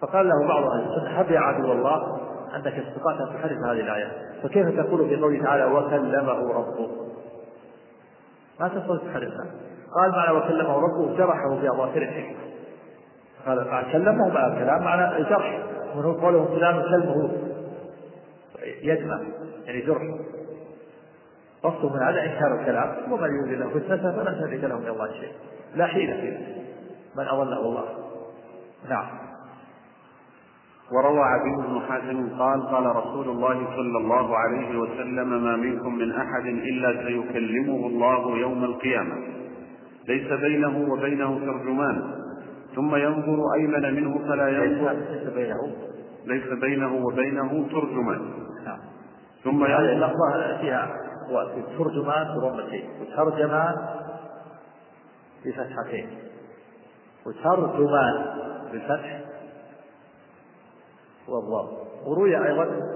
فقال له بعض أهل السنة: هب يا عدو الله أنك استطعت أن تحرف هذه الآية، فكيف تقول في قوله تعالى وكلمه ربه؟ ما تستطيع تحرفها. قال: معنى وكلمه ربه جرحه بأظافر الحكمة. قال كلمه مع الكلام معنى الجرح، ومنه قوله فلان كلمه يجمع يعني جرح. قصده من هذا إنكار الكلام، ومن يريد له فتنة فلا تملك له من الله شيء، لا حيلة فيه من أضله الله. نعم. وروى عدي بن حاتم قال: قال رسول الله صلى الله عليه وسلم: ما منكم من أحد إلا سيكلمه الله يوم القيامة، ليس بينه وبينه ترجمان، ثم ينظر أيمن منه فلا ينظر ليس بينه وبينه ترجمان، ثم هذه اللفظة فيها ترجمان بضمتين، وترجمان بفتحتين، وترجمان بالفتح والضم. وروي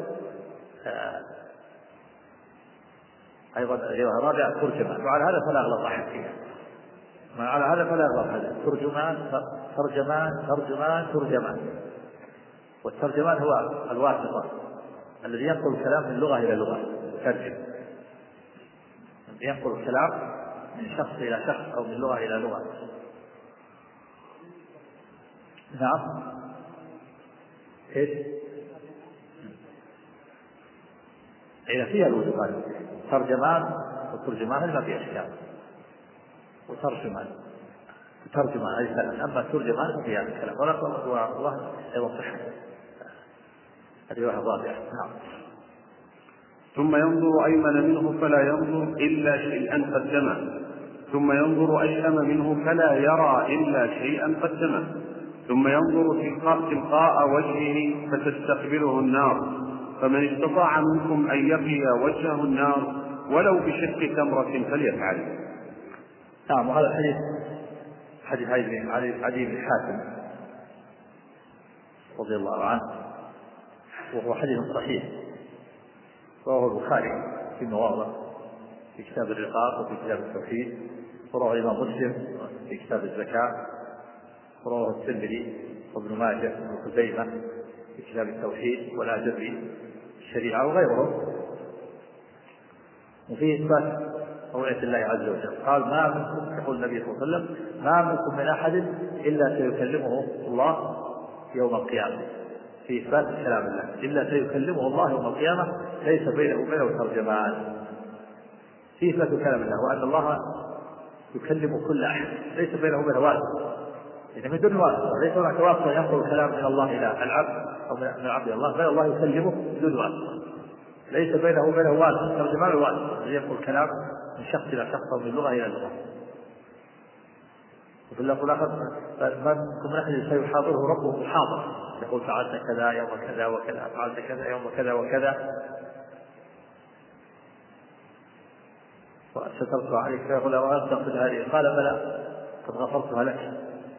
أيضا رابع ترجمان، وعلى هذا فلا أغلط أحد فيها، على هذا فلا أغلط هذا. ترجمان ترجمان ترجمان ترجمان. والترجمان هو الواسطة الذي ينقل الكلام من لغة إلى لغة، ترجم ينقل الكلام من شخص إلى شخص أو من لغة إلى لغة. نعم. إيش؟ إذا فيها الوجوهان، ترجمان وترجمان ما فيها إشكال، وترجمان أي كلام. أما ترجمان فيها الكلام والله أيضا صحة، هذه واحدة ضابطة. نعم. ثم ينظر أيمن منه فلا ينظر إلا شيئا قدمه، ثم ينظر أيسم منه فلا يرى إلا شيئا قدمه، ثم ينظر تلقاء وجهه فتستقبله النار، فمن استطاع منكم أن يقي وجهه النار ولو بشق تمرة فليفعل. نعم. وهذا حديث عدي بن حاتم رضي الله عنه، وهو حديث صحيح، رواه البخاري في مواضع في كتاب الرقاق وفي كتاب التوحيد، ورواه الإمام مسلم في كتاب الزكاة، ورواه الترمذي وابن ماجه وابن خزيمة في كتاب التوحيد والآجري الشريعة وغيرهم. وفيه إثبات رؤية الله عز وجل. قال: ما منكم، يقول النبي صلى الله عليه وسلم: ما منكم من أحد إلا سيكلمه الله يوم القيامة، في إثبات كلام الله، إلا سيكلمه الله يوم القيامة ليس بينه وبينه ترجمان، في إثبات كلام الله، وأن الله يكلم كل أحد ليس بينه وبينه واسطة، إذا من دون واسطة، ليس هناك واسطة ينقل الكلام من الله إلى العبد أو من العبد إلى الله، بل الله يكلمه بدون واسطة، ليس بينه وبينه واسطة. ترجمان الواسطة الذي ينقل الكلام من شخص إلى شخص أو من لغة إلى لغة. وفي اللفظ الآخر: منكم من أحد سيحاضره ربه محاضرة، يقول: فعلت كذا يوم كذا وكذا، فعلت كذا يوم كذا وكذا، وسترت عليك، فيقول: أردت تغفر هذه؟ قال: بلى قد غفرتها لك.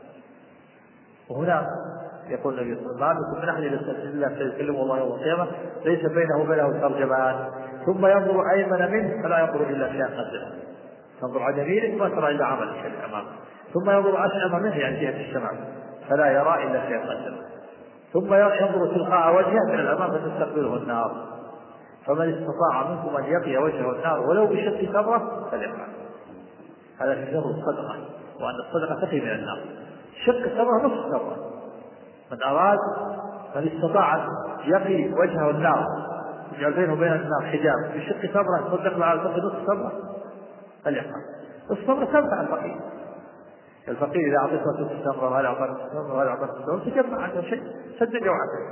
وهنا يقول النبي صلى الله عليه وسلم: ما منكم من أحد إلا سيكلمه الله يوم القيامة ليس بينه وبينه ترجمان، ثم ينظر أيمن منه فلا ينظر إلا شيئا قدمه، تنظر عن يمينه ما ترى إلا عمل الشيء أمامه، ثم ينظر أشأم منه يعني جهة الشمال فلا يرى إلا شيئا قدمه، ثم ينظر تلقاء وجهه من الأمام فتستقبله النار، فمن استطاع منكم أن يقي وجهه النار ولو بشق تمرة فليفعل. هذا في شر الصدقة، وأن الصدقة تقي من النار. شق تمرة نصف تمرة، من أراد من استطاع أن يقي وجهه النار يجعل بينه وبين النار حجاب بشق تمرة يصدق له على فقه نصف تمرة فليفعل. الصبر تنفع الفقير. الفقير إذا أعطيته نصف تمرة وهذا أعطيته تمرة وهذا أعطيته تمرة تجمع عنه شيء، سد جوعته.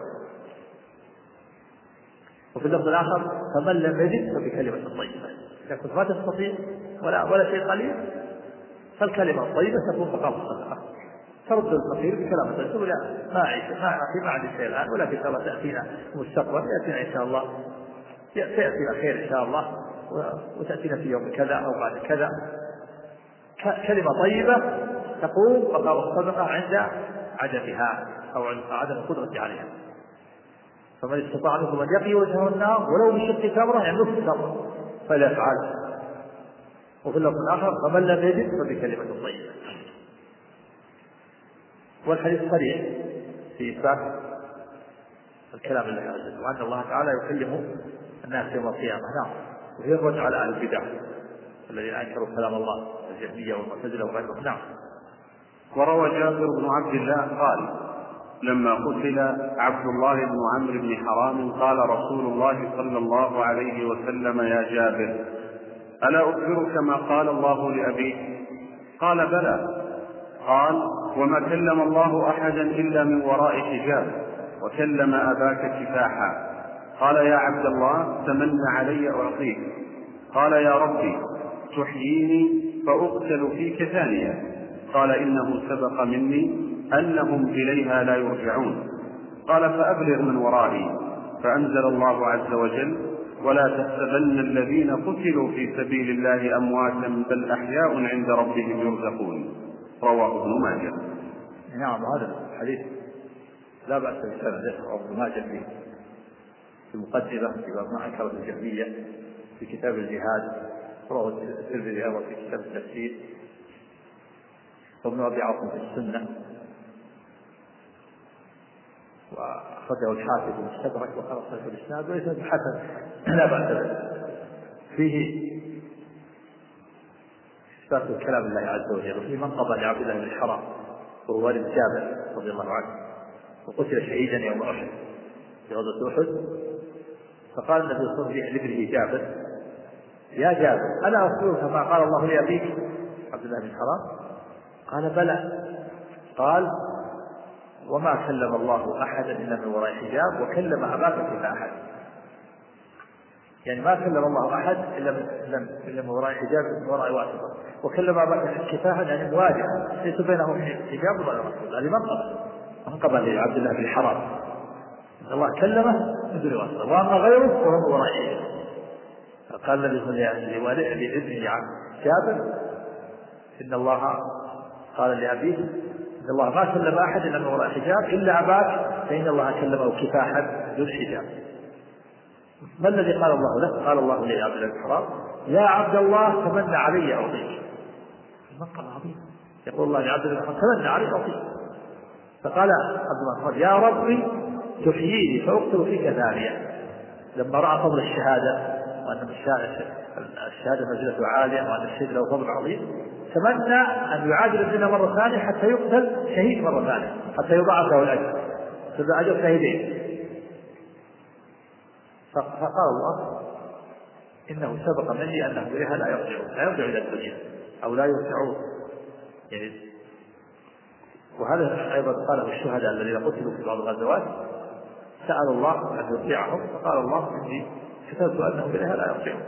وفي اللفظ الآخر: فمن لم يجد فبكلمة طيبة. إذا كنت ما تستطيع ولا شيء قليل فالكلمة الطيبة تكون مقام الصدقة، ترد الفقير بكلام طيب، تقول: لا ما عندي شيء الآن، ولكن ترى تأتينا مستقبل، يأتينا إن شاء الله، تأتينا خير إن شاء الله، وتأتينا في يوم كذا أو بعد كذا. كلمة طيبة تقوم مقام الصدقة عند عدمها أو عدم القدرة عليها. فمن استطاع منكم أن يقي وجهه النار ولو بشق تمرة يعني نصف تمرة فليفعل. وفي اللفظ الآخر: فمن لم يجد فبكلمة طيبة. والحديث صريح في إثبات الكلام لله عز وجل، وأن الله تعالى يكلم الناس يوم القيامة. نعم. وهي الرد على أهل البدع الذين أنكروا كلام الله، الجهمية والمعتزلة وغيرهم. نعم. وروى جابر بن عبد الله قال: لما قتل عبد الله بن عمرو بن حرام قال رسول الله صلى الله عليه وسلم: يا جابر، ألا أخبرك ما قال الله لأبيك؟ قال: بلى. قال: وما كلم الله أحدا إلا من وراء حجاب، وكلم أباك كفاحا. قال: يا عبد الله، تمن علي أعطيك. قال: يا ربي، تحييني فأقتل فيك ثانية. قال: إنه سبق مني أنهم إليها لا يرجعون. قال: فأبلغ من ورائي. فأنزل الله عز وجل: ولا تحسبن الذين قتلوا في سبيل الله أمواتا بل أحياء عند ربهم يرزقون. رواه ابن ماجه. نعم. هذا الحديث لا بأس بسنده، رواه ابن ماجه في المقدمة في باب ما أنكرت الجهمية في كتاب الجهاد، رواه الترمذي أيضا في كتاب التفسير، وابن أبي عاصم في السنة، وأخرجه الحافظ في المستدرك وخلصه في الإسناد، وليس حسن لا بأس به. فيه إثبات كلام الله عز وجل، وفيه منقبة لعبد الله بن الحرام وهو والد جابر رضي الله عنه، وقتل شهيدا يوم أحد في غزوة أحد. فقال النبي صلى الله عليه وسلم لابنه جابر: يا جابر، ألا أخبرك ما قال الله لأبيك عبد الله بن الحرام؟ قال: بلى. قال: وما كلم الله أحدا إلا من وراء حجاب، وكلم أباك كفاحا. يعني ما كلم الله أحد إلا من وراء حجاب، من وراء واسطة، وكلم أباك كفاحا يعني مواجهة ليس بينهم حجاب ولا واسطة. هذه منقبة لعبد الله بن الحرام، إن الله كلمه من دون واسطة، وأما غيره فهو من وراء حجاب. فقال النبي صلى الله عليه وسلم لابنه جابر: إن الله قال لأبيه: إن الله ما كلم أحد إلا من وراء حجاب إلا أباك فإن الله كلمه كفاحا دون حجاب. ما الذي قال الله له؟ قال الله لعبد الله بن حرام: يا عبد الله، تمنى علي أعطيك. المنقبة عظيم. يقول الله لعبد الله بن حرام: تمنى علي أعطيك. فقال عبد الله بن حرام: يا ربي، تحييني فأقتل فيك ثانية. لما رأى فضل الشهادة وأن الشهادة منزلته عالية وأن الشهيد له فضل عظيم، تمنى أن يعادل الدنيا مرة ثانية حتى يقتل شهيد مرة ثانية، حتى يضاعف له الأجر، فذا أجر شهيدين. فقال الله: إنه سبق مني أنهم إليها لا يرجعون، لا يرجعون إلى الدنيا أو لا يرجعون يعني. وهذا أيضا قاله الشهداء الذين قتلوا في بعض الغزوات، سأل الله أن يرجعهم، فقال الله: إني كتبت أنهم إليها لا يرجعون.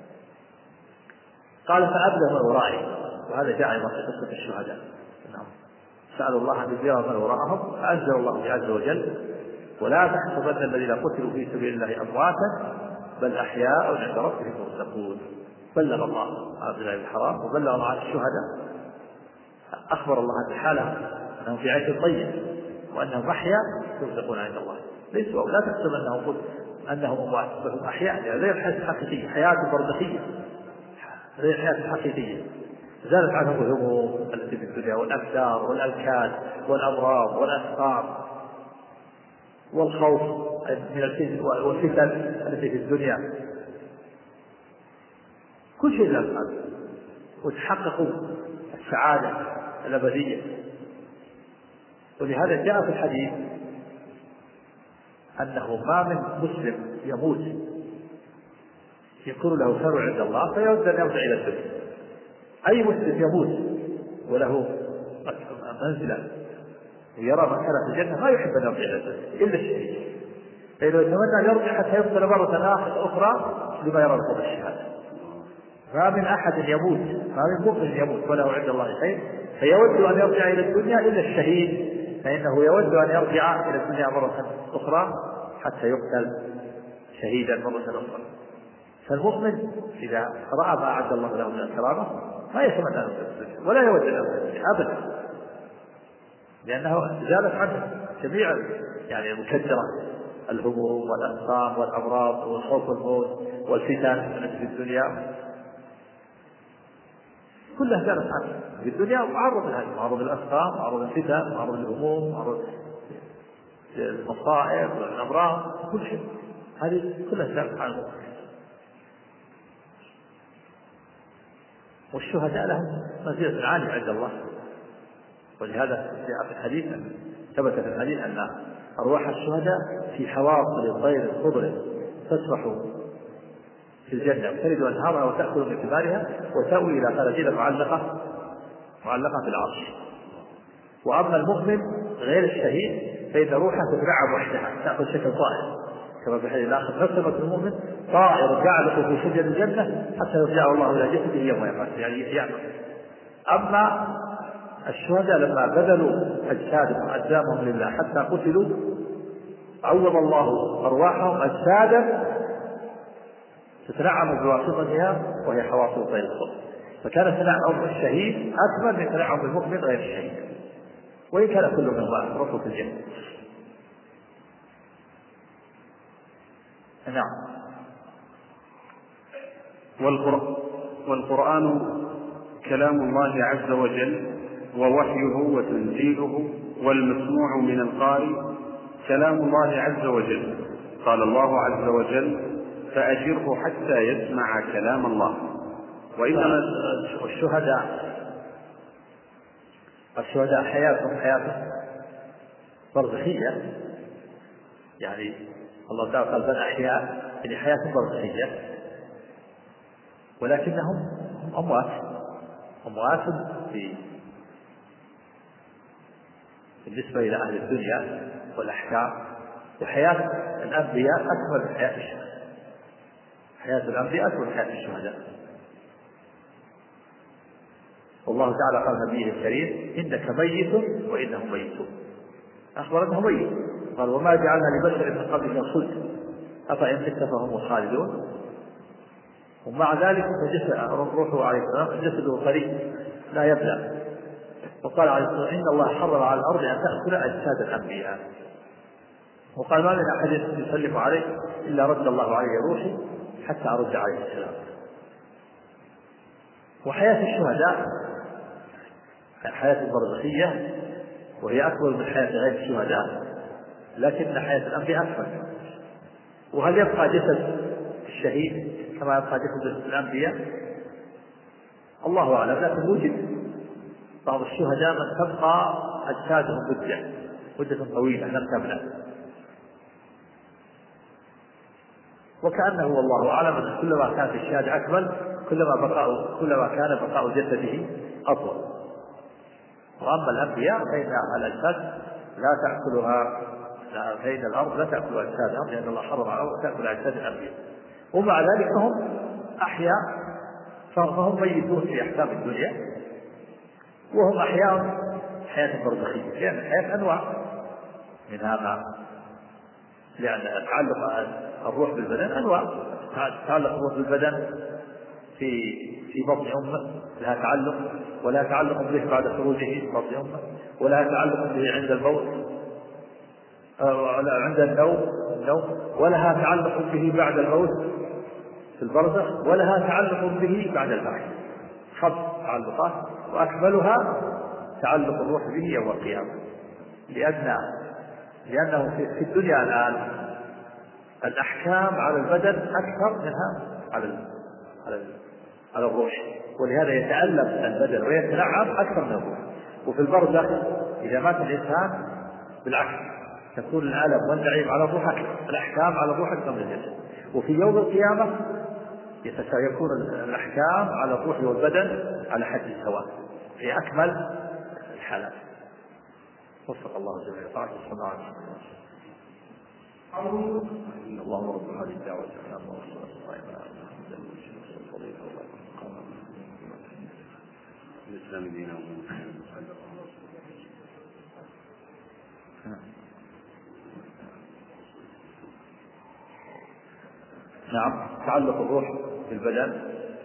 قال: فأبلغ من ورائي. وهذا جاء أيضا في قصة الشهداء، أنهم سألوا الله أن يبلغ من وراءهم، فأنزل الله عز وجل: ولا تحسبن الذين قتلوا في سبيل الله أمواتا بل أحياء عند ربهم يرزقون. بلغ الله عبد الله بن حرام وبلغ الله عن الشهداء، أخبر الله عن حالهم أنهم في عيش طيب وأنهم أحياء يرزقون عند الله. ليسوا، لا تحسب أنهم أموات، بل هم أحياء، يعني غير الحياة الحقيقية، حياة برزخية، غير الحياة الحقيقية. زالت عنهم الهموم التي في الدنيا والأكدار والألكاد والأمراض والأسقام والخوف من الفتن والفتن التي في الدنيا، كل شيء زال عنه، وتحققوا السعادة الأبدية. ولهذا جاء في الحديث أنه ما من مسلم يموت يكون له ثر عند الله فيود أن يرجع إلى الدنيا. أي مسلم يموت وله منزلة ويرى مكانه في الجنة ما يحب أن يرجع إلى الدنيا إلا الشهيد، فإذا يتمنى أن يرجع حتى يقتل مرة أخرى لما يرى له الشهادة. ما من أحد يموت، ما من مؤمن يموت وله عند الله شيء فيود أن يرجع إلى الدنيا إلا الشهيد، فإنه يود أن يرجع إلى الدنيا مرة أخرى حتى يقتل شهيدا مرة أخرى. فالمؤمن إذا رأى ما أعد الله له من الكرامة ما يتمنى أن يقتل ولا يود أن يقتل أبدا، لأنه زالت عنه جميع يعني المكدرة، الهموم والأسقام والأمراض والخوف والموت والفتن التي في الدنيا كلها زالت عنه. في الدنيا معرض لهذا، معرض للأسقام، معرض للفتن، معرض للهموم، معرض المصائب والأمراض كل شيء، هذه كلها سابقة عن المؤمن. والشهداء لهم منزلة عالية عند الله، ولهذا في الحديث ثبت في الحديث أن أرواح الشهداء في حواصل الطير الخضر تسبح في الجنة وترد أنهارها وتأكل من ثمارها وتأوي إلى خلاجيل معلقة في العرش. وأما المؤمن غير الشهيد فإن روحه تترعب وحدها تأخذ شكل طائر، كما في الحديث الآخر فسمت المؤمن طائر يعلق في شجر الجنة حتى يرجع الله إلى جسده يوم يموت، يعني يعلق. أما الشهداء لما بذلوا أجسادهم أجسامهم لله حتى قتلوا عوض الله أرواحهم أجسادا تتنعم بواسطتها وهي حواصل طير الخضر، فكان تنعم الشهيد أكبر من تنعم المؤمن غير الشهيد، وإن كان كل من الله رفض الجنة. نعم. والقرآن كلام الله عز وجل ووحيه وتنزيله، والمسموع من القارئ كلام الله عز وجل. قال الله عز وجل: فأجره حتى يسمع كلام الله. وإنما الشهداء حياة برزخية، يعني الله تعالى قال بل أحياء، يعني حياة برزخية، ولكنهم أموات بالنسبة إلى أهل الدنيا والأحكام. وحياة الأنبياء أكمل من حياة الشهداء، حياة الأنبياء أكمل من حياة الشهداء. والله تعالى قال نبيه الكريم: إنك ميت وإنهم ميتون، أخبر أنه ميت، قال: وما جعلنا لبشر من قبلك الخلد أفإن مت فهم الخالدون. ومع ذلك روحه عليه السلام جسده قريب لا يبلى. وقال عليه السلام: إن الله حرم على الأرض أن تأكل أجساد الأنبياء. وقال: ما من أحد يسلم عليه إلا رد الله عليه روحي حتى أرد عليه السلام. وحياة الشهداء حياة برزخية، وهي أكبر من حياة غير الشهداء، لكن حياة الأنبياء أكبر. وهل يبقى جسد الشهيد كما يبقى جسد الأنبياء؟ الله أعلم، لكن وجد بعض الشهداء من تبقى أجسادهم مدة طويلة لم تبلى، وكأنه والله أعلم أن كلما كان في الشهادة أكمل كلما كان بقاء جسده أطول. وأما الأنبياء فإن الأجساد لا تأكلها، فإن الأرض لا تأكل أجسادهم، لأن الله حرم على الأرض تأكل أجساد الأنبياء. ومع ذلك هم أحياء، فهم ميتون في أحكام الدنيا، وهم أحياء حياة برزخية، لأن الحياة أنواع منها لأن تعلق الروح بالبدن أنواع. تعلق الروح بالبدن في بطن أمه لها تعلق، ولا تعلق به بعد خروجه من بطن أمه، ولا تعلق به عند الموت عند النوم، ولها تعلق به بعد الموت في البرزخ، ولها تعلق به بعد البعث. 5 تعلقات، وأكملها تعلق الروح به يوم القيامة، لأنه في الدنيا الآن الأحكام على البدن أكثر منها على الروح، ولهذا يتألم البدن ويتنعم أكثر من الروح. وفي البرزخ إذا مات الإنسان بالعكس تكون الألم والنعيم على الروح أكثر، الأحكام على الروح أكثر من الجسد. وفي يوم القيامة يكون الأحكام على الروح والبدن على حد سواء في أكمل الحالات. وفق الله جميعا طاعة السماع اللهم رب هذه الدعوة والسلام والصلاة والسلام الإسلام دينا. نعم. تعلق الروح بالبدن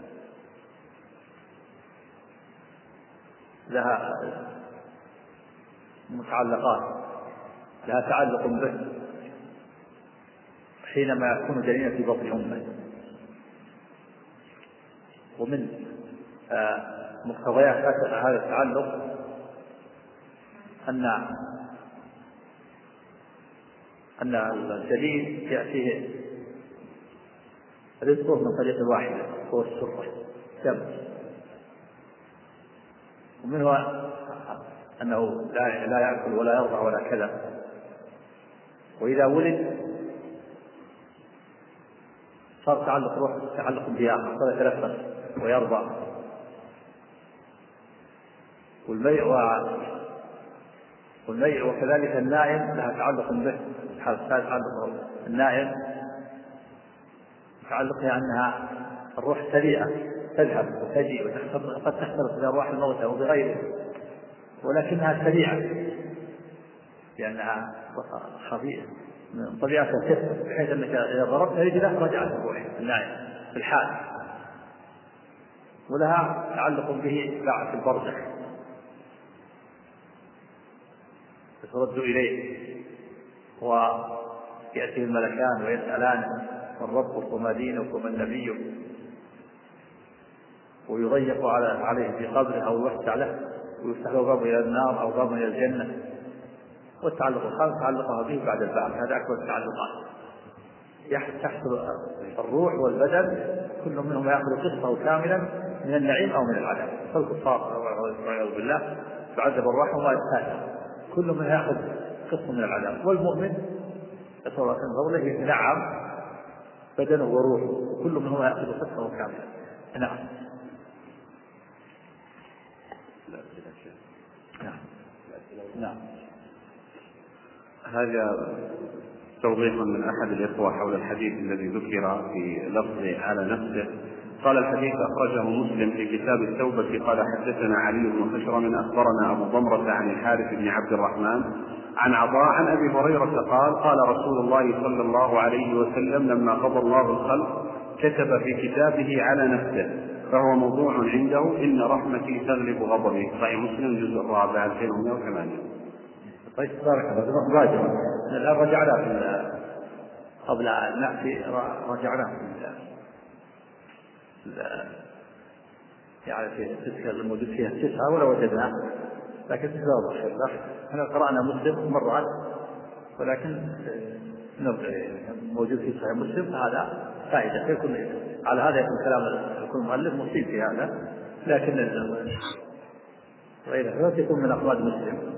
لها متعلقات، لها تعلق به حينما يكون جنينا في بطن أمه. ومن مقتضيات هذا التعلق أن أن الجليد يأتيه رزقه من طريق واحدة هو السرة دم، ومنه أنه لا يأكل ولا يرضع ولا كذا، وإذا ولد صار تعلق بآخر، صار يتنفس ويرضع. والميء وكذلك النائم لها تعلق به، تعلق النائم تعلقها أنها الروح سريعة تذهب وتجي وقد تختلط بأرواح الموتى وبغيره، ولكنها سريعة لأنها خفيفة من طبيعتها تثبت، بحيث أنك إذا ضربت رجله رجعت الروح النائم في الحال. ولها تعلق به في البرزخ، ترد إليه ويأتي الملكان ويسألان من ربك وما دينك ومن نبيك، ويضيق عليه في قبره أو يوسع له ويفتح له باب إلى النار أو باب إلى الجنة. والتعلق الخامس تعلقها به بعد البعث، هذا أكبر التعلقات. تحصل الروح والبدن كل منهم يأخذ قسطه كاملا من النعيم أو من العذاب. فالكفار والعياذ بالله تعذب الروح وما يستاهل، كل منهم يأخذ قسط من العذاب. والمؤمن يسأل الله من فضله ينعم بدنه وروحه، وكل منهم يأخذ قسطه كاملا. نعم. نعم. هذا توضيح من أحد الإخوة حول الحديث الذي ذكر في لفظ على نفسه. قال: الحديث أخرجه مسلم في كتاب التوبة. قال: حدثنا علي بن خشرم أخبرنا أبو ضمرة عن الحارث بن عبد الرحمن عن عطاء عن أبي هريرة قال: قال رسول الله صلى الله عليه وسلم: لما قضى الله الخلق كتب في كتابه على نفسه، فهو موضوع عنده: إن رحمتي تغلب غضبي. صحيح مسلم الجزء الرابع 2108. طيب بارك الله. راجع الآن رجعنا قبل أن نأتي رجعنا يعني في تلك الموجود فيها 9 ولا وجدناه، لكن تزاوج. احنا قرأنا مسلم مرات، ولكن موجود في صحيح مسلم، هذا فائدة. يكون على هذا يكون كلام المؤلف مصيب في هذا، لكن غيره يكون من أفراد مسلم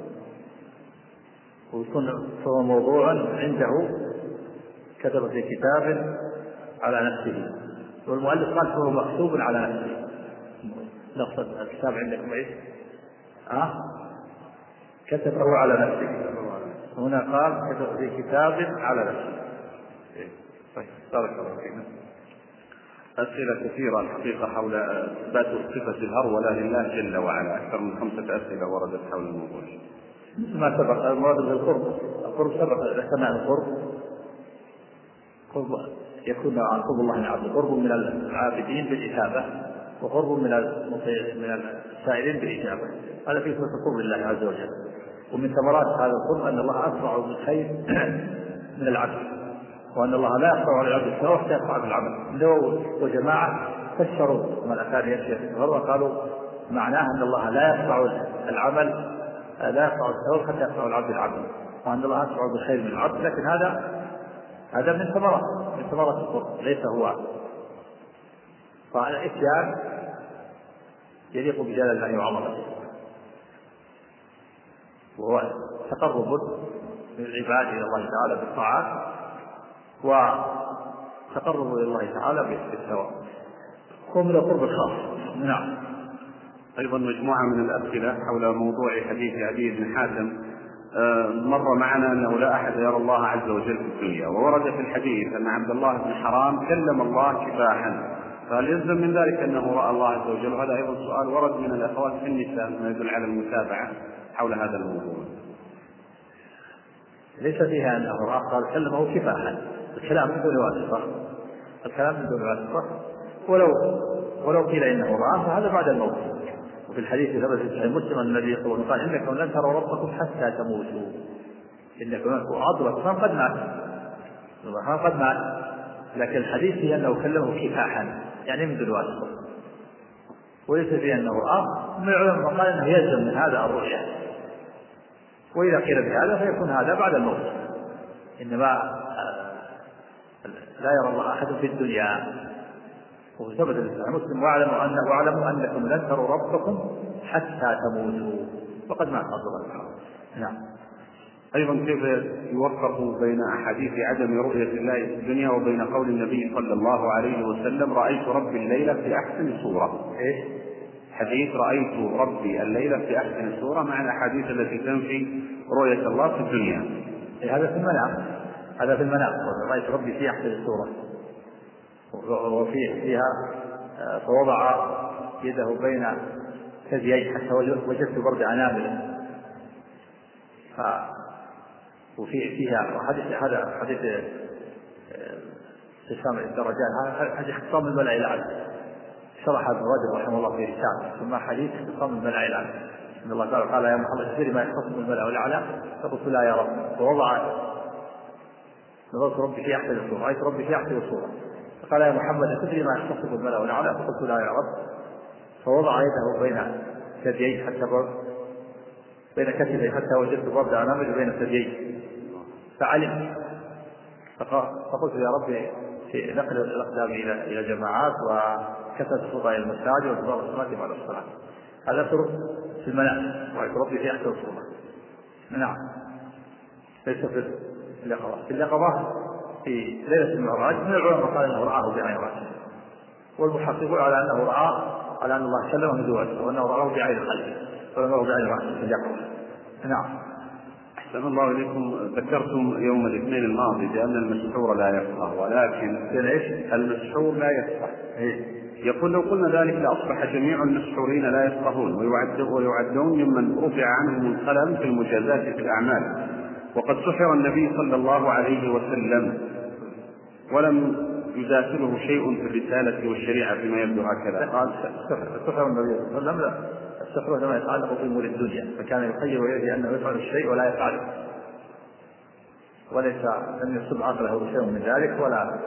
ويكون فهو موضوع عنده كتب في كتاب على نفسه، والمؤلف قال فهو مكتوب على نفسه. نقصد الكتاب عندكم ايش؟ كتبه على نفسه. هنا قال كتب في كتاب على نفسه. طيب بارك الله فيكم. أسئلة كثيرة الحقيقة حول إثبات صفة الهرولة لله جل وعلا، أكثر من 5 أسئلة وردت حول الموضوع. ما سبق المراد بالقرب سبق ذكرنا القرب يكون عن قرب الله من عبده، قرب من العابدين بالإثابة، وقرب من السائلين بالإجابة. هذا في صفة قرب الله عز وجل. ومن ثمرات هذا القرب أن الله أسرع بالخير من العبد، وأن الله لا يقطع على العبد الثواب حتى يقطع بالعمل. وجماعة فسروا ما الأثار يمشي في الغرة، قالوا معناه أن الله لا يقطع العمل، لا يقطع الثواب حتى يقطع العبد، وأن الله أسرع بالخير من العبد. لكن هذا من ثمرات القرب، ليس هو. فالإتيان يليق بجلال الله وعظمته، وهو تقرب من العباد إلى الله تعالى بالطاعات، وتقرب إلى الله تعالى بالثواب، هو من القرب الخاص. نعم. أيضا مجموعة من الأسئلة حول موضوع حديث عدي بن حاتم. مر معنا أنه لا أحد يرى الله عز وجل في الدنيا، وورد في الحديث أن عبد الله بن حرام كلم الله كفاحا، فهل يلزم من ذلك أنه رأى الله عز وجل؟ وهذا أيضا سؤال ورد من الأخوات في النساء ما يدل على المتابعة حول هذا الموضوع. ليس فيها أنه رأى، قال كلمه كفاحا، الكلام من دون واسطة، ولو قيل إنه رأى فهذا بعد الموت. وفي الحديث ثبت في صحيح مسلم أن النبي صلى الله عليه وسلم قال: إنكم لن تروا ربكم حتى تموتوا. إنكم عضلة قد مات، لكن الحديث فيه أنه كلمه كفاحا، يعني من دون واسطة، وليس فيه أنه رأى. من العلماء قال أنه يلزم من هذا الرؤية، وإذا قيل بهذا فيكون هذا بعد الموت. إنما لا يرى الله أحد في الدنيا. وثبت في مسلم: واعلموا أنكم لن تروا ربكم حتى تموتوا. وقد مات الله. نعم. أيضا كيف يوفق بين أحاديث عدم رؤية الله في الدنيا وبين قول النبي صلى الله عليه وسلم: رأيت ربي الليلة في أحسن صورة؟ حديث رأيت ربي الليلة في أحسن صورة مع الأحاديث التي تنفي رؤية الله في الدنيا. هذا في المنام. هذا في المنام: رأيت ربي في أحسن صورة. وفيها فوضع يده بين ثدييه حتى وجدت برد أنامله. وفيها هذا حديث استسلام الدرجات، هذا اختصام الملأ الأعلى. شرح ابن رجب رحمه الله في رسالة ثم حديث اختصام الملأ الأعلى. إن الله تعالى قال: يا محمد اخبرني ما يختصم الملأ الأعلى. فقلت: لا يا رب. فوضع: نظرت ربي في أحسن صورة، رأيت ربي في أحسن صورة. فقال: يا محمد اخبرني ما يختصم الملأ الأعلى. فقلت: لا يا رب. فوضع يده بين ثدييه بين كتفي حتى وجدت برد أنامل بين ثدييه فعلم. فقلت: يا ربي، في نقل الأقدام إلى جماعات وكثرة الخطى إلى المساجد وانتظار الصلاة بعد الصلاة. هذا سر في المنام: رأيت ربي في أحسن صورة. نعم. ليس في اليقظة. في اليقظة في ليلة المعراج من العلماء قال أنه رآه بعين رأسه، والمحققون على أنه رآه، على أن الله سلمه بدوته، وأنه رآه بعين قلبه ولم يره بعين رأسه في اليقظة. نعم. أحسن الله إليكم. ذكرتم يوم الاثنين الماضي بأن المسحور لا يفقه، ولكن المسحور لا يفقه. يقول: لو قلنا ذلك لأصبح جميع المسحورين لا يفقهون ويعدون ممن رفع عنهم القلم في المجازات في الأعمال، وقد سحر النبي صلى الله عليه وسلم ولم يداخله شيء في الرسالة والشريعة فيما يبدو هكذا. قال: سحر النبي صلى الله عليه وسلم. السحر لما يتعلق في أمور الدنيا، فكان يخير إليه أنه يفعل الشيء ولا يفعله، وليس لم يصب عقله شيء من ذلك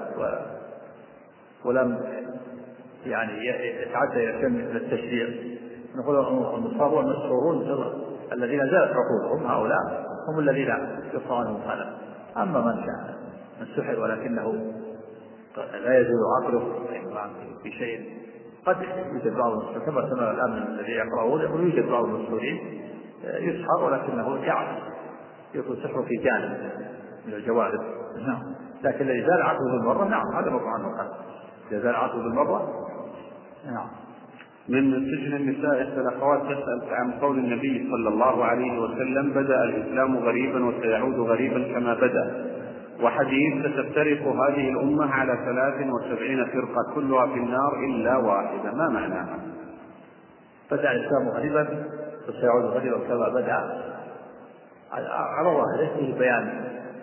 ولم يعني يتعدى إلى شيء من التشريع. نقول: المصاب والمسحورون الذين زالت عقولهم، هؤلاء هم الذين يقطع عنهم هذا. أما من سحر ولكنه لا يزول عقله في شيء، قد يوجد بعض المسحورين كما سمع الآن الذي يقرأون يقول: يوجد بعض المسحورين يسحر ولكنه يعرف، يكون سحر في جانب من الجوانب. نعم. لكن الذي زال عقله بالمرة، نعم، هذا مرفوع عنه. إذا زال عقله بالمرة، نعم. من سجن النساء الأخوات تسأل عن قول النبي صلى الله عليه وسلم: بدأ الإسلام غريبا وسيعود غريبا كما بدأ، وحديث: ستفترق هذه الأمة على 73 فرقة كلها في النار إلا واحدة. ما معناها؟ بدأ الإسلام غريبا وسيعود غريبا كما بدأ، على ظاهره فيه بيان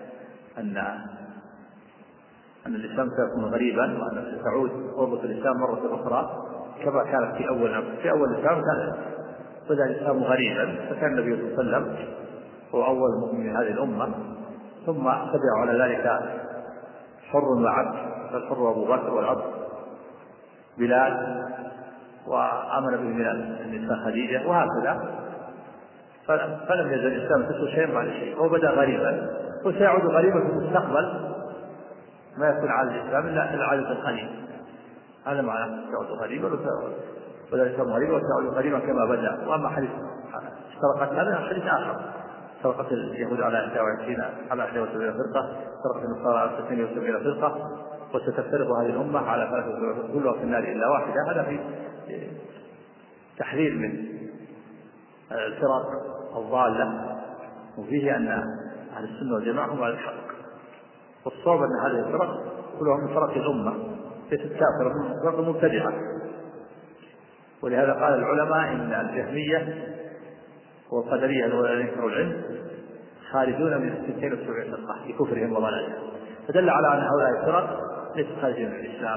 أن الإسلام سيكون غريبا، وأن ستعود قوة الإسلام مرة أخرى كما كانت في أول الإسلام. كان بدأ الإسلام غريبا، فكان النبي صلى الله عليه وسلم هو أول مؤمن من هذه الأمة، ثم تبع على ذلك حر وعبد، فالحر أبو بكر والعبد بلال، وآمن به النساء خديجة، وهكذا. فلم يزل الإسلام تسوى شيء بعد شيء. هو بدأ غريبا وسيعود غريبا في المستقبل، ما يكون على الإسلام إلا عادة القليل. هذا معنى سيعود غريبا بدأ الإسلام غريبا وسيعود غريبا كما بدأ. وأما حديث اشتركت هذا حديث آخر: اشتركت اليهود على 21 فرقة، اشتركت النصارى على 72 فرقة، وستفترق هذه الأمة على 3 فرق كلها في النار إلا واحدة. هذا في تحذير من الفرق الضالة، وفيه أن أهل السنة والجماعة هم على الحق. والصواب أن هذه الفرق كلها من فرق الأمة، ليست كافرة، من فرق مبتدعة. ولهذا قال العلماء إن الجهمية والقدرية الذين ينكروا العلم خارجون من 72 فرقة بكفرهم وضلالهم، فدل على أن هؤلاء الفرق ليست خارجين من الإسلام،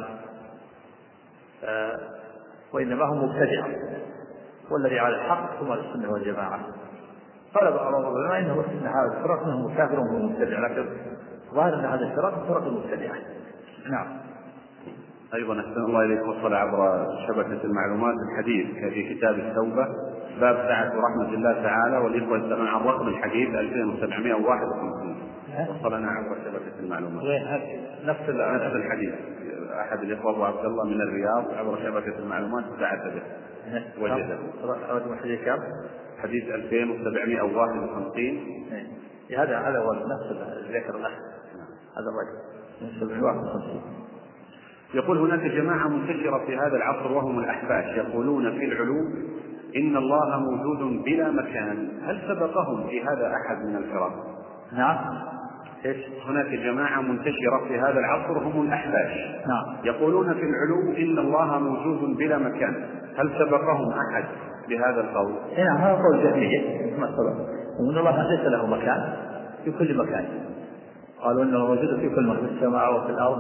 وإنما هم مبتدعة، والذي على الحق هم السنة والجماعة. قال بعض العلماء إن هذه الفرق منهم كافر وهم مبتدع، لكن ظاهر أن هذه الفرق فرق المبتدعة. نعم. أيضا أحسن الله إليكم. وصل عبر شبكة المعلومات الحديث في كتاب التوبة باب سعة رحمة الله تعالى، والإخوة يسألون عن رقم الحديث 2751. وصلنا عبر شبكة المعلومات. نفس الحديث، أحد الإخوة أبو عبد الله من الرياض عبر شبكة المعلومات بعث به وجده. رقم الحديث كم؟ حديث 2751. هذا هو نفس الذكر له، هذا الرجل 2751. يقول هناك جماعة منتشرة في هذا العصر وهم الأحباش، يقولون في العلو إن الله موجود بلا مكان، هل سبقهم في هذا أحد من الفرق؟ نعم. هناك جماعة منتشرة في هذا العصر هم الأحباش، نعم، يقولون في العلو إن الله موجود بلا مكان، هل سبقهم أحد بهذا القول؟ نعم، هذا قول جهمية ما سبق، وإن الله ليس له مكان في كل مكان. قالوا إنه موجود في كل مكان، في السماء وفي الأرض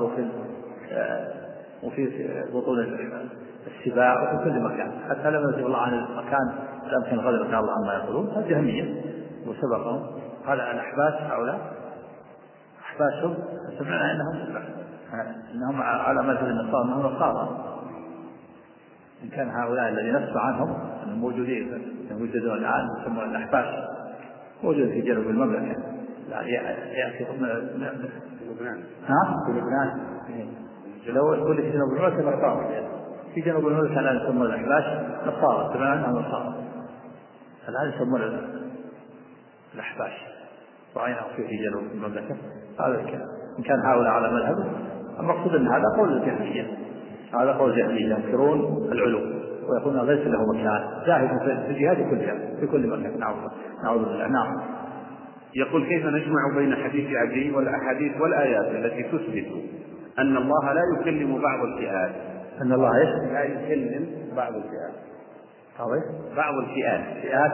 وفي بطون السباع وفي كل مكان، حتى لم ينزل الله عن المكان الأمكن غير مكان الله عما يقولون. هذا جهمية وسبقهم. هذا الأحباش هؤلاء أحباشهم سمعنا إنهم على مذهب النصارى، أنهم نصارى. إن كان هؤلاء الذين نسمع عنهم أنهم موجودون الآن يسمون الأحباش، موجود في جنوب المملكة، يأتي من لبنان. في لبنان. لو يقول في جنوب المملكة نصارى، في جنوب المملكة الآن يسمون الأحباش نصارى، سمعنا أنهم نصارى، الآن يسمون الأحباش، رأيناه في جنوب المملكة. هذا الكلام إن كان هؤلاء على مذهب. المقصود أن هذا قول الجهمية، هذا قول الجهمية، ينكرون العلو ويقولون ليس له مكان، ذاهب في الجهاد كلها في كل مكان. نعوذ بالله. نعم. يقول كيف نجمع بين حديث عدي والأحاديث والآيات التي تثبت أن الله لا يكلم بعض الفئات؟ أن الله لا يكلم بعض الفئات. بعض الفئات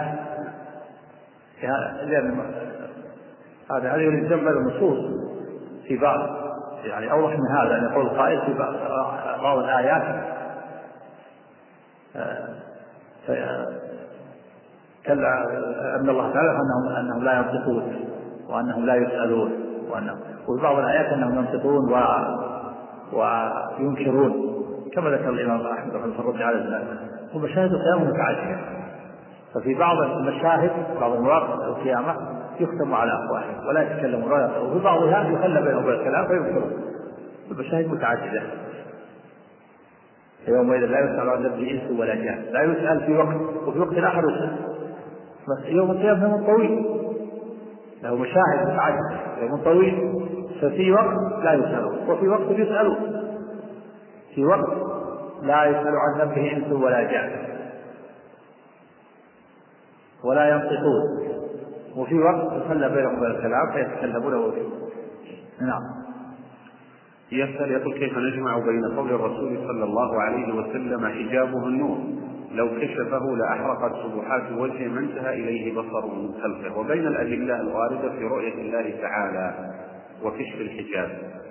لأن هذا يلزم النصوص في بعض، يعني أوضح من هذا أن يقول القائل في بعض الآيات أن الله تعالى أنهم لا ينطقون وأنهم لا يسألون، وفي بعض الآيات أنهم ينطقون وينكرون، كما ذكر الإمام أحمد رحمه الله في الرد على الزمان. ومشاهد القيامة متعددة، ففي بعض المشاهد بعض المواقف القيامة يختم على أفواههم ولا يتكلمون ولا يقولون، وفي بعضها يخلى بينهم الكلام فينكرون. المشاهد متعددة. يومئذ لا يسأل عن ذنبه إنس ولا جان، لا يسأل في وقت وفي وقت آخر يسأل. بس يوم القيامة يوم طويل له مشاهد متعددة، يوم طويل، ففي وقت لا يسألون وفي وقت يسألون. في وقت لا يسأل عن ذنبه إنس ولا جان ولا ينطقون، وفي وقت يخلى بينهم الكلام فيتكلمون. نعم. يقول كيف نجمع بين قول الرسول صلى الله عليه وسلم حجابه النور لو كشفه لأحرقت سبحات وجهه ما انتهى إليه بصر من خلقه، وبين الأدلة الواردة في رؤية الله تعالى وكشف الحجاب؟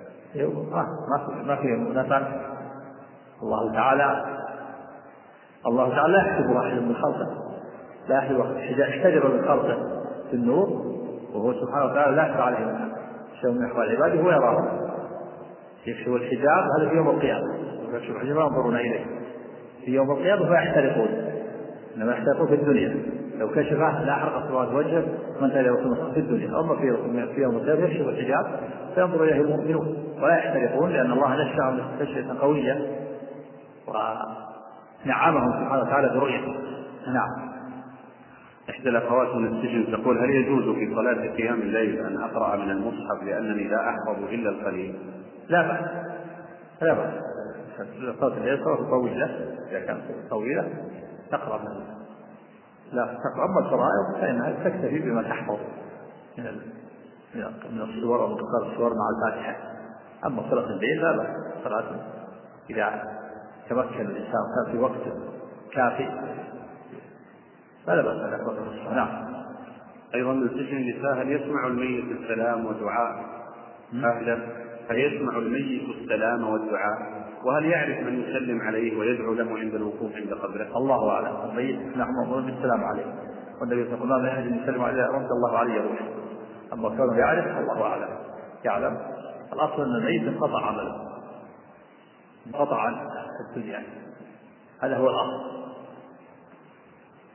ما في منافاة. الله تعالى لا يحجب أحد من خلقه، لا يحجب احتجر من خلقه في النور، وهو سبحانه وتعالى لا يخفى عليه شيء من أحوال عباده هو يراه. يكشف الحجاب هذا في يوم القيامة، يكشف الحجاب ينظرون إليه في يوم القيامة فيحترقون، إنما يحترقون في الدنيا. لو كشفه لا أحرق سواد وجهه من تلي وصمص في الدنيا. أما في يوم القيامة يكشف الحجاب فينظر إليه المؤمنون ولا يحترقون، لأن الله نشأهم نشأة قوية ونعمهم سبحانه وتعالى برؤيته. نعم. إحدى الأخوات من السجن تقول هل يجوز في صلاة قيام الليل أن أقرأ من المصحف لأنني لا أحفظ إلا القليل؟ لا بأس. صلاة الليل صلاة طويلة، إذا كانت طويلة تقرأ لا تقرأ. أما الفرائض فإنها تكتفي بما تحفظ من السور ومقدار السور مع الفاتحة. أما صلاة الليل لا بأس. صلاة إذا تمكن الإنسان كان في وقت كافي فلا بأس أن يقرأ الصلاة. نعم. أيضا من سجن النساء هل يسمع الميت السلام ودعاء أهله؟ هل يسمع الميت السلام والدعاء؟ وهل يعرف من يسلم عليه ويدعو له عند الوقوف عند قبره؟ الله أعلم. الميت نحن مأمور بالسلام عليه، والنبي صلى الله عليه وسلم يحب يسلم عليه رد الله عليه روح. أما كونه يعرف الله أعلم. يعلم. الأصل أن الميت انقطع عمله، انقطع عن الدنيا، هذا هو الأصل،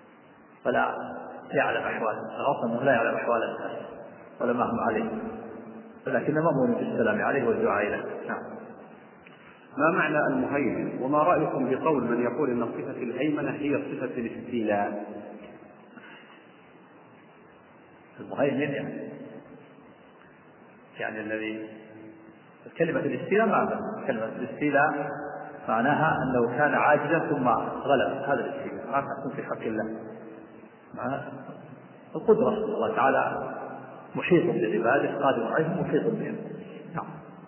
فلا يعلم أحواله. الأصل أنه لا يعلم أحوال الناس ولا ما هم عليه. لكن مأمون بالسلام عليه والدعاء له. نعم. ما معنى المهيمن؟ وما رأيكم بقول من يقول إن صفة الهيمنة هي صفة الاستيلاء؟ المهيمن يعني الذي كلمة الاستيلاء معناها كلمة الاستيلاء معناها أنه كان عاجزا ثم غلب. هذا الاستيلاء ما تكون في حق الله. القدرة الله تعالى محيط بعباده قادر عليهم محيط بهم. نعم.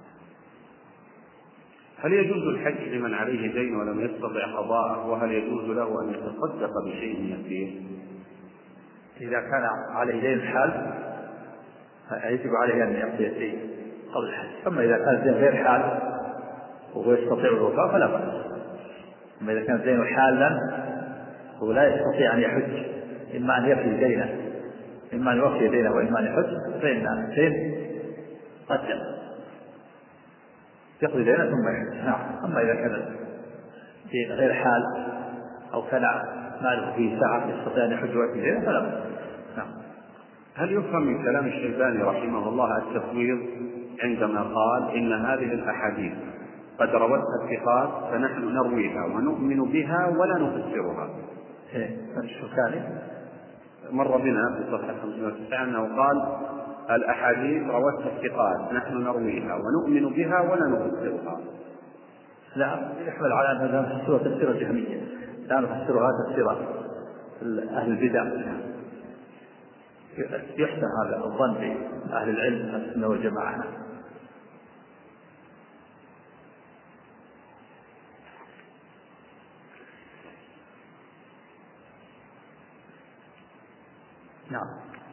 هل يجوز الحج لمن عليه دين ولم يستطع قضاءه؟ وهل يجوز له أن يتصدق بشيء يسير؟ إذا كان عليه دين حال يجب عليه أن يعطي شيء قبل الحج. أما إذا كان دين غير حال وهو يستطيع الوفاء فلا بأس. أما إذا كان دين حالا هو لا يستطيع أن يحج، إما أن يفي دينه إما أن يوفي دينه وإما أن يحج، فإن الدين قدم يقضي دينه ثم يحج. نعم. أما إذا كان دين غير حال أو كان ماله فيه سعة يستطيع أن يحج ويوفي دينه فلا بأس. نعم. هل يفهم من كلام الشيباني رحمه الله التفويض عندما قال إن هذه الأحاديث قد روتها الثقات فنحن نرويها ونؤمن بها ولا نفسرها؟ الشوكاني مر بنا في صفحة 59 أنه قال الأحاديث روتها الثقات نحن نرويها ونؤمن بها ولا نفسرها. لا يحمل على أن هذا تفسير تفسير الجهمية، لا نفسرها تفسير أهل البدع. يحسن هذا الظن بأهل العلم أهل السنة والجماعة. نعم.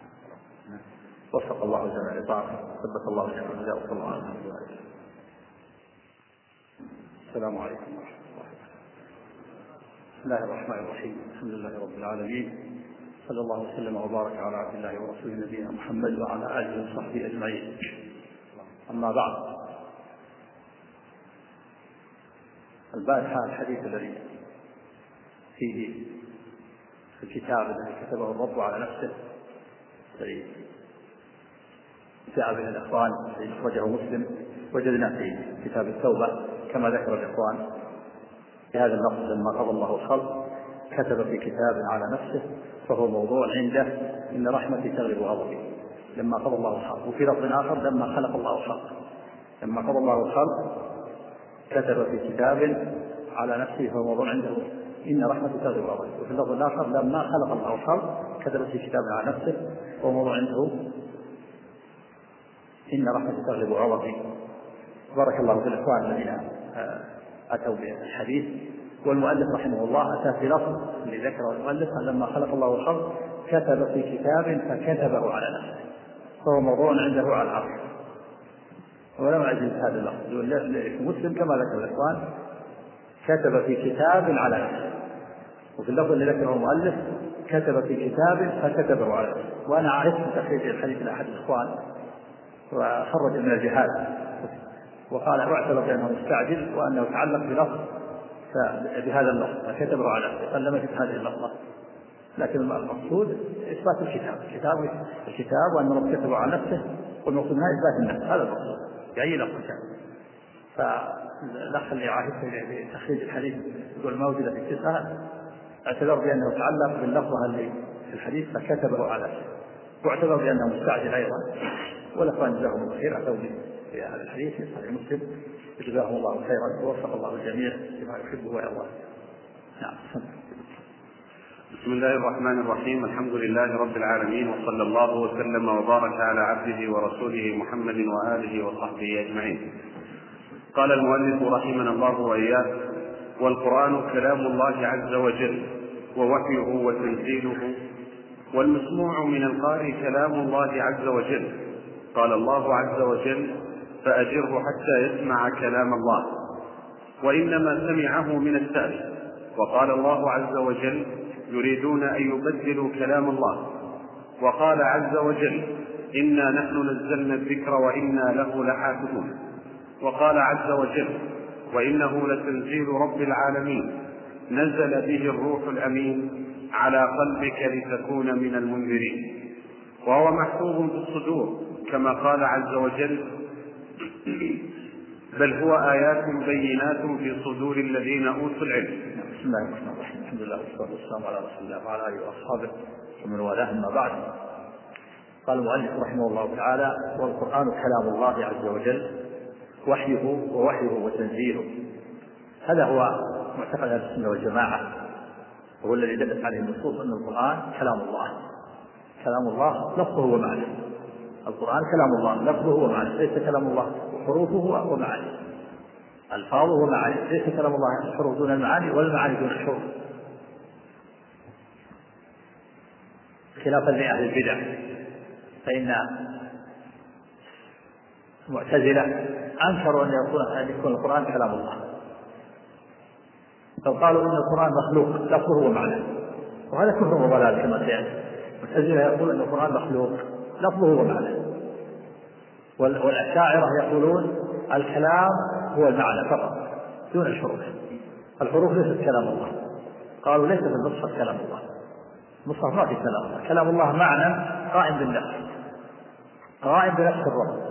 وفق الله جميع الإطاعة، ثبت الله جميع الهدى، وصلى الله عليه وسلم. السلام عليكم ورحمة الله. بسم الله الرحمن الرحيم. الحمد لله رب العالمين، صلى الله وسلم وبارك على عبد الله ورسوله نبينا محمد وعلى آله وصحبه أجمعين. أما بعد، البارحة الحديث الذي فيه في الكتاب الذي كتبه الرب على نفسه الذي جاء به الإخوان الذي أخرجه مسلم، وجدنا في كتاب التوبة كما ذكر الإخوان بهذا اللفظ: لما قضى الله الخلق كتب في كتاب على نفسه فهو موضوع عنده إن رحمتي تغلب غضبي. لما قضى الله الخلق. وفي لفظ آخر: لما خلق الله الخلق. لما قضى الله الخلق كتب في كتاب على نفسه فهو موضوع عنده إن رحمتي تغلب غضبي. وفي اللفظ الآخر: لما خلق الله الخلق كتب في كتاب على نفسه فهو موضوع عنده إن رحمتي تغلب غضبي. بارك الله في الإخوان الذين أتوا بالحديث. والمؤلف رحمه الله أتى في لفظ اللي ذكره المؤلف: لما خلق الله الخلق كتب في كتاب فكتبه على نفسه فهو موضوع عنده على العرش. ولم أجد هذا اللفظ في مسلم كما ذكر الإخوان: كتب في كتاب على نفسه. وفي اللفظ اللي ذكره المؤلف: كتب في كتاب فكتبه على نفسه. وأنا عرفت تخريج الحديث لأحد الإخوان وخرج من الجهاد وقال واعتبر بأنه مستعجل وأنه تعلق بلفظ بهذا اللفظ فكتبه على نفسه. قال لم يكن هذه اللفظة، لكن المقصود إثبات الكتاب وأن الله كتبه على نفسه، والمقصود منها إثبات النفس. هذا المقصود بأي لفظ كان. فالأخ اللي عاهدت بتخريج الحديث يقول ما وجد في التسعة اعتبر بأنه تعلق باللفظة اللي في الحديث فكتبه على نفسه، واعتبر بأنه مستعجل أيضا. والأخوان جزاهم الله خير أتوا في هذا الحديث في صحيح مسلم، جزاهم الله خيرا ووفق الله الجميع لما يحبه ويرضاه. نعم. بسم الله الرحمن الرحيم. الحمد لله رب العالمين، وصلى الله وسلم وبارك على عبده ورسوله محمد وآله وصحبه أجمعين. قال المؤلف رحمنا الله وإياه: والقرآن كلام الله عز وجل ووحيه وتنزيله، والمسموع من القارئ كلام الله عز وجل. قال الله عز وجل: فأجره حتى يسمع كلام الله، وإنما سمعه من السائل. وقال الله عز وجل: يريدون أن يبدلوا كلام الله. وقال عز وجل: إنا نحن نزلنا الذكر وإنا له لحافظون. وقال عز وجل: وإنه لتنزيل رب العالمين نزل به الروح الأمين على قلبك لتكون من المنذرين. وهو محفوظ في الصدور كما قال عز وجل: بل هو آيات بينات في صدور الذين أوتوا العلم. بسم الله الرحمن الرحيم. الحمد لله والصلاة والسلام على رسول الله وعلى آله وأصحابه ومن والاه، أما بعد. قال المؤلف رحمه الله تعالى: والقرآن كلام الله عز وجل، وحيه وتنزيله. هذا هو معتقد أهل السنة والجماعة، وهو الذي دلت عليه النصوص أن القرآن كلام الله. كلام الله لفظه ومعنى. القرآن كلام الله لفظه ومعنى، ليس كلام الله حروفه ومعاني، ألفاظه ومعاني، ليس كلام الله الحروف دون المعاني والمعاني دون الحروف، خلافا لأهل البدع. فإن المعتزلة أنكروا أن يكون القرآن كلام الله، فقالوا إن القرآن مخلوق لفظه ومعنى، وهذا كفر وضلال كما سيأتي. المعتزلة يقول أن القرآن مخلوق لفظه ومعنى، والأشاعرة يقولون الكلام هو المعنى فقط دون الحروف. الحروف ليست كلام الله، قالوا ليس في المصحف كلام الله، المصحف ما في كلام الله. كلام الله معنى قائم بالنفس، قائم بنفس الرب.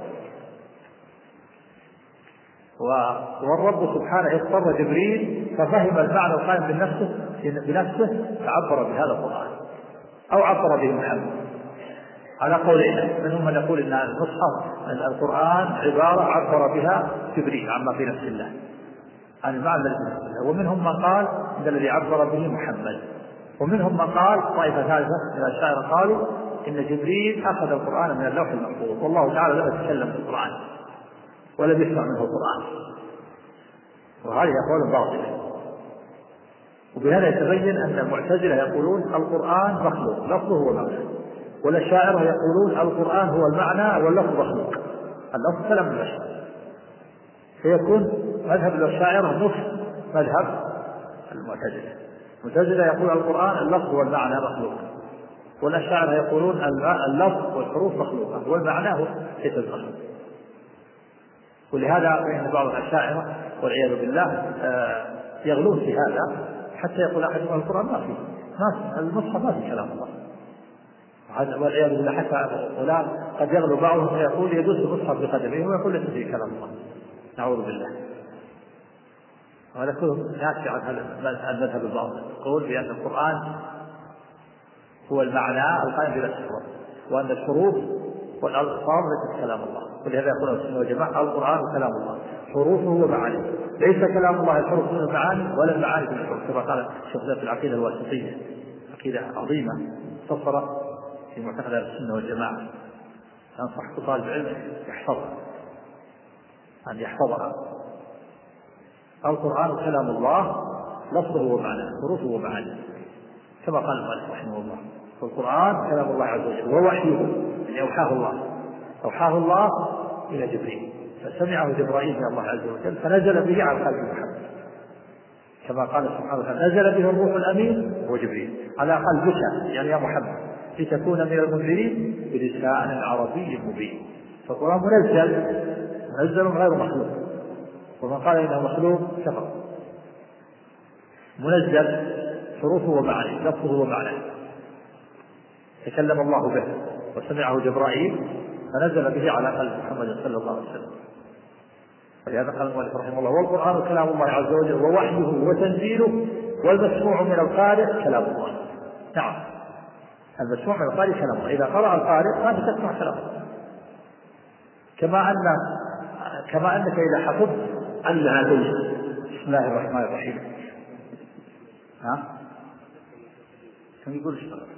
والرب سبحانه اضطر جبريل ففهم المعنى القائم بنفسه فعبر بهذا القرآن، أو عبر به محمد، على قولين. منهم من يقول ان المصحف القرآن عبارة عبر بها جبريل عما في نفس الله، عن المعنى الذي في نفس الله. ومنهم من قال ان الذي عبر به محمد. ومنهم من قال طائفة ثالثة من الأشاعرة قالوا ان جبريل اخذ القرآن من اللوح المحفوظ، والله تعالى لم يتكلم في القرآن ولم يسمع منه القرآن، وهذه أقوال باطلة. وبهذا يتبين أن المعتزلة يقولون القرآن مخلوق لفظه ومعنى، والأشاعرة يقولون القرآن هو المعنى واللفظ مخلوق، اللفظ كلام البشر. فيكون مذهب الأشاعرة نصف مذهب المعتزلة. المعتزلة يقول القرآن اللفظ والمعنى مخلوق، والأشاعرة يقولون اللفظ والحروف مخلوقة والمعنى هو ليس مخلوق. ولهذا فإن بعض الأشاعرة والعياذ بالله يغلون في هذا، حتى يقول أحدهم القرآن ما فيه، المصحف ما فيه كلام الله، والعياذ بالله. حتى فلان قد يغلو بعضهم ويقول يدوس المصحف بقدمه ويقول ليس فيه كلام الله، نعوذ بالله. وهذا كله ناتج عن هذا المذهب الباطل، يقول بأن القرآن هو المعنى القائم بنفس الرب، وأن الحروف والألفاظ ليست كلام الله. ولهذا يقول السنة والجماعة القرآن كلام الله حروفه ومعانيه، ليس كلام الله الحروف دون المعاني ولا المعاني دون الحروف، كما قال الشيخ في العقيدة الواسطية، عقيدة عظيمة مختصرة في معتقد السنة والجماعة. أنصح طالب العلم يحفظها، أن يحفظها. القرآن كلام الله لفظه ومعناه حروفه ومعانيه، كما قال المؤلف رحمه الله. فالقرآن كلام الله عز وجل، ووحيه يعني أوحاه الله إلى جبريل، فسمعه جبرائيل من الله عز وجل فنزل به على قلب محمد، كما قال سبحانه وتعالى نزل به الروح الأمين هو جبريل على قلبك يعني يا محمد لتكون من المنذرين بلسان عربي مبين. فالقرآن منزل غير مخلوق، ومن قال إنه مخلوق كفر. منزل حروفه ومعانيه لفظه ومعناه، تكلم الله به وسمعه جبرائيل فنزل به على قلب محمد صلى الله عليه وسلم. ولهذا قال المؤلف رحمه الله: والقرآن كلام الله عز وجل ووحيه وتنزيله، والمسموع من القارئ كلام الله. نعم، المسموع من القارئ كلام الله، إذا قرأ القارئ فأنت تسمع كلام الله، كما أنك إذا حفظت أنها تنزل. بسم الله الرحمن الرحيم. كم يقول اشتغل؟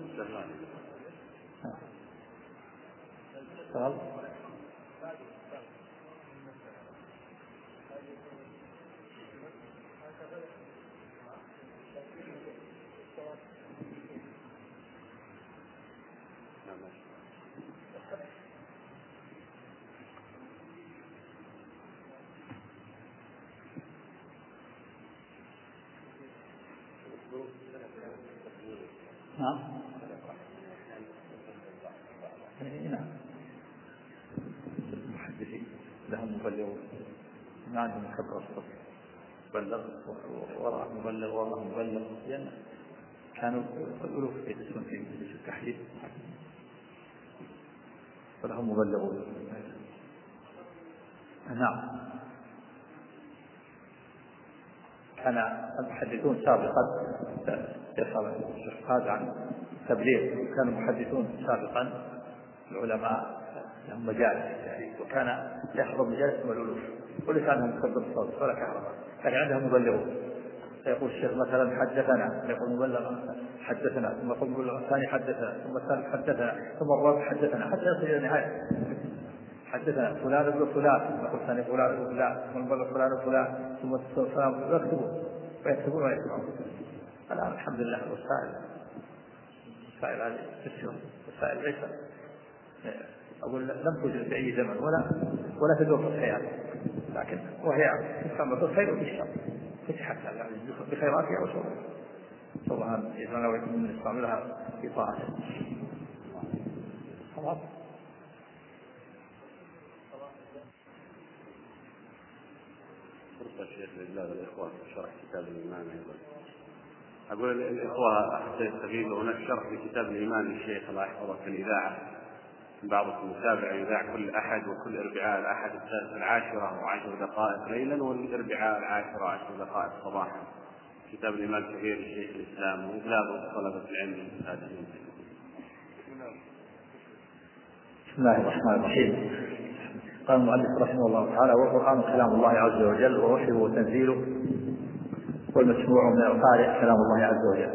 نعم. المحدثين لهم مبلغون، ما عندهم كبر الصف، بلغ وراء مبلغ والله مبلغ، لأن كانوا الألوف يدرسون في مجلس التحديث. ولهم مبلغون. نعم. كان المحدثون سابقا يسأل هذا عن تبليغ، كانوا المحدثون سابقا العلماء لهم مجالس يعني، وكان يحضر مجالس والألوف وليس عنهم مكبر الصوت ولا كهرباء، كان عندهم مبلغون. فيقول الشيخ مثلا حدثنا، يقول مبلغ حدثنا، ثم يقول مبلغ الثاني حدثنا، ثم الثالث حدثنا، ثم الرابع حدثنا، حتى يصل إلى النهاية. حدثنا فلان ابن فلان، يقول الثاني فلان ابن فلان، ثم المبلغ فلان وفلان، ثم فلان، ويكتبون ويسمعون. الآن الحمد لله وسائل هذه تسير، وسائل ليس أقول لم توجد في أي زمن ولا تدور في الحياة، لكن وهي تستعمل في الخير وفي الشر، فتحت يعني بخيراتها وشرها، طبعا إذا لو يكون نستعملها في طاعته. خلاص. فرصة الشيخ لله والإخوة شرح كتاب الإيمان أيضا. أقول الإخوة أحسن السبيل، هناك شرح لكتاب الإيمان للشيخ الله يحفظه في الإذاعة، بعضكم متابع يذاع كل أحد وكل أربعاء، الأحد 10:10 ليلا، والأربعاء 10:10 صباحا. كتاب الإيمان كبير لشيخ الإسلام وإغلاظه طلبة العلم المتاجرين. بسم الله الرحمن الرحيم. قال المؤلف رحمه الله تعالى: والقرآن كلام الله عز وجل ووحيه وتنزيله، والمسموع من القارئ كلام الله عز وجل.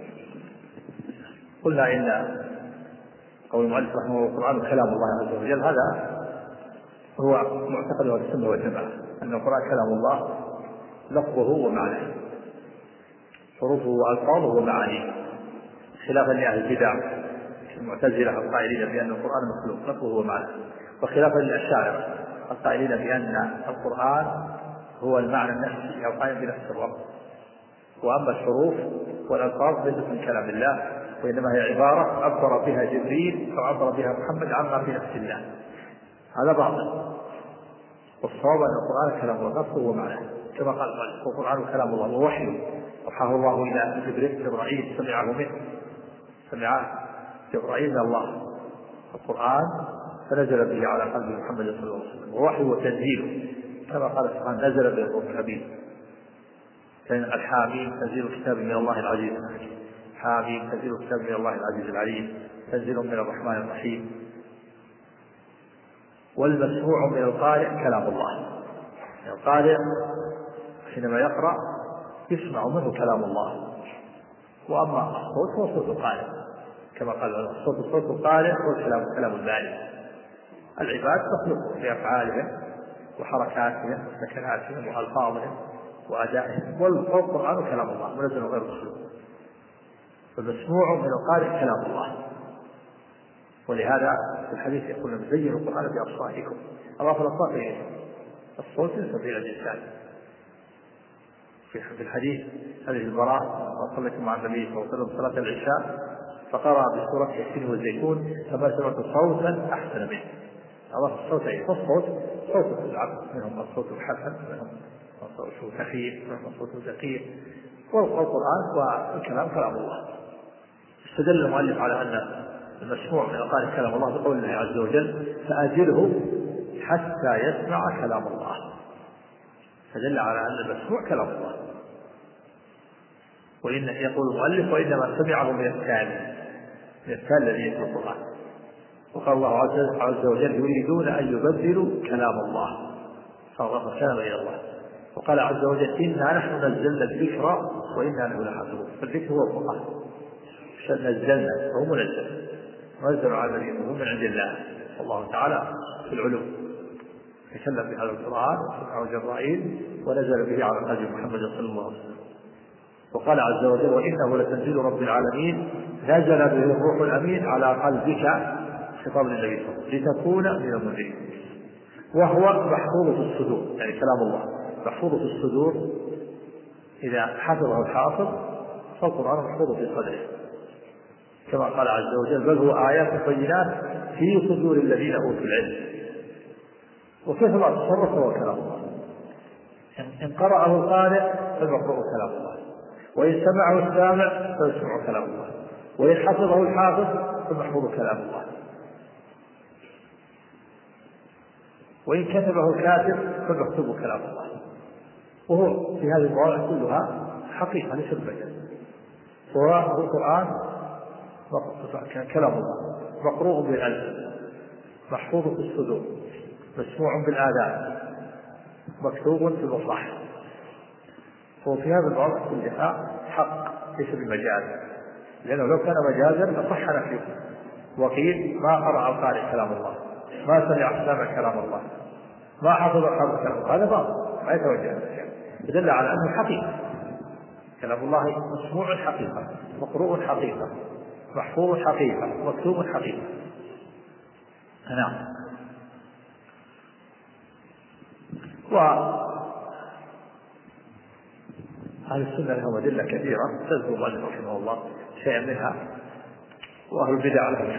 قلنا إن قول المؤلف رحمه الله القرآن كلام الله عز وجل، هذا هو معتقد أهل السنة والجماعة، أن القرآن كلام الله لفظه ومعناه، حروفه وألفاظه ومعانيه، خلافا لأهل البدع المعتزلة القائلين بأن القرآن مخلوق لفظه ومعناه، وخلافا للأشاعرة القائلين بأن القرآن هو المعنى النفسي أو قائم بنفس الرب، وأما الحروف والألفاظ ليست من كلام الله، وإنما هي عبارة عبر بها جبريل أو عبر بها محمد عما في نفس الله. هذا باطل، والصواب أن القرآن كلام الله لفظه ومعناه، كما قال القرآن كلام الله ووحيه أوحاه الله إلى جبرائيل سمع جبرائيل الله القرآن فنزل به على قلب محمد صلى الله عليه وسلم، ووحيه وتنزيله كما قال سبحانه: نزل به الروح الأمين. كان الحاميم تنزيل كتاب من الله العزيز الحكيم، حاميم تنزيل كتاب من الله العزيز العليم، تنزيل من الرحمن الرحيم. والمسموع من القارئ كلام الله، القارئ حينما يقرأ يسمع منه كلام الله، وأما الصوت هو صوت القارئ، كما قال الصوت صوت القارئ كلام البارئ. العباد تخلق بأفعالهم وحركاتهم وسكناتهم وألفاظهم وأدائهم، والقرآن كلام الله منزل غير مخلوق، فالمسموع من القارئ كلام الله. ولهذا في الحديث يقول: زينوا القرآن بأصواتكم. أضاف الأصوات إليه، الصوت يستطيع الإنسان. في الحديث هذه البراء: وصليت مع النبي صلى الله عليه وسلم صلاة العشاء فقرأ بسورة ياسين والزيتون فما سمعت صوتا أحسن منه. أضاف الصوت إليه، فالصوت صوت العبد، منهم الصوت الحسن، منهم الصوت الخفيف، منهم الصوت الدقيق، والقرآن والكلام كلام الله. استدل المؤلف على أن المسموع من القارئ كلام الله بقول الله عز وجل: فأجره حتى يسمع كلام الله، فدل على أن المسموع كلام الله. وإن يقول المؤلف: وإنما سمعه من التالي الذي يتلو القرآن. وقال الله عز وجل: يريدون أن يبدلوا كلام الله، فأضاف كلام إلى الله. وقال عز وجل: إنا نحن نزلنا الذكر وإنا له لحافظون. فالذكر هو القرآن، نزلنا فهو منزل على الذين هم من عند الله، والله تعالى في العلو تكلم بهذا القرآن وسمعه جبرائيل ونزل به على قلب محمد صلى الله عليه وسلم. وقال عز وجل: وإنه لتنزيل رب العالمين نزل به الروح الأمين على قلبك، خطاب للنبي صلى الله عليه وسلم، لتكون من المنذرين. وهو محفوظ في الصدور، يعني كلام الله محفوظ في الصدور، إذا حفظه الحافظ فالقرآن محفوظ في صدره، كما قال عز وجل: بل هو آيات بينات في صدور الذين أوتوا العلم. وكيف ما تصرف هو كلام الله، إن قرأه القارئ فالمقروء كلام الله، وإن سمعه السامع فيسمع كلام الله، وإن حفظه الحافظ فالمحفوظ كلام الله. وإن كتبه كاتب فمكتوب كلام الله. وهو في هذه المواضع كلها حقيقة ليس بمجاز. هو القرآن كلام الله مقروء بالألسن محفوظ في الصدور مسموع بالآذان مكتوب في المصاحف. هو في هذا المواضع كلها حق ليس بمجاز، لأنه لو كان مجازا لصح نفيه. وقيل ما قرأ القارئ كلام الله، ما سمع سامع كلام الله، ما حفظ حفظ كلام الله، هذا باطل ما يتوجه الشيء. يدل على أنه حقيقة كلام الله مسموع حقيقة مقروء حقيقة محفوظ حقيقة مكتوب حقيقة. نعم. وأهل السنة لهم أدلة كثيرة تذكر المؤلف رحمه الله شيئا منها. وأهل البدع لهم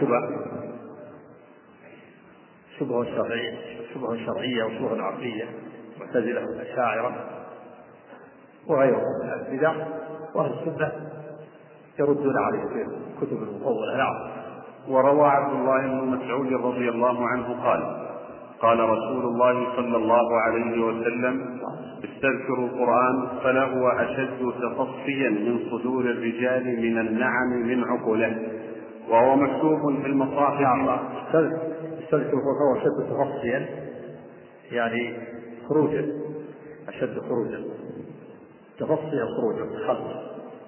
شبه شرعية وشبه عقلية، معتزلة والأشاعرة وغيرهم من البدع. وأهل السنة يردون عليه في كتب المطولة. نعم. وروى عبد الله بن مسعود رضي الله عنه قال قال رسول الله صلى الله عليه وسلم استذكروا القرآن فلهو أشد تفصيا من صدور الرجال من النعم من عقله وهو مكتوب في المصاحف. استذكروا القرآن أشد تفصيا يعني خروجا، أشد خروجا تفصيا خروجا خلص.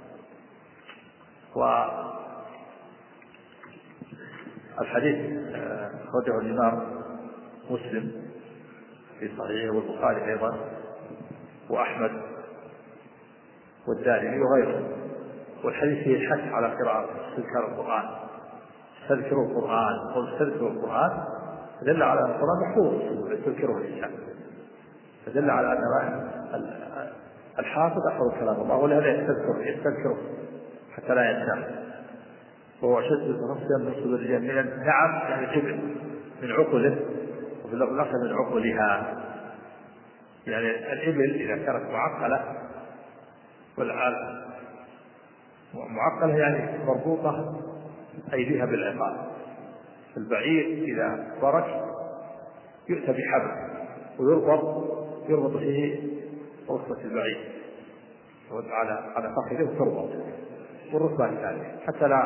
والحديث خرجه الإمام مسلم في صحيحه والبخاري أيضا وأحمد والدارمي وغيره. والحديث فيه الحث على قراءة استذكار القرآن. استذكروا القرآن واستذكروا القرآن دل على أن القرآن محفوظ يستذكره الإنسان، فدل على أن الحافظ أحفظ كلام الله ولهذا يستذكره حتى لا ينساه. وهو أشد تفصيلا من صدور الرجال من النعم يعني جبل من عقله، وفي اللفظ الآخر من عقلها. يعني الإبل إذا كانت معقلة معقلة يعني مربوطة أيديها بالعقال. البعير إذا برك يؤتى بحبل ويربط فيه ركبة البعير على فخذه وتربط والركبة الثانية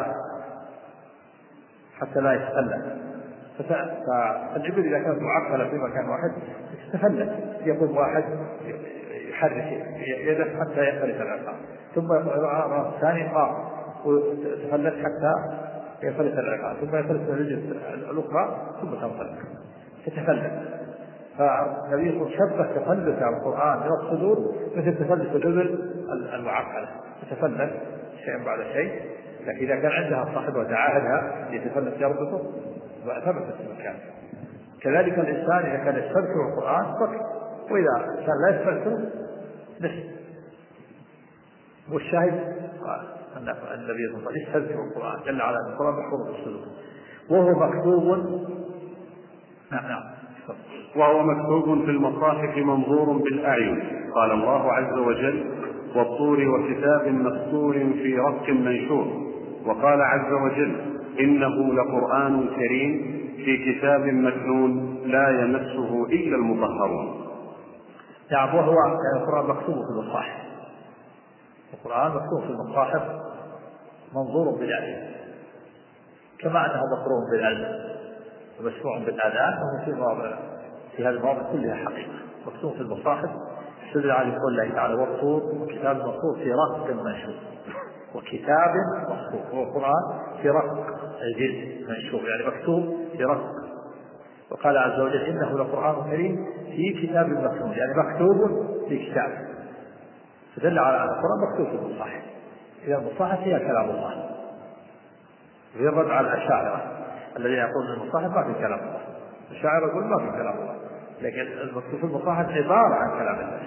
حتى لا يتخلى. فالإبل إذا كانت معقلة في مكان واحد تتفلت، يقوم واحد يحرك يده حتى يختلف العقال، ثم يقوم الثاني قام وتفلت حتى يختلف العقال، ثم يختلف الرجل الأخرى ثم تتفلت. فالنبي شبه تفلت على القرآن من الصدور مثل تفلت الإبل المعقلة تتفلت شيئا بعد شيء، لكن إذا كان عندها صاحب وتعاهدها يتفلت يربطه ثبتت المكان. كذلك الإنسان إذا كان يستذكر القرآن فكر، وإذا كان لا يستذكر نسي. والشاهد أن النبي صلى الله عليه وسلم يستذكر القرآن دل على أن القرآن محفوظ في الصدور وهو مكتوب. نعم. وهو مكتوب في المصاحف منظور بالأعين. قال الله عز وجل والطور وكتاب مسطور في رق منشور. وقال عز وجل إنه لقرآن كريم في كتاب مكنون لا يمسه إلا المطهرون. نعم. وهو القرآن مكتوب في المصاحف. القرآن مكتوب في المصاحف منظور بالأعين كما أنه مقروء بالألسن ومسموع بالآذان. وهو في هذه المواضع كلها حقيقة مكتوب في المصاحف. استدل على قول الله تعالى والطور وكتاب مسطور في رق منشور. وكتاب مسطور هو القرآن في رق الجلد منشور يعني مكتوب في رق. وقال عز وجل إنه لقرآن كريم في كتاب مكنون يعني مكتوب في كتاب، فدل على أن القرآن مكتوب في المصاحف. إذا المصاحف هي كلام الله. يرد على الأشاعرة الذين يقولون المصاحف ما في كلام الله. الأشاعرة يقول ما في كلام الله، لكن المكتوب في المصاحف عبارة عن كلام الله،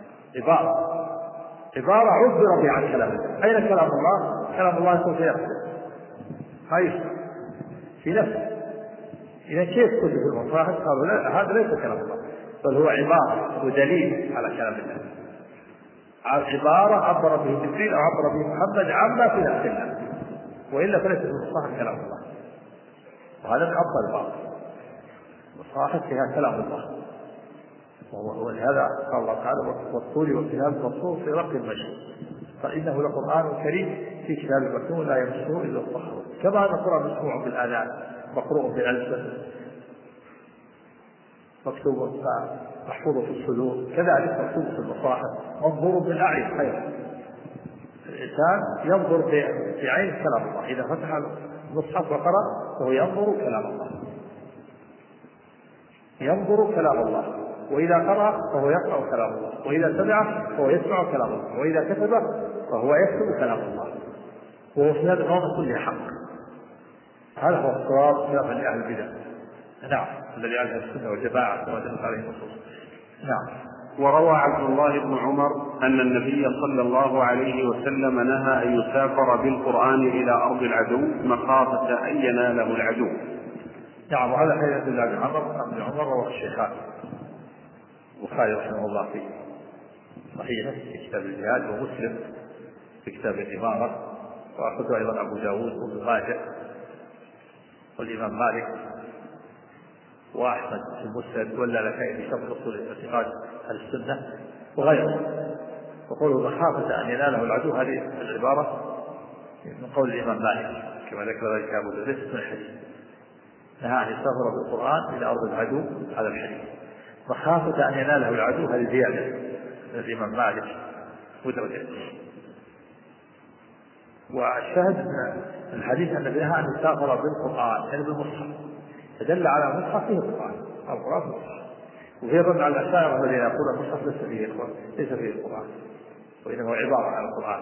عبارة عبر بها عن كلام الله. أين كلام الله؟ كلام الله يكون في نفسه ما يشبه في نفسه. إذا كيف كتب في المصاحف؟ قالوا لا هذا ليس كلام الله بل هو عبارة ودليل على كلام الله، عبارة عبر به جبريل أو عبر به محمد عما في نفس الله، وإلا فليس في المصاحف كلام الله. وهذا من أفضل الباطل. المصاحف فيها كلام الله ولهذا قال الله تعالى والطور والكتاب المسطور في رق المشهور، فإنه لقرآن كريم في كتاب مكنون لا يمسه إلا الطهور. كما أن القرآن مسموع بالآذان مقروء بالألسنة مكتوب محفوظ في الصدور، كذلك مكتوب في المصاحف منظور بالأعين خير. الإنسان ينظر بعين كلام الله، إذا فتح المصحف وقرأ فهو ينظر كلام الله، ينظر كلام الله، وإذا قرأ فهو يقرأ كلام الله، وإذا سمع فهو يسمع كلام الله، وإذا كتب فهو يكتب كلام الله، وهو في هذا الأمر كله حق. هذا هو الصواب خلافا لأهل البدع. نعم، الذي عليه السنة والجماعة كما دلت عليه النصوص. نعم. وروى عبد الله بن عمر أن النبي صلى الله عليه وسلم نهى أن يسافر بالقرآن إلى أرض العدو مخافة أن يناله العدو. نعم، وهذا حديث عبد الله بن عمر رواه الشيخان البخاري رحمه الله في صحيحه في كتاب الجهاد، ومسلم في كتاب الإمارة، وأخذه أيضا أبو داود وابن ماجه والإمام مالك وأحمد في المسند واللالكائي في شرح أصول الاعتقاد أهل السنة وغيره. وقوله مخافة أن يناله العدو هذه العبارة من قول الإمام مالك كما ذكر ذلك أبو داود في الحديث، نهى أن يسافر بالقرآن إلى أرض العدو هذا الحديث. مخافة أن يناله العدو هذه زيادة من الإمام مالك ودرجة. والشاهد من الحديث أن نهى أن يسافر بالقرآن يعني بالمصحف، فدل على المصحف فيه القرآن، القرآن في المصحف. وفي الرد على الأشاعرة الذين يقولون المصحف ليس فيه القرآن وإنما عبارة عن القرآن.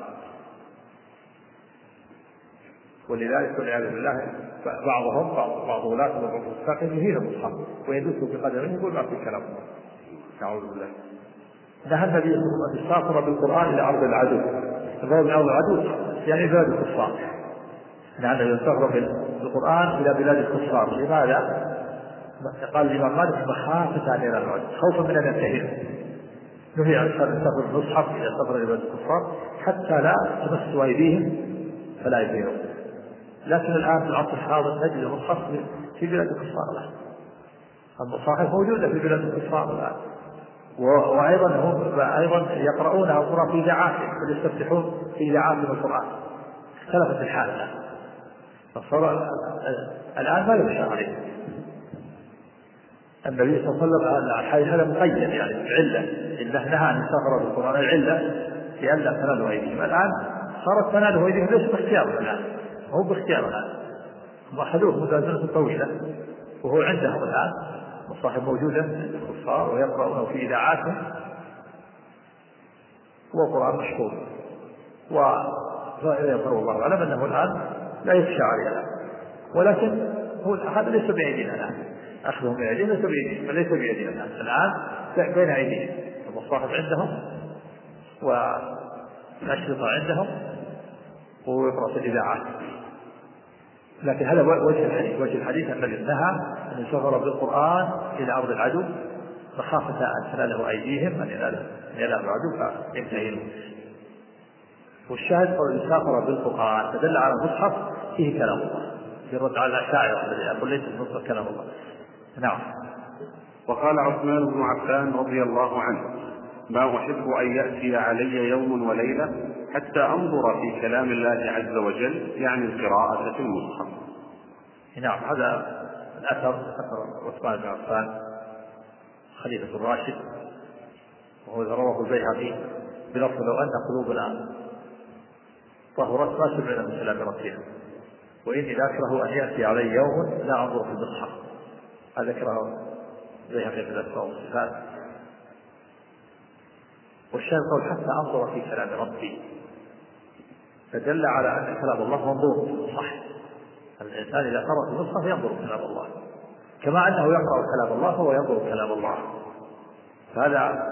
ولذلك والعياذ بالله بعض ولاة المستقيم يهين المصحف ويدوسوا بقدمه يقول ما في كلام الله، نعوذ بالله. نهى النبي صلى الله عليه وسلم أن يسافر بالقرآن إلى أرض العدو، الرد أرض العدو يعني بلاد الكفار، نهى النبي يسافر بالقرآن إلى بلاد الكفار. لماذا؟ قال الإمام مالك مخافة أن يناله العدو، خوفا من أن ينتهي. نهي عن سفر المصحف إلى سفر إلى بلاد الكفار حتى لا تمس أيديهم فلا يبيعون. لكن الآن في العصر الحاضر نجد المصحف في بلاد الكفار الآن، المصاحف موجودة في بلاد الكفار الآن، وأيضا هم أيضا يقرؤونها القرآن في إذاعاتهم ويستفتحون في إذاعاتهم القرآن. اختلفت الحال الآن، فصار الآن ما يخشى عليه. النبي صلى الله عليه وسلم الحديث هذا مقيد يعني العلة، إنه نهى أن يسافر بالقرآن العلة لئلا تناله أيديهم. الآن صارت تناله أيديهم ليس باختيار الآن، هو باختيار الآن، هم أخذوه مدة طويلة وهو عندهم الآن، مصاحف موجودة عند الكفار ويقرؤونه في إذاعاتهم، والقرآن مشهور ويقرأ الله أعلم أنه الآن لا يخشى عليه الآن. ولكن هو هذا ليس بأيدينا الآن، أخذهم من أيدينا ليس بأيدينا، بل ليس بأيدينا الآن بين أيديهم، المصاحف عندهم والأشرطة عندهم ويقرأ في الإذاعات. لكن هذا وجه الحديث الذي نهى أن يسافر بالقرآن إلى أرض العدو مخافة أن تناله أيديهم، أن يناله العدو فينتهينه. والشاهد قول يسافر بالقرآن فدل على المصحف فيه كلام الله، يرد على الأشاعرة الذي يقول ليس المصحف كلام الله. نعم. وقال عثمان بن عفان رضي الله عنه ما أحب أن يأتي علي يوم وليلة حتى أنظر في كلام الله عز وجل، يعني القراءة في المصحف. نعم، هذا الأثر عثمان بن عفان خليفة الراشد، وهو رواه البيهقي بلفظ لو أن قلوبنا طهرت ما سمعنا من كلام ربنا وإني لا أكره أن يأتي علي يوم لا أنظر في المصحف. هذا ذكره البيهقي في الأسماء والصفات. والشاهد قول حتى أنظر في كلام ربي، فدل على أن كلام الله منظور في المصحف. الإنسان إذا قرأ في المصحف ينظر كلام الله، كما أنه يقرأ كلام الله فهو ينظر كلام الله. فهذا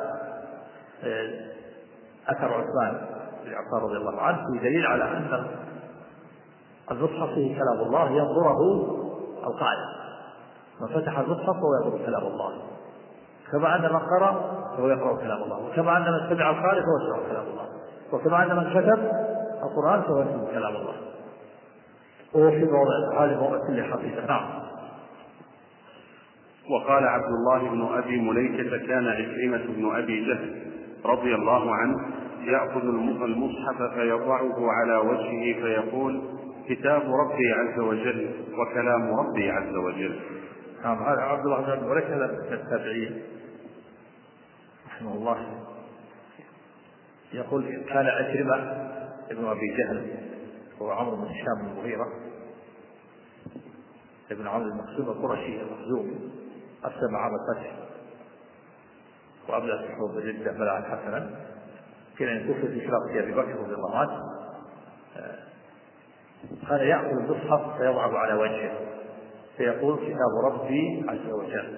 أثر عثمان بن عفان رضي الله عنه في دليل على أن المصحف فيه كلام الله ينظره القارئ، من فتح المصحف فهو ينظر كلام الله، كما أن من قرأ فهو يقرأ كلام الله، وكما أن من سمع القارئ فهو يسمع كلام الله، وكما أن من كتب القرآن فهو يسمع كلام الله. وهو في موضع هذه موضع كل حقيقة. نعم. وقال عبد الله بن أبي مليكة كان عكرمة بن أبي جهل رضي الله عنه يأخذ المصحف فيضعه على وجهه فيقول كتاب ربي عز وجل وكلام ربي عز وجل. نعم. هذا عبد الله بن أبي مليكة من التابعين رحمه الله يقول كان عكرمة ابن أبي جهل هو عمرو بن هشام بن المغيرة ابن عمرو المخزومي القرشي المخزومي أسلم عام الفتح وأبلغ الحروب جدا بلعا حسنا كان ينكف في خلافة أبي بكر رضي الله عنه. كان يأخذ المصحف فيضعه على وجهه فيقول كتاب ربي عز وجل.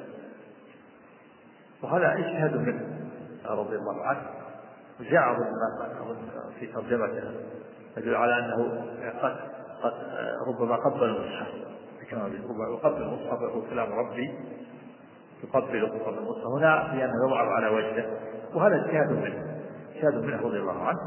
وهذا اجتهاد منه رضي الله عنه وجاء في ترجمته يدل على أنه قد ربما قبل المصحف كما يقبل المصحف ويقول كلام ربي يقبله قبل المصحف هنا لأنه يضعه على وجهه. وهذا اجتهاد منه رضي الله عنه.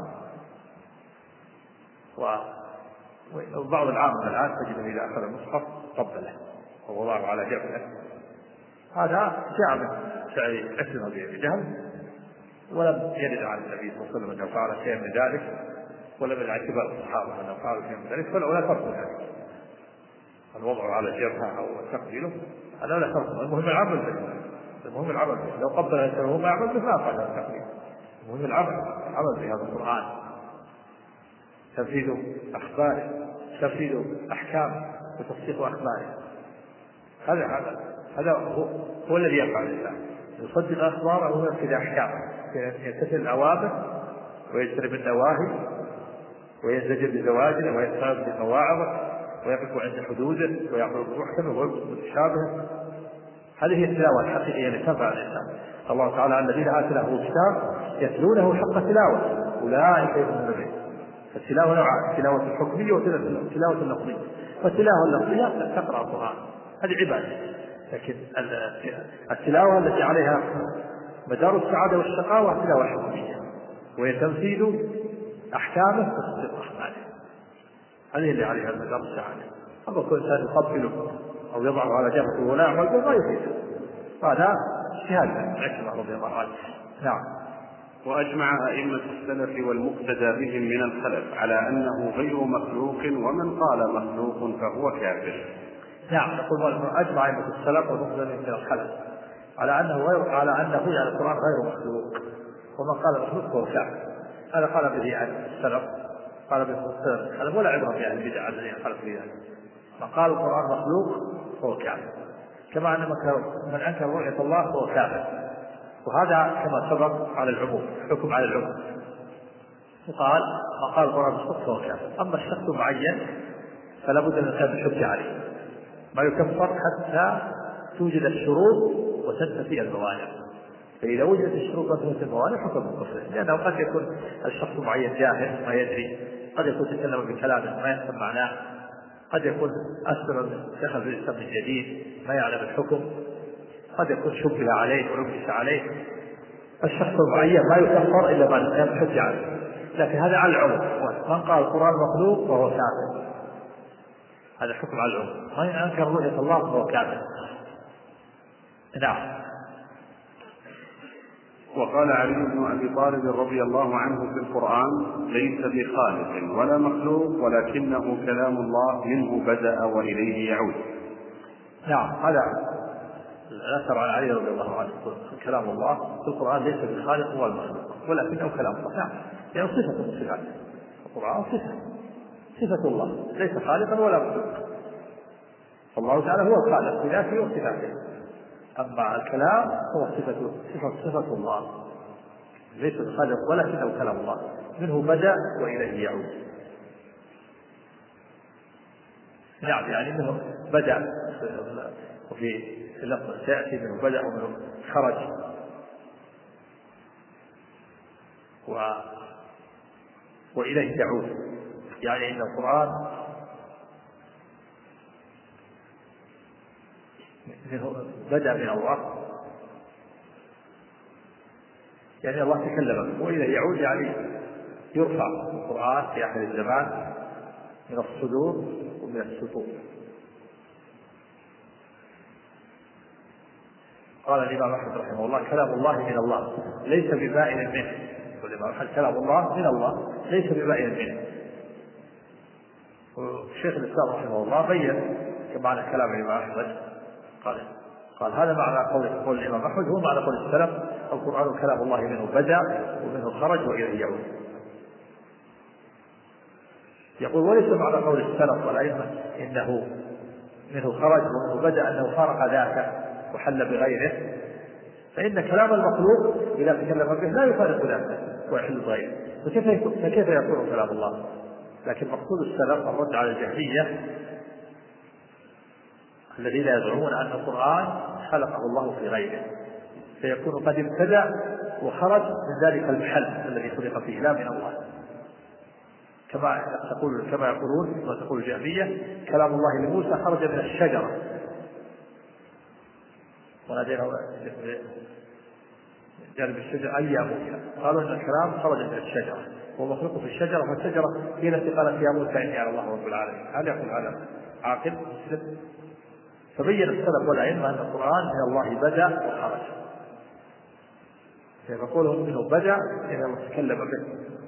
وبعض العامة الآن تجده إذا أخذ المصحف قبله ووضعه على جبهه. هذا جاء من فعل عكرمة بن أبي جهل ولم يرد عن النبي صلى الله عليه وسلم أنه فعل شيئا من ذلك ولم يرد عن كبار الصحابة أنه فعل شيئا من ذلك فلا فرق ذلك الوضع على جبهه أو تقبيله هذا لا فرق. المهم العمل به لو قبل الإنسان وما يعمل به ما فعل التقبيل. المهم العمل بهذا القرآن تنفيذ أخباره تنفيذ أحكامه وتصديق أخباره. هذا هو الذي يفعل الإنسان يصدق أخباره وينفذ أحكامه يمتثل الأوامر ويجتنب النواهي وينزجر بزواجره ويتخاذ بمواعظه ويقف عند حدوده ويعمل بمحكمه ومتشابهه. هذه هي التلاوة الحقيقية التي تنفع الإنسان. الله تعالى عن الذين آتيناهم الكتاب يتلونه حق تلاوة أولئك يؤمنون به. فالتلاوة نوعان تلاوة الحكمية وتلاوة اللفظية. فالتلاوة اللفظية تقرأ القرآن هذه عبادة لكن التلاوة التي عليها مدار السعادة والشقاوة تلاوة حكمية وهي تنفيذ أحكامه وتصديق أخباره. هذه اللي عليها مدار السعادة. أما كل إنسان يقبله أو يضعه على جبهته ولا يعمل به ما يفيده. هذا اجتهاد عكرمة رضي الله عنه. نعم. وأجمع أئمة السلف والمقتدى بهم من الخلف على أنه غير مخلوق ومن قال مخلوق فهو كافر. نعم. يقول أجمع أئمة السلف والمقتدى بهم من الخلف على أنه يعني القرآن غير مخلوق ومن قال مخلوق فهو كافر. هذا قال به عن السلف قال به السلف ولا عبرة في أهل البدع الذين خالفوا في ذلك. من قال القرآن مخلوق فهو كافر كما أن من أنكر رؤية الله فهو كافر. وهذا كما سبق على العموم حكم على العموم. وقال من قال القرآن مخلوق فهو كافر. أما الشخص معين فلا بد من الإنسان الحجة عليه ما يكفر حتى توجد الشروط وتنتفي الموانع. فإذا وجدت الشروط وتنتفي الموانع حكم الكفر لأنه قد يكون الشخص معين جاهل ما يدري قد يكون تكلم بكلام ما يفهم معناه قد يكون أسر دخل في الإسلام الجديد ما يعلم الحكم قد يكون شبه عليه ولبس عليه. الشخص المعين ما يكفر إلا ما كان حجة عليه. لكن هذا على العموم. من قال القرآن مخلوق فهو كافر هذا حكم على العموم. من أنكر رؤية الله فهو كافر. نعم. وقال علي بن أبي طالب رضي الله عنه في القرآن ليس بخالق ولا مخلوق ولكنه كلام الله منه بدأ وإليه يعود. نعم. هذا الأثر عن علي رضي الله عنه كلام الله في القرآن ليس بخالق ولا مخلوق ولكنه كلام الله. نعم. يعني صفة من صفات القرآن صفة الله ليس خالقا ولا مخلوق. الله تعالى هو الخالق بذاته وصفاته. أما الكلام هو صفة الله ليس بخالق ولكنه كلام الله منه بدأ وإليه يعود. نعم. يعني منه بدأ وفي اللفظ تأتي منه بدأ ومنه خرج وإليه يعود. يعني إن القرآن بدأ من الله يعني الله تكلم وإليه يعود يعني يرفع القرآن في آخر الزمان من الصدور ومن السطور. قال الإمام أحمد رحمه الله: كلام الله من الله ليس ببائن منه. والإمام أحمد: كلام الله من الله ليس ببائن منه. والشيخ الإسلام رحمه الله بين معنى كلام الإمام أحمد، قال هذا معنى قول الإمام أحمد هو معنى قول السلف: القرآن كلام الله منه بدأ ومنه خرج وإليه يعود. يقول: وليس معنى قول السلف والأئمة إنه منه خرج ومنه بدأ أنه فارق ذاته وحل بغيره، فإن كلام المخلوق إذا تكلم به لا يفارق ذاته ويحل بغيره، فكيف يكون كلام الله؟ لكن مقصود السلف الرد على الجهمية الذين يزعمون أن القرآن خلقه الله في غيره، فيكون قد ابتدأ وخرج من ذلك المحل الذي خلق فيه لا من الله، كما يقولون وتقول الجهمية: كلام الله لموسى خرج من الشجرة وناديناه جانب الشجرة أي يا موسى. قالوا أن الكلام خرج من الشجرة وهو مخلوق في الشجرة، فالشجرة هي التي قالت يا موسى إني أنا الله رب العالمين. هل يقول هذا عاقل مسلم؟ فبين السلف والأئمة أن القرآن من الله بدأ وخرج، فيقولون منه بدأ إن الله تكلم به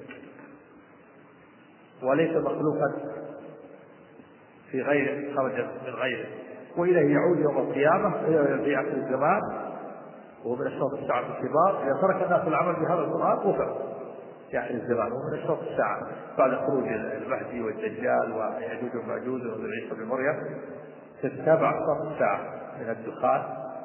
وليس مخلوقا في غيره، خرج من غيره، وإليه يعود يوم القيامة في آخر الزمان وهو من أشراط الساعة الكبار. إذا ترك الناس العمل بهذا القرآن وفق في آخر الزمان، وهو من أشراط الساعة بعد خروج المهدي والدجال ويأجوج ومأجوج وعيسى بن مريم. تتابع أشراط الساعة من الدخان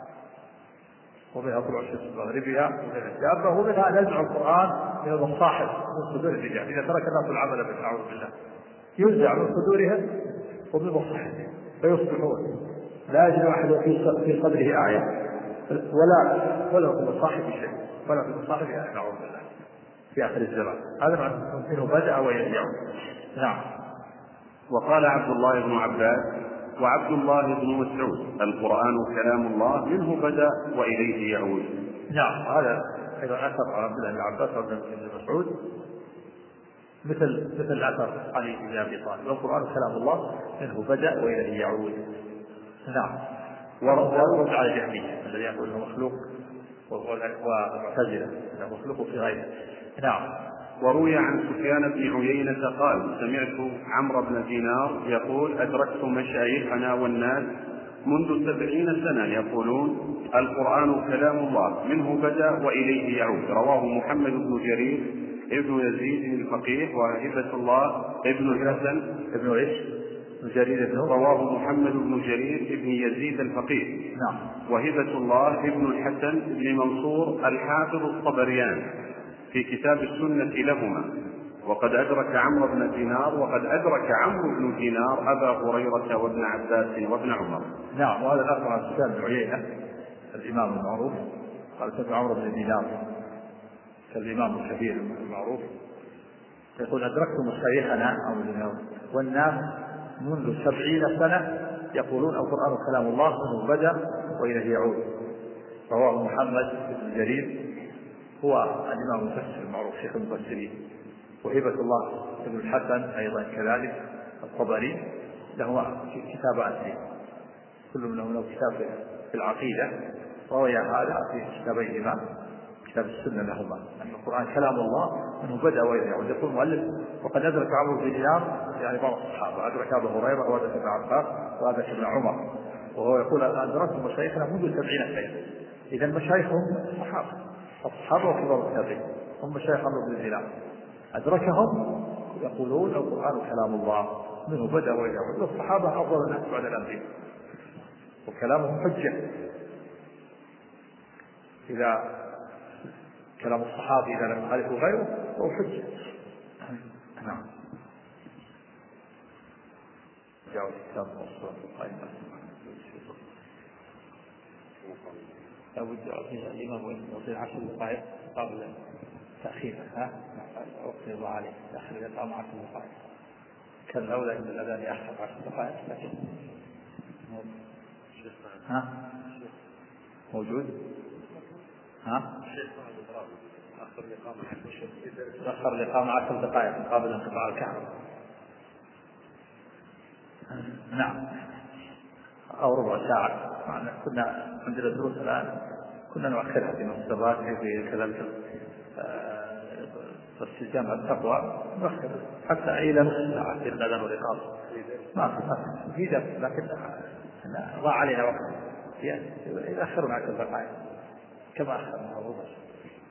ومنها طلوع الشمس مغربها ومنها الدابة ومنها نزع القرآن من المصاحف من صدور الرجال. إذا ترك الناس العمل به أعوذ بالله ينزع من صدورهم ومن مصاحفهم فيصبحون لا يجد أحد في صدره آية ولا في المصاحف شيء ولا في المصاحف آية أعوذ بالله في آخر الزمان. هذا معنى منه بدأ ويرجع. نعم. وقال عبد الله بن عباس وعبد الله بن مسعود: القرآن كلام الله منه بدأ وإليه يعود. نعم. هذا أيضا أثر عن عبد الله بن عباس وعبد الله بن مسعود مثل أثر علي بن أبي طالب: القرآن كلام الله منه بدأ وإليه يعود. نعم. ورد على الجهمية الذي يقول انه مخلوق والمعتزلة انه مخلوق في غيره. نعم. وروي عن سفيان بن عيينة قال: سمعت عمرو بن دينار يقول: أدركت مشايخنا والناس منذ 70 سنة يقولون: القرآن كلام الله منه بدأ وإليه يعود. رواه محمد بن جرير ابن يزيد الفقيه وهبة الله ابن الحسن ابن ايش؟ رواه محمد بن جرير ابن يزيد الفقيه. نعم. وهبة الله ابن الحسن بن منصور الحافظ الطبريان في كتاب السنة لهما. وقد أدرك عمرو بن دينار وقد أدرك عمرو بن دينار أبا هريرة وابن عباس وابن عمر. نعم. وهذا الأثر عن سفيان بن عيينة الإمام المعروف قال: سمع عمرو بن دينار كالإمام الكبير المعروف يقول: أدركت مشايخنا والناس منذ 70 سنة يقولون: القرآن كلام الله منه بدأ وإليه يعود. رواه محمد بن جرير هو الإمام المفسر المعروف شيخ المفسرين. وهبة الله بن الحسن أيضا كذلك الطبري له كتابان كل منهم له كتاب في العقيدة، روي هذا في كتابيهما كتاب السنة لهما أن القرآن كلام الله منه بدأ وإليه يعود. يقول المؤلف: وقد أدرك عمرو بن دينار يعني بعض الصحابة، أدرك أبا هريرة وأدرك ابن عباس وأدرك ابن عمر. وهو يقول: أدركت مشايخنا منذ 70 سنة. إذا مشايخهم الصحابة وكبار التابعين هم مشايخ عمرو بن دينار، أدركهم يقولون: القرآن كلام الله منه بدأ وإليه يعود. والصحابة أفضل الناس بعد الأنبياء وكلامهم حجة. إذا كلام الصحابي إذا لم يخالفه غيره فهو حجة. نعم. جاءوا الكتاب والصلاة القائمة لابد فيها الإمام ويصير 10 دقائق قبل تأخيرها وقت يضع عليه تأخير إذا قام 10 دقائق. كان الأولى أن الأذان يأخر 10 دقائق لكن موجود. تأخر الإقامة 10 دقائق قبل انقطاع الكهرباء. نعم. أو ربع ساعة. كنا عندنا دروس الآن كنا نؤخرها في مصدرات في كلام جامع التقوى نؤخر حتى إلى نصف ساعة في الأذان والإقامة ما في درس، لكن ضاع علينا وقت يأخرنا 10 دقائق كما أخرنا أبو بكر.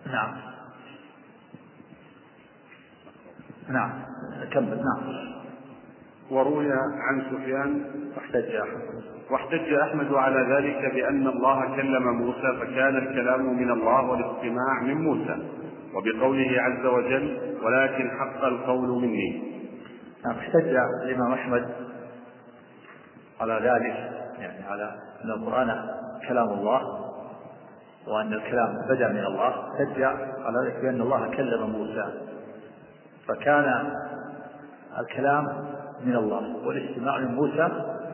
نعم كمل. نعم. وروي عن سفيان واحتج أحمد على ذلك بأن الله كلم موسى فكان الكلام من الله والاستماع من موسى، وبقوله عز وجل ولكن حق القول مني. احتج الإمام أحمد على ذلك، يعني على أن القرآن كلام الله وأن الكلام بدأ من الله، احتج على ذلك بأن الله كلم موسى فكان الكلام من الله والاستماع من موسى.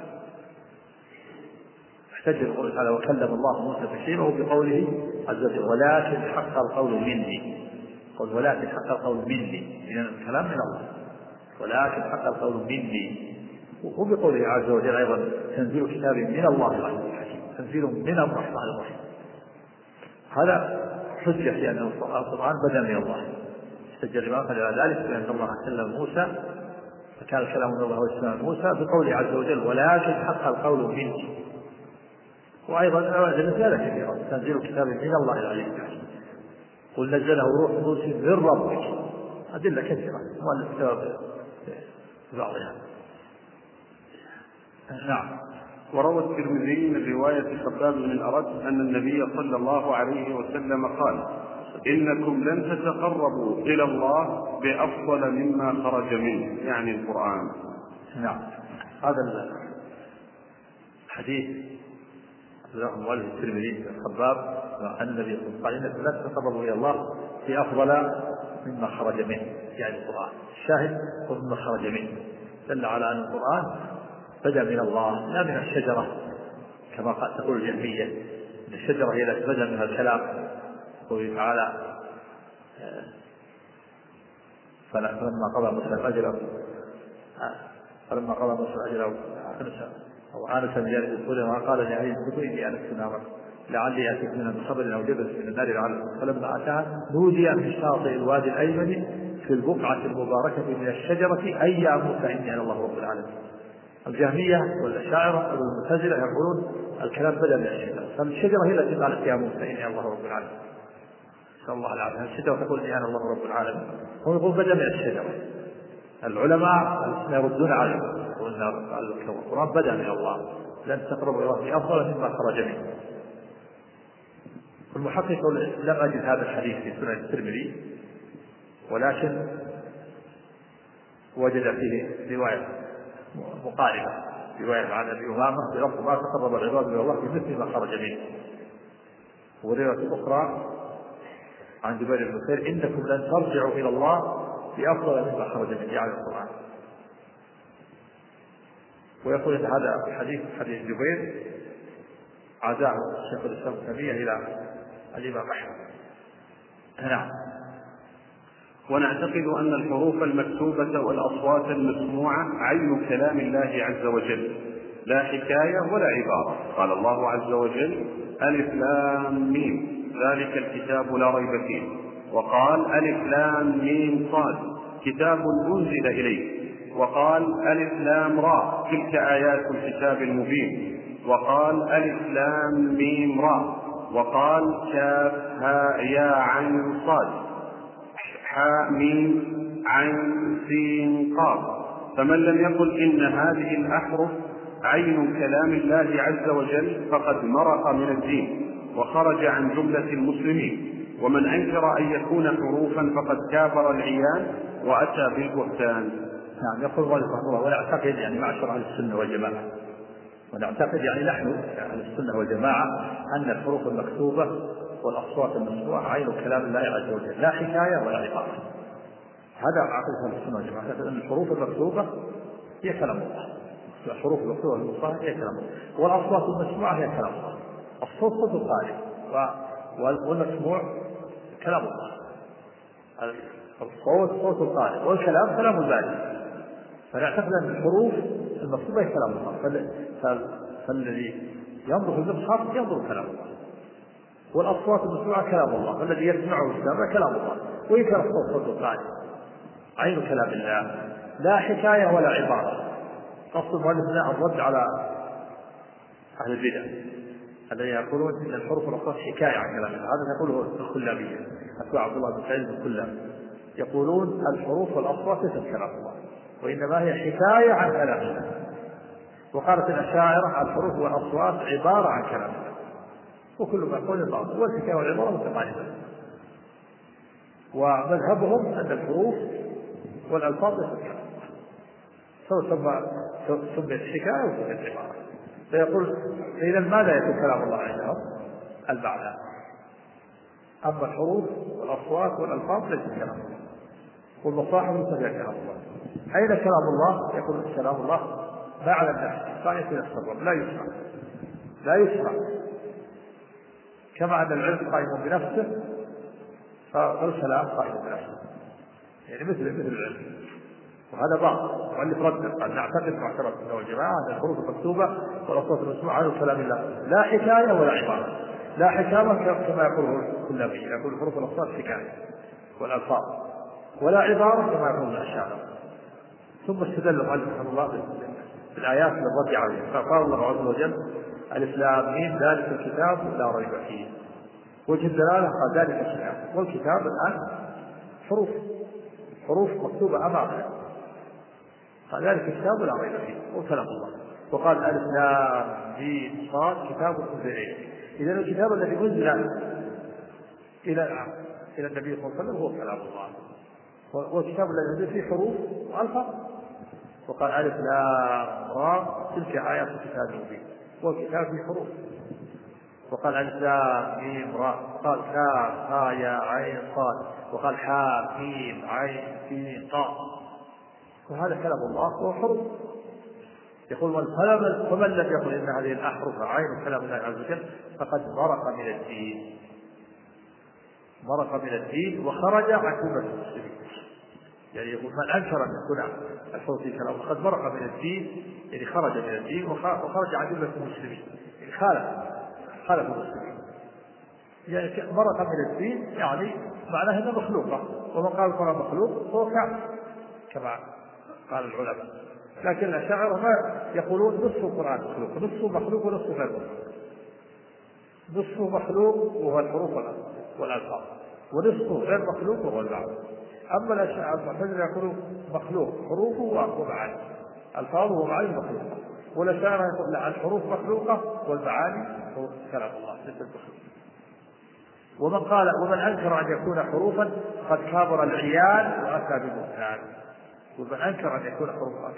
احتج القرآن تعالى وكلم الله موسى تكليمه بقوله عز وجل ولكن حق القول مني، قل ولكن حق القول مني، لأن الكلام من الله ولكن حق القول مني، وبقوله عز وجل أيضا تنزيل كتاب من الله العزيز الحكيم، تنزيل من الرحمن الرحيم. هذا حجة في أن القرآن بدأ من الله. احتج الإمام على ذلك بأن الله كلم موسى فكان الكلام من الله والاستماع من موسى بقوله عز وجل ولكن حق القول مني. وأيضا نزل كثيرا تنزيل كتاب من الله العزيز الحكيم، قل نزله روح القدس من ربك، أدلة كثيرة والسبب بعضها. نعم. وروى الترمذي من رواية خباب بن الأرد أن النبي صلى الله عليه وسلم قال إنكم لن تتقربوا إلى الله بأفضل مما خرج منه، يعني القرآن. نعم. هذا الحديث رواه الترمذي خباب أن النبي صلى الله عليه وسلم قال لن تتقربوا إلى الله بأفضل مما خرج منه، يعني القرآن. الشاهد هو مما خرج منه، دل على أن القرآن بدأ من الله لا من الشجرة كما قد تقول الجهمية، إن الشجرة هي التي بدأ منها الكلام. قوله تعالى فلما قضى موسى الأجر أو آنس من جانب الطول ما قال لأهله اتقوا إني آنست نارا لعلي آتيكم منها بخبر أو جبل من النار لعلكم. فلما أتاها نودي من شاطئ الوادي الأيمن في البقعة المباركة من الشجرة أي يا موسى إني أنا الله رب العالمين. الجهمية والأشاعرة والمعتزلة يقولون الكلام بدأ من الشجرة، فالشجرة هي التي قالت يا موسى إني الله رب العالمين. نسأل الله العافية. الشجرة تقول إني أنا الله رب العالمين، هم يقول بدأ من الشجرة. العلماء يردون عليه وأن القرآن بدأ من الله لن تقربوا إلى الله بأفضل مما خرج منه. المحقق لم أجد هذا الحديث في سنن الترمذي، ولكن وجد فيه رواية مقاربة، رواية عن أبي أمامة بلفظ ما تقرب العباد إلى الله بمثل ما خرج منه، ورواية أخرى عن جبير بن نفير إنكم لن ترجعوا إلى الله بأفضل مما خرج منه، يعني القرآن. ويقول إن هذا الحديث حديث جبير عزاه شيخ الإسلام ابن تيمية إلى الإمام أحمد. نعم. ونعتقد أن الحروف المكتوبة والأصوات المسموعة عين كلام الله عز وجل لا حكاية ولا عبارة. قال الله عز وجل ألف لام ميم ذلك الكتاب لا ريب فيه، وقال ألف لام ميم صاد كتاب أنزل إليك، وقال ألف لام را تلك آيات الكتاب المبين، وقال ألف لام ميم را، وقال كاف هاء يا عين صاد حاء ميم عين سين قاف. فمن لم يقل إن هذه الأحرف عين كلام الله عز وجل فقد مرق من الدين وخرج عن جملة المسلمين، ومن أنكر أن يكون حروفا فقد كافر العيان وأتى بالبهتان. نعم. يقول الله رحمه الله ونعتقد يعني معشر أهل السنة والجماعة، ونعتقد يعني نحن أهل السنة والجماعة أن الحروف المكتوبة والأصوات المسموعة عين كلام الله عز وجل لا حكاية ولا عبارة. هذا عقيدة أهل السنة والجماعة، أن الحروف المكتوبة هي كلام الله، الحروف المكتوبة والمصححة هي كلام الله، والأصوات المسموعة هي كلام الله. الصوت صوت القارئ والمسموع كلام الله. الصوت صوت القارئ والكلام كلام الباري. فنعتقد أن الحروف المكتوبة هي كلام الله، فالذي ينظر في المصحف ينظر كلام الله، والأصوات المسموعة كلام الله، والذي يسمعه السامع كلام الله، وإن كان الصوت صوت القارئ عين كلام الله لا حكاية ولا عبارة. قصد المؤلف الرد على أهل البدع الذين يقولون إن الحروف والأصوات حكاية عن كلام الله. هذا يقوله الكلابية، أتباع عبد الله بن سعيد الكلاب، يقولون الحروف والأصوات ليست كلام الله، وإنما هي حكاية عن كلام الله. وقالت الأشاعرة الحروف والأصوات عبارة عن كلام الله، وكل ما يقول البعض، والحكاية والعبارة متقاربة. ومذهبهم أن الحروف والألفاظ ليست كلام الله، سواء سميت حكاية وسميت عبارة. فيقول إذا ماذا يكون كلام الله عندهم؟ المعنى. أما الحروف والأصوات والألفاظ ليست كلام الله، والمصاحف ليست كلام الله. أين كلام الله؟ يقول كلام الله معنى النفس قائم في نفس الرب، لا يسمع كما أن العلم قائم بنفسه فالكلام قائم بنفسه، يعني مثل العلم. وهذا بعض مؤلف رد قال نعتقد معترف منه الجماعة أن الحروف المكتوبة والأصوات المسموعة عن كلام الله لا حكاية ولا عبارة. لا حكاية كما يقوله الكلابي، يقول الحروف والأصوات حكاية والألفاظ، ولا عبارة كما يقول الأشاعرة. ثم استدل المؤلف رحمه الله بالآيات للرد عليه، فقال الله عز وجل ألف لام ميم ذلك الكتاب لا ريب فيه. وجه الدلالة قال ذلك الكتاب، والكتاب الآن حروف مكتوبة أمامنا، قال ذلك الكتاب لا ريب فيه وكلام الله. وقال ألف لام ميم صاد كتاب أنزل إليك. إذا الكتاب الذي أنزل إلى النبي صلى الله عليه وسلم هو كلام الله، والكتاب الذي أنزل فيه حروف وألفاظ. وقال ألف لام را تلك آيات الكتاب المبين، والكتاب فيه حروف. وقال ألف لام ميم را، قال كاف ها يا عين صاد، وقال حاء ميم عين سين قاف، وهذا كلام الله وهو حروف. يقول فمن لم يقل إن هذه الأحرف عين كلام الله عز وجل فقد مرق من الدين وخرج عن كلمة المسلمين. يعني يقول من أنكر أن يكون الحروف في كلام فقد مرق من الدين، يعني خرج من الدين وخرج عن كلمة المسلمين، يعني خالف المسلمين. يعني مرق من الدين يعني معناه أنه مخلوقة، ومن قال القرآن مخلوق هو كافر كما قال العلماء. لكن الأشاعرة ما يقولون نصف القرآن مخلوق، نصفه مخلوق ونصفه غير مخلوق. نصفه مخلوق وهو الحروف والألفاظ، ونصفه غير مخلوق وهو المعنى. أما الأشاعرة المعتزلة يقولون مخلوق حروفه ومعاني، ألفاظه ومعاني مخلوقة. والأشاعرة يقول لا، الحروف مخلوقة والمعاني هو كلام الله ليس مخلوق. ومن أنكر أن يكون حروفا قد كابر العيال وأتى بالبهتان. ومن أنكر أن يكون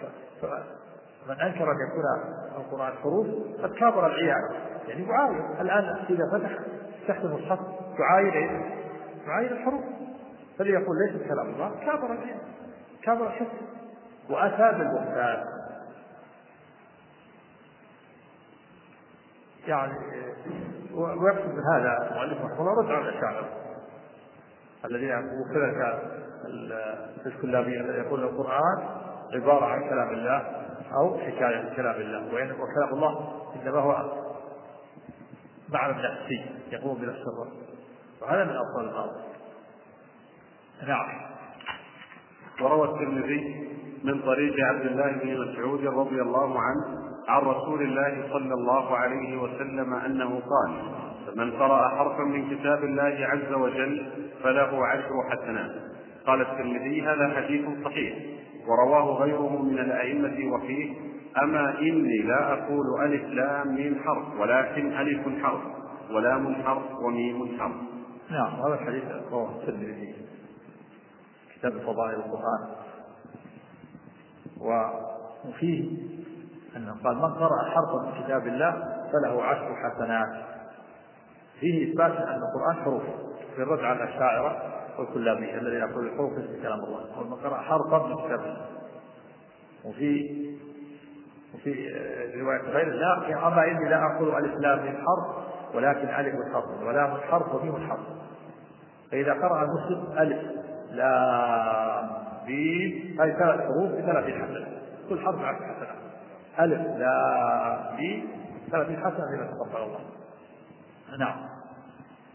القرآن حروف قد كابر العيال، يعني معاين. الآن إذا فتح المصحف تعاين الحروف، فليقول ليس كلام الله كابر العيال، كابر الحس، وأتى بالبهتان. يعني ويقصد من هذا المؤلف رحمه الله رد على الأشاعرة الذين وكذلك الكلابية الذين يقول القرآن عبارة عن كلام الله أو حكاية عن كلام الله، وكلام الله إنما هو معنى نفسي يقوم بنفس الرب، وهذا من أبطال الأرض. نعم. وروى الترمذي من طريق عبد الله بن مسعود رضي الله عنه عن رسول الله صلى الله عليه وسلم أنه قال: من قرأ حرفا من كتاب الله عز وجل فله 10 حسنات. قال الترمذي: هذا حديث صحيح. ورواه غيره من الأئمة وفيه: أما إني لا أقول ألف لام ميم حرف، ولكن ألف حرف ولام حرف وميم حرف. نعم، هذا الحديث رواه الترمذي كتاب فضائل القرآن. وفيه أنه قال: من قرأ حرفا من كتاب الله فله 10 حسنات. فيه إثبات أن القرآن حروف، في الرد على الأشاعرة والكلابية الذين يقولون الحروف ليست كلام الله. ومن قرأ حرفا من كتاب الله. وفي رواية غير لا، أما إني لا أقول ألف لام ميم حرف، ولكن ألف حرف ولام حرف وميم حرف. فإذا قرأ المسلم ألف لام ميم هذه 3 حروف ب30 حسنة، كل حرف 10 حسنات. ألف لام ميم 30 حسنة لما تقبل الله. نعم.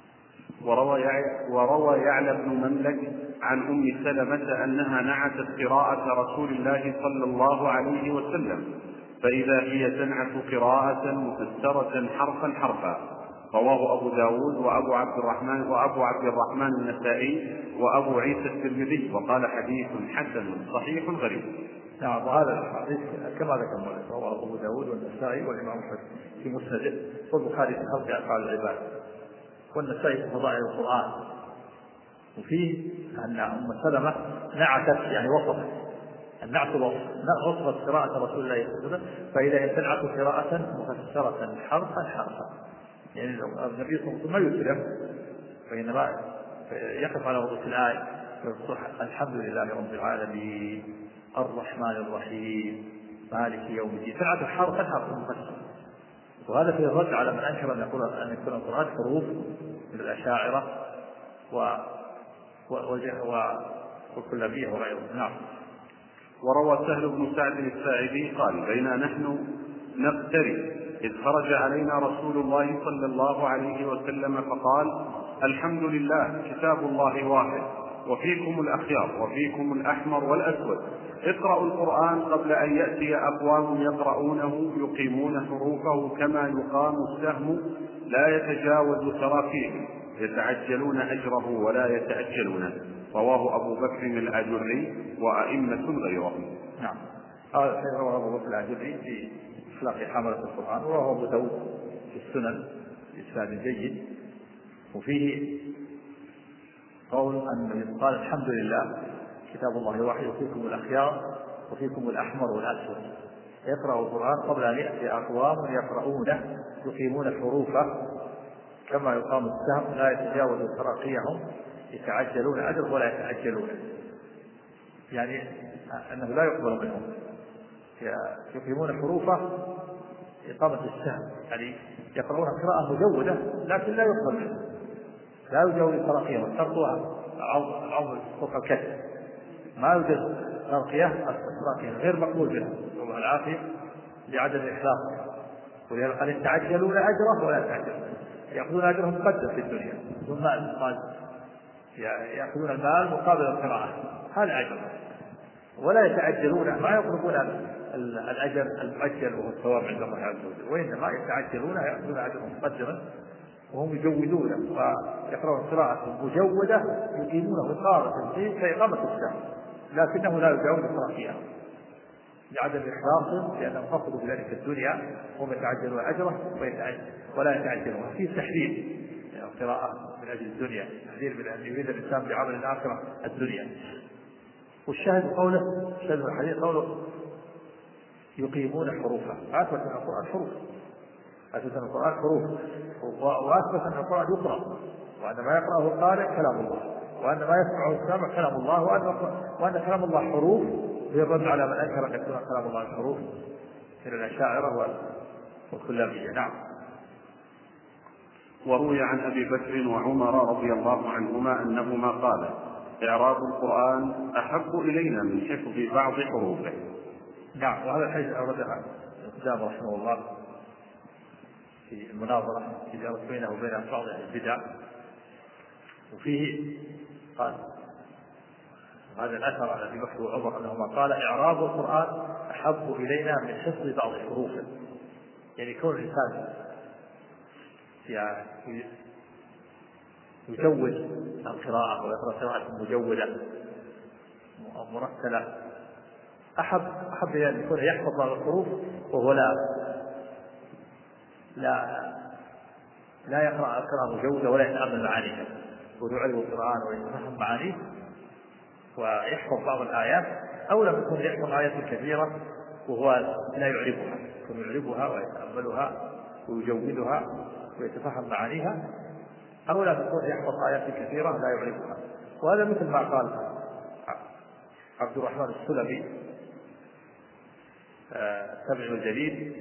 وروى يعلى بن مملك عن أم سلمة أنها نعتت قراءة رسول الله صلى الله عليه وسلم، فإذا هي تنعت قراءة مفسرة حرفا حرفا. رواه أبو داود وأبو عبد الرحمن النسائي وأبو عيسى الترمذي، وقال حديث حسن صحيح غريب. نعم. وهذا الحديث كما ذكرنا رواه أبو داود والنسائي والإمام أحمد في مسنده، والبخاري في خلق أفعال العباد، والنسائي في فضائل القرآن. وفيه أن أم سلمة نعتت يعني وصفت، النعت وصفت قراءة رسول الله صلى الله عليه وسلم، فإذا تنعت قراءة مفسرة حرفا حرفا، يعني النبي صلى الله عليه وسلم ما يسلم، فإنما يقف على وضوح الآية ويقول الحمد لله رب العالمين الرحمن الرحيم مالك يوم الدين، تنعت حرفا حرفا مفسرا. وهذا في الرد على من أنكر أن يكون القرآن حروف من الأشاعرة والكلابية وغيرهم. نعم. وروى سهل بن سعد الساعدي قال: بينا نحن نقترب إذ خرج علينا رسول الله صلى الله عليه وسلم فقال: الحمد لله كتاب الله واحد، وفيكم الأخيار وفيكم الأحمر والأسود، اقرأوا القرآن قبل أن يأتي أقوام يقرؤونه يقيمون حروفه كما يقام السهم لا يتجاوز تراكيه، يتعجلون أجره ولا يتأجلونه. رواه أبو بكر الآجري وأئمة غيرهم. نعم. هذا رواه أبو بكر الآجري في إطلاق حملة القرآن، ورواه أبو داود في السنن بإسناد جيد. وفيه قول أن قال الحمد لله كتاب الله واحد، وفيكم الأخيار وفيكم الأحمر والأسود، يقرأ القرآن قبل أن يأتي أقوام يقرؤونه يقيمون حروفه كما يقام السهم لا يتجاوز تراقيهم، يتعجلون أجر ولا يتعجلون، يعني أنه لا يقبل منهم، يقيمون حروفه إقامة السهم، يعني يقرؤون قراءة مجودة لكن لا يقبل منهم، لا يجاوز تراقيهم، ترقها العظم فوق الكتف، ما يوجد ترقية، التراقية غير مقبول منهم والله العافية لعدم إخلاصهم. ولذلك قال يتعجلون أجره ولا يتعجلون، يأخذون أجرهم مقدم في الدنيا ثم يأخذون المال مقابل القراءة، هذا أجر، ولا يتعجلون، ما يطلبون الأجر المؤجل وهو الثواب عند الله عز وجل، وإنما يتعجلون يأخذون أجرهم مقدما وهم يجودون ويقرؤون قراءة مجودة يقيمونه إقامة كإقامة السهم، لكنه لا يجاوز تراقيها لعدم إخلاصهم، لأنهم فقدوا بذلك الدنيا وهم يتعجلون أجره ولا يتعجلون. في تحذير القراءة من أجل الدنيا، تحذير من أن يريد الإنسان بعمل الآخرة الدنيا. والشاهد قوله، شاهد الحديث قوله يقيمون حروفه، أثبت أن القرآن حروف، أثبت أن القرآن حروف، وأثبت أن القرآن يقرأ، وأن ما يقرأه القارئ كلام الله، وأن ما يسمعه السامع كلام الله، وأن كلام الله حروف، بالرد على من أنكر أن يكون كلام الله حروف من الأشاعرة والكلابية. نعم. وروي عن أبي بكر وعمر رضي الله عنهما أنهما قال: إعراب القرآن أحب إلينا من حفظ بعض حروفه. نعم. وهذا الحديث أوردها الإمام رحمه الله في المناظرة التي بينه وبين بعض البدع، وفيه قال هذا الأثر على أبي بكر وعمر أنهما قال: إعراب القرآن أحب إلينا من حفظ بعض حروفه، يعني كون الإنسان يجود القراءة ويقرأ قراءة مجودة مرتلة أحب أن يكون يحفظ بعض الحروف وهو لا يقرأ قراءة مجودة ولا يتأمل معانيها، ويعرف القرآن ويتفهم معانيه ويحفظ بعض الآيات، أو لم يكن يحفظ آيات كثيرة وهو لا يعرفها، يكون يعرفها ويتأملها ويجودها ويتفهم معانيها، أو لم يكن يحفظ آيات كثيرة لا يعرفها. وهذا مثل ما قال عبد الرحمن السلمي التابعي الجليل: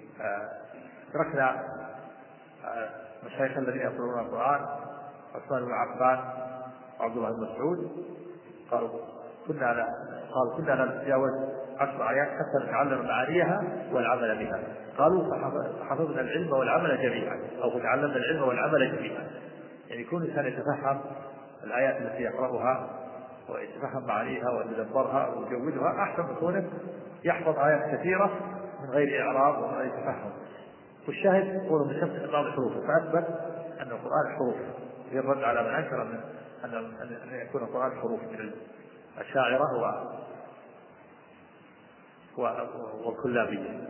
تركنا مشايخ الذين يقرؤون القرآن عثمان بن عفان وعبد الله بن مسعود، قالوا كنا لا نتجاوز 10 آيات حتى نتعلم معانيها والعمل بها، قالوا فحفظنا العلم والعمل جميعا، أو تعلمنا العلم والعمل جميعا. يعني يكون الإنسان يتفهم الآيات التي يقرأها ويتفهم معانيها ويتدبرها ويجودها أحسن من كونه يحفظ آيات كثيرة من غير إعراب ومن غير تفهم. والشاهد هو بشرط بعض الحروف، فأثبت أن القرآن حروف، في الرد على من أنكر من أن يكون القرآن حروف من الأشاعرة والكلابية.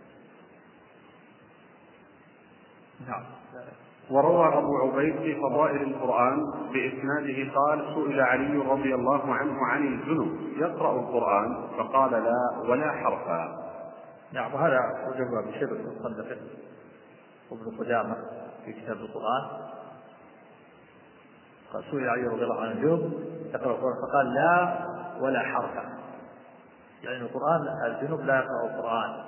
نعم. وروى أبو عبيد في فضائل القرآن بإسناده قال: سئل علي رضي الله عنه عن الجنب يقرأ القرآن فقال: لا ولا حرفا. نعم. وهذا وجبه بشبه مصنف وابن قدامة في كتاب القرآن. قال: سئل علي رضي الله عنه عن الجنب يقرأ القرآن فقال: لا ولا حرفا. يعني القرآن الجنوب لا يقرأ القرآن،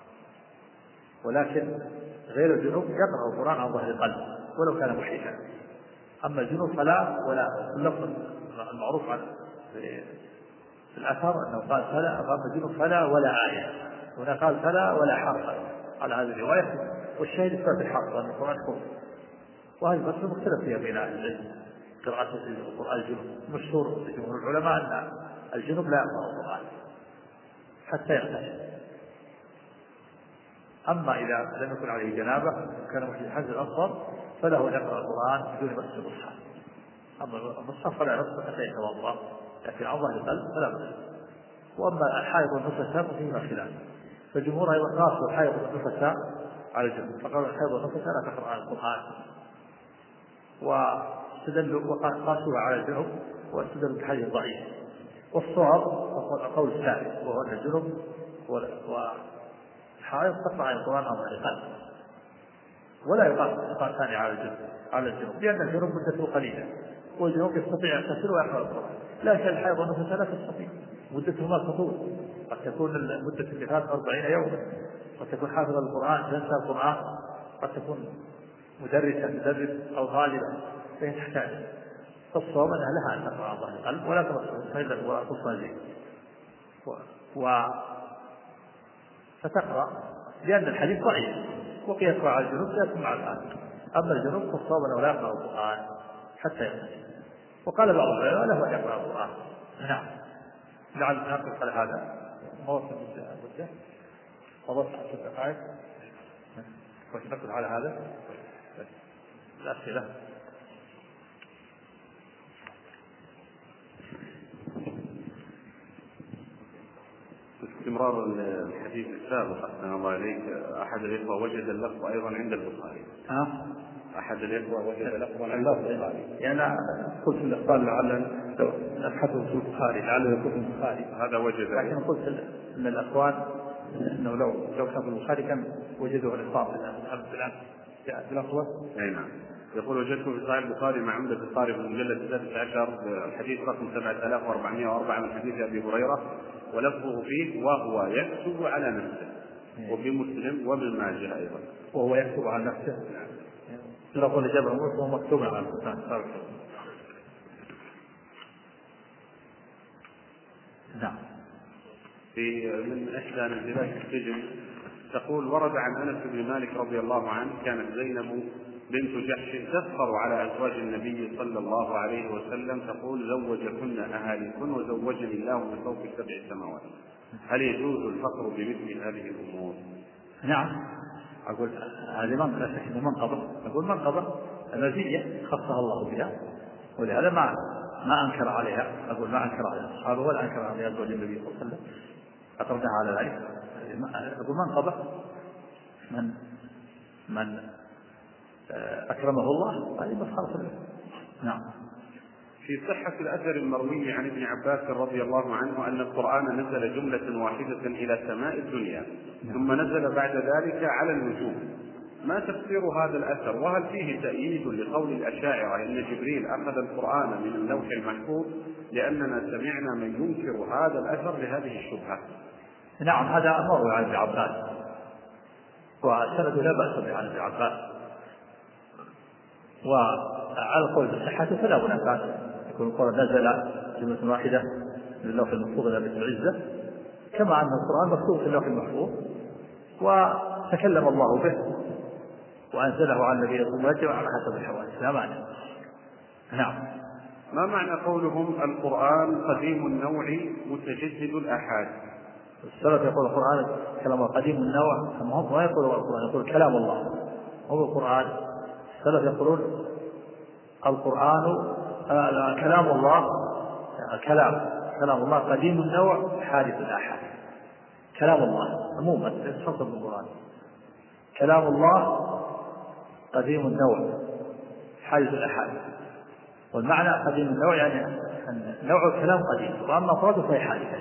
ولكن غير الجنوب يقرأ القرآن عن ظهر القلب ولو كان محيطا. أما الجنوب فلا ولا. اللفظ المعروف عن في الأثر أنه قال فلا، أما الجنوب فلا ولا آية، هنا قال فلا ولا حرفا على هذه الرواية. والشاهد إثبات الحرف وأن القرآن حرف، وهذه المسألة مختلف فيها بين أهل العلم. قراءة القرآن الجنوب مشهور لجمهور العلماء أن الجنوب لا يقرأ القرآن حتى يغتسل. أما إذا لم يكن عليه جنابة كان محدث الحدث الأصغر فله أن يقرأ القرآن بدون مس المصحف. أما المصحف فلا يمس حتى يتوضأ، لكن عن ظهر القلب فلا بأس. وأما الحائض والنفساء ففيهما خلاف، فالجمهور أيضا قاسوا الحائض والنفساء على الجنوب، فقالوا الحائض والنفساء لا تقرأ على القرآن، واستدلوا وقاسوا على الجنوب واستدلوا بحديث ضعيف. والصواب قول الثالث، وهو أن الجنوب والحائض تقرأ على القرآن عن ظهر القلب، ولا يقال ثاني على الجنوب، لأن الجنوب مدته قليلة والجنوب يستطيع أن يغتسل ويقرأ القرآن، لكن الحائض والنفساء لا تستطيع، مدتهما تطول، قد تكون مدة النفاس 40 يوما، قد تكون حافظة للقرآن تنسى القرآن، قد تكون مدرس أو غالبا، فهي تحتاج. فالصواب أنها لها أن تقرأ عن ظهر القلب ولا تصل زين فتقرأ، لأن الحديث ضعيف وقي يقرأ على الجنوب لا مع الآن. أما الجنوب فالصواب أنه لا يقرأ القرآن حتى يغتسل. وقال بعض العلماء له أن يقرأ القرآن. نعم. لعل نقف على هذا موضوع المدة وضعت 10 دقائق ونقف على هذا الأسئلة. استمرار الحديث السابق أحسن الله إليك، أحد الإخوة وجد اللفظ أيضا عند البخاري. أحد الإخوة وجد لفظا عند البخاري. يعني أنا قلت الإخبار لعل أبحثه في البخاري لعله يكون في البخاري، هذا وجد، لكن قلت أن الأخوان أنه لو كان في البخاري كان وجدوا الإخبار بالأقوى. أي نعم. يقول: وجدته في صحيح البخاري مع عمدة القارئ في المجلد 16 الحديث رقم 7404 من حديث أبي هريرة، ولفظه فيه: وهو يكتب على نفسه. وفي مسلم وابن ماجه أيضا وهو يكتب على نفسه. لفظ الإجابة وهو مكتوب على نفسه. نعم. في من إحدى نزلات السجن تقول: ورد عن أنس بن مالك رضي الله عنه كانت زينب بنت جحش تفخر على أزواج النبي صلى الله عليه وسلم تقول: زوجكن أهاليكن وزوجني الله من فوق 7 سماوات. هل يجوز الفخر بمثل هذه الأمور؟ نعم. أقول هذه منقبة، أقول منقبة مزية خصها الله بها، ولهذا ما أنكر عليها. أقول ما أنكر عليها الصحابة ولا أنكر عليها أزواج النبي صلى الله عليه وسلم، أقرناها على ذلك. أقول منقبة من أكرمه الله هذه مفخرة له. نعم. في صحة الأثر المروي عن ابن عباس رضي الله عنه أن القرآن نزل جملة واحدة إلى سماء الدنيا، ثم نزل بعد ذلك على النجوم. ما تفسير هذا الأثر؟ وهل فيه تأييد لقول الأشاعرة إن جبريل أخذ القرآن من اللوح المحفوظ؟ لأننا سمعنا من ينكر هذا الأثر لهذه الشبهة. نعم. هذا مروي عن ابن عباس وسند لا بأس به عن ابن عباس، وعلى القول بالصحة فلا منافاة، يكون القرآن نزل جملة واحدة من اللوح المحفوظ إلى بيت العزة، كما أن القرآن مكتوب في اللوح المحفوظ وتكلم الله به وأنزله على النبي صلى الله عليه وسلم على حسب الحوادث، لا مانع. نعم. ما معنى قولهم القرآن قديم النوع متجدد الآحاد؟ السلف يقول القرآن كلام قديم النوع، أما هم ما يقولون القرآن، يقول كلام الله هو القرآن. السلف يقولون القرآن كلام الله، كلام الله قديم النوع حادث الآحاد. كلام الله عموما يتفضل بالقرآن، كلام الله قديم النوع حادث الآحاد. والمعنى قديم النوع يعني أن نوع الكلام قديم، وأما أفراده فهي حادثة.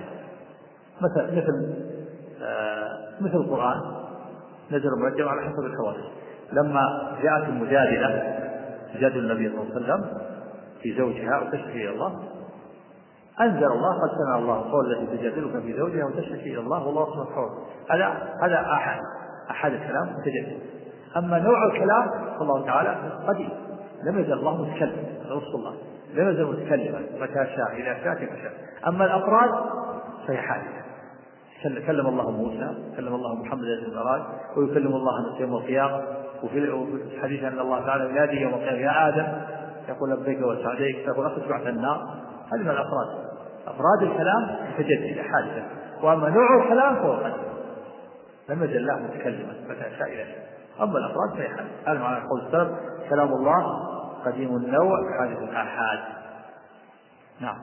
مثل القرآن نزل مرجم على حسب الحوادث. لما جاءت المجادلة تجادل النبي صلى الله عليه وسلم في زوجها وتشتكي إلى الله، أنزل الله قد سمع الله قول التي تجادلك في زوجها وتشتكي إلى الله والله سبحانه وتعالى. هذا أحد الكلام متجدد. أما نوع الكلام فالله تعالى قديم، لم يزل الله متكلم، رسول الله لم يزل متكلما متى شاء إذا شاء كيف شاء. أما الأفراد فهي حادثة. كلم الله موسى، كلم الله محمد في المعراج، ويكلم الله يوم القيامة. وفي الحديث أن الله تعالى ينادي يوم القيامة يا آدم، يقول لبيك وسعديك، يقول أخرج بعد النار. هذه من الأفراد. أفراد الكلام متجددة حادثة، وأما نوع الكلام فهو قديم، لم يزل الله متكلما متى شاء إلى شيء. أما الأفراد فهي حادثة. هذا معنى قول السلف كلام الله قديم النوع حادث الآحاد. نعم.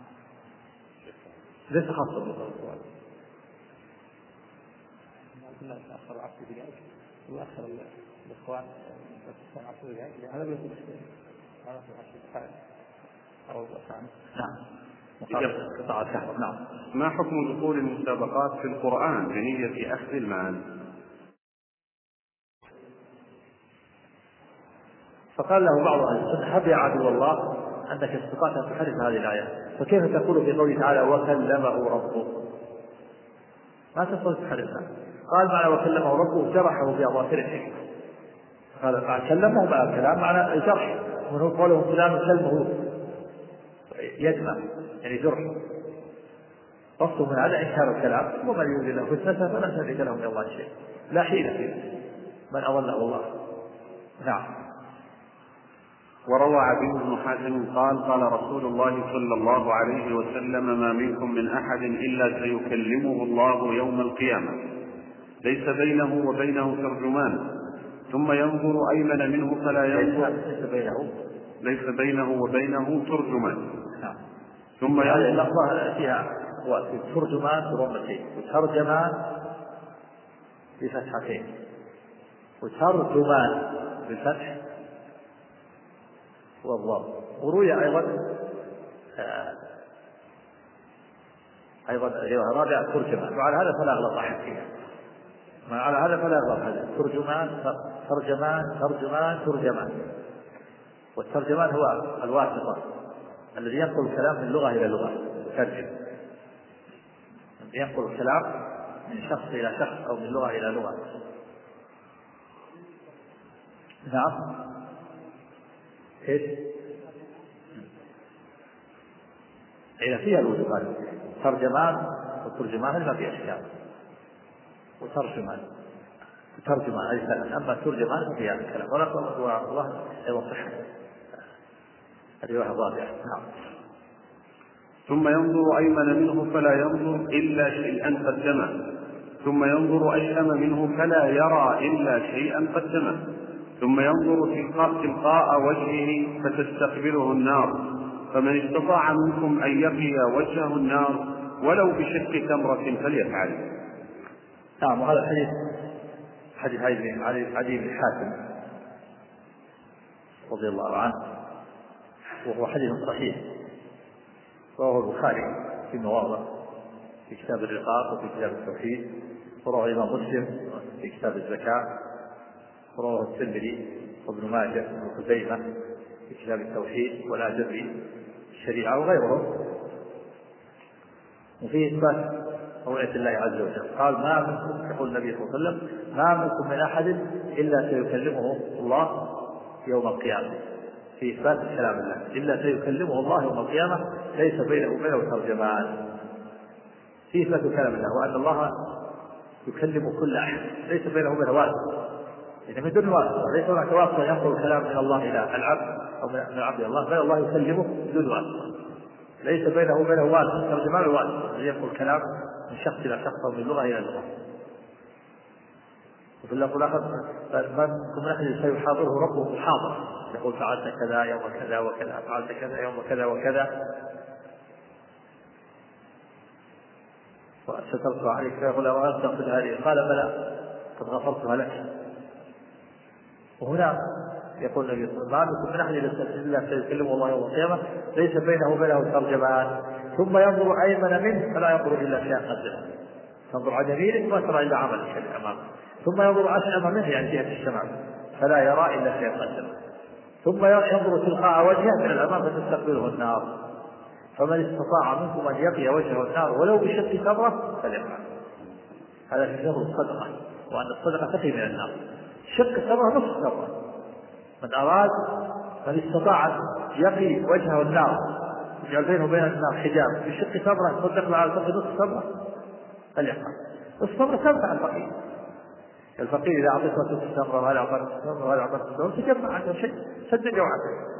ليس خاصة بالقرآن. أخر العصر بذلك وأخر الإخوان العصر بذلك هذا بيكون نعم. ما حكم دخول المسابقات في القرآن بنية أخذ المال؟ فقال له بعض أهل السنة هب يا عدو الله أنك استطعت أن تحرف هذه الآية، فكيف تقول في قوله تعالى وكلمه ربه؟ ما تستطيع تحرفها. قال معنى وكلمه ربه جرحه بأظافر الحكمة. قال كلمه مع الكلام معنى الجرح، ومنه قوله كلام كلمه يجمع يعني جرح. قصده من هذا إنكار الكلام، ومن يريد له فتنة فلا شريك له من الله شيء، لا حيلة فيه من أضله الله. نعم. وروى عدي بن حاتم قال قال رسول الله صلى الله عليه وسلم ما منكم من أحد إلا سيكلمه الله يوم القيامة ليس بينه وبينه ترجمان ثم ينظر أيمن منه فلا ينظر ليس بينه وبينه ترجمان. ثم هذه اللفظة فيها ترجمان برمتين وترجمان بفتحتين وترجمان بالفتح والضم. وروي أيضا رابع ترجمان، وعلى هذا فلا أغلط أحد فيها، على هذا فلا أغلط هذا ترجمان. والترجمان هو الواسطة الذي ينقل الكلام من لغة إلى لغة، ترجم ينقل الكلام من شخص إلى شخص أو من لغة إلى لغة. نعم. إيش؟ إذا فيها الوجوهات ترجمان وترجمان ما فيها أشياء، وترجمان أي ثلاث. أما ترجمان فيها الكلام ولا الله يوضح الرواية الرابعة. نعم. ثم ينظر أيمن منه فلا ينظر إلا شيئا قدمه ثم ينظر أيمن منه فلا يرى إلا شيئا قدمه ثم ينظر تلقاء وجهه فتستقبله النار فمن استطاع منكم أن يقي وجهه النار ولو بشق تمرة فليفعل. نعم. وهذا حديث عدي بن حاتم رضي الله عنه، وهو حديث صحيح، رواه البخاري في مواضع في كتاب الرقاق وفي كتاب التوحيد، ورواه الإمام مسلم في كتاب الزكاة، ورواه الترمذي وابن ماجه وابن خزيمة في كتاب التوحيد والآدب الشريعة وغيرهم. وفيه إثبات رؤية الله عز وجل. قال ما منكم، يقول النبي صلى الله عليه وسلم ما منكم من أحد إلا سيكلمه الله يوم القيامة، في إثبات كلام الله إلا سيكلمه الله يوم القيامة ليس بينه وبينه ترجمان، في إثبات كلام الله وأن الله يكلم كل أحد ليس بينه وبينه واسطة، إذا من دون واسطة، ليس هناك واسطة ينقل الكلام من الله إلى العبد أو من العبد إلى الله، بل الله يكلمه بدون واسطة، ليس بينه وبينه واسطة، ترجمان واسطة ينقل الكلام من شخص إلى شخص أو من لغة إلى لغة. وفي اللفظ الآخر من أحد سيحاضره ربه حاضر، يقول فعلت كذا يوم كذا وكذا، فعلت كذا يوم كذا وكذا وسترتها عليك، فيقول أرى تغفر هذه، قال بلى قد غفرتها لك. وهنا يقول النبي صلى الله عليه وسلم من أحد إلا سيكلمه الله يوم القيامة ليس بينه وبينه ترجمان، ثم ينظر أيمن منه فلا ينظر إلا شيئا قدره، تنظر عن يمينه ما ترى إلا عملك أمامه، ثم ينظر أشأم منه يعني جهة الشمال فلا يرى إلا شيئا قدره، ثم ينظر تلقاء وجهه من الأمام فتستقبله النار، فمن استطاع منكم أن يقي وجهه النار ولو بشق تمرة فليفعل. هذا في شر الصدقة، وأن الصدقة تقي من النار. شق التمرة نصف تمرة، من أراد من استطاع أن يقي وجهه النار يجعل بينه وبين النار حجاب بشق تمرة صدق على نصف تمرة فليفعل. نصف تمرة تنفع الفقير. الفقير إذا أعطيته نصف تمرة وهذا أعطاه نصف تمرة وهذا أعطاه نصف تمرة تجمع عنده شيء سد جوعته.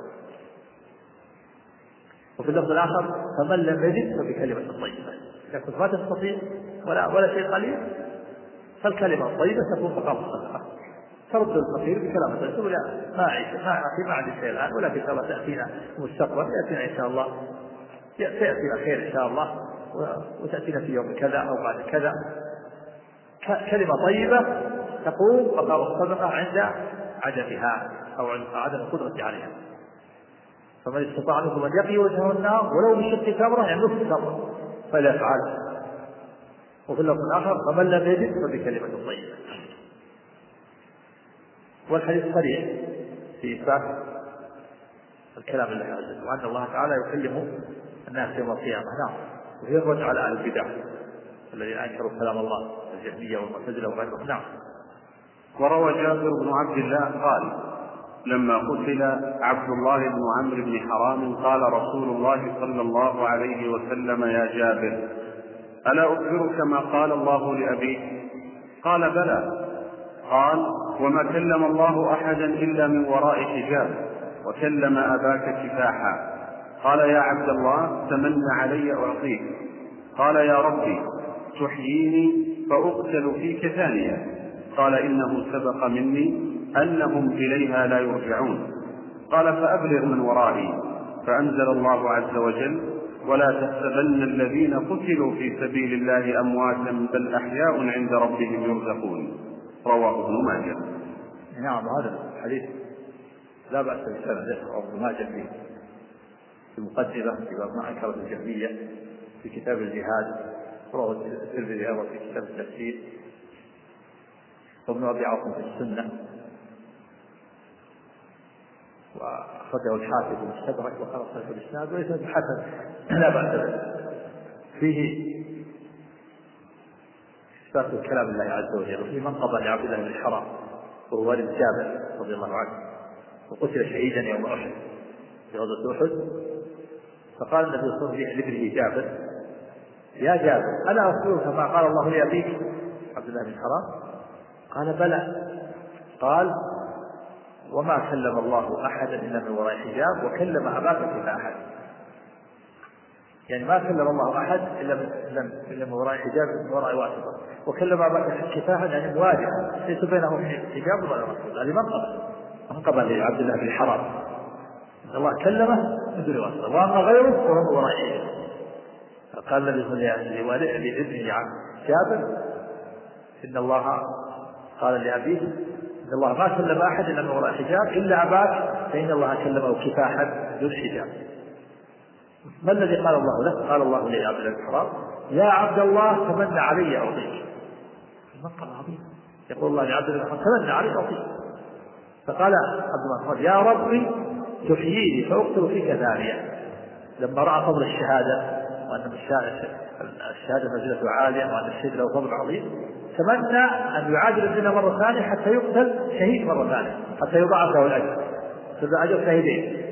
وفي اللفظ الآخر فمن لم يجد فبكلمة طيبة، إذا كنت ما تستطيع ولا شيء قليل فالكلمة الطيبة تكون مقام الصدقة، ترد الفقير بكلام طيب، تقول ما عندي شيء الآن ولكن إن شاء الله تأتينا مستقبلا، يأتينا إن شاء الله سيأتينا خير إن شاء الله وتأتينا في يوم كذا أو بعد كذا. كلمة طيبة تقوم مقام الصدقة عند عدمها أو عند عدم القدرة عليها. فمن استطاع منكم أن يقي وجهه النار ولو بشق تمرة يعني نصف تمرة فليفعل. وفي اللفظ الآخر فمن لم يجد فبكلمة طيبة. والحديث صريح في إثبات الكلام الله عز وجل وأن الله تعالى يكلم الناس يوم القيامة. نعم. وهي الرد على أهل البدع الذين أنكروا كلام الله الجهمية والمعتزلة وغيرهم. نعم. وروى جابر بن عبد الله قال لما قتل عبد الله بن عمرو بن حرام قال رسول الله صلى الله عليه وسلم يا جابر ألا أخبرك ما قال الله لأبيك؟ قال بلى. قال وما كلم الله أحدا إلا من وراء حجاب وكلم أباك كفاحا. قال يا عبد الله تمن علي أعطيك. قال يا ربي تحييني فأقتل فيك ثانية. قال إنه سبق مني أنهم إليها لا يرجعون. قال فأبلغ من ورائي. فأنزل الله عز وجل ولا تحسبن الذين قتلوا في سبيل الله أمواتا بل أحياء عند ربهم يرزقون. رواه ابن ماجه. نعم. هذا الحديث لا بأس بسنده، رواه ابن ماجه في المقدمة في باب ما أنكرت الجهمية في كتاب الجهاد، رواه الترمذي أيضا في كتاب التفسير، وابن أبي عاصم في السنة، وأخرجه الحافظ المستدرك وقال صحيح الإسناد وليس بحسن لا بأس به. فيه إثبات كلام الله عز وجل. وفي منقبة لعبد الله بن حرام وهو والد جابر رضي الله عنه، وقتل شهيدا يوم أحد في غزوة أحد. فقال النبي صلى الله عليه وسلم لابنه جابر يا جابر ألا أخبرك ما قال الله لأبيك عبد الله بن حرام؟ قال بلى. قال وما كلم الله أحدا إلا من وراء حجاب وكلم أباك كفاحا. يعني ما كلم الله أحد إلا من وراء حجاب من وراء واسطة، وكلم أباك كفاحا يعني مواجهة ليس بينهم حجاب ولا واسطة. هذه منقبة لعبد الله بن حرام إن الله كلمه من دون واسطة، وأما غيره فهو من وراء حجاب. فقال الذي لابنه عن جابر إن الله قال لأبيه إن الله ما كلم أحد إلا من وراء حجاب إلا أباك فإن الله كلمه كفاحا دون حجاب. ما الذي قال الله له؟ قال الله لي عبد الله بن حرام يا عبد الله تمنى علي أعطيك. المنقب عظيم. يقول الله لعبد الله بن حرام تمنى علي أعطيك. فقال عبد الله بن حرام يا ربي تحييني فأقتل فيك ثانية. لما رأى فضل الشهادة وأن الشهادة منزلة عالية وأن الشهيد له فضل عظيم تمنى أن يعادل الدنيا مرة ثانية حتى يقتل شهيد مرة ثانية حتى يضاعف له الأجر، فإذا أجر شهيدين.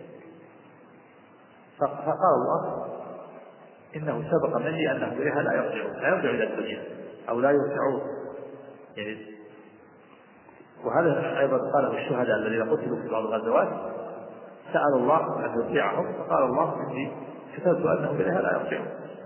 فقال الله إنه سبق مني أنه إليها لا يرجع إلى الدنيا أو لا يرجعون يعني. وهذا أيضا قاله الشهداء الذين قتلوا في بعض الغزوات، سألوا الله أن يرجعهم، فقال الله إني كتبت أنهم إليها لا يرجعون.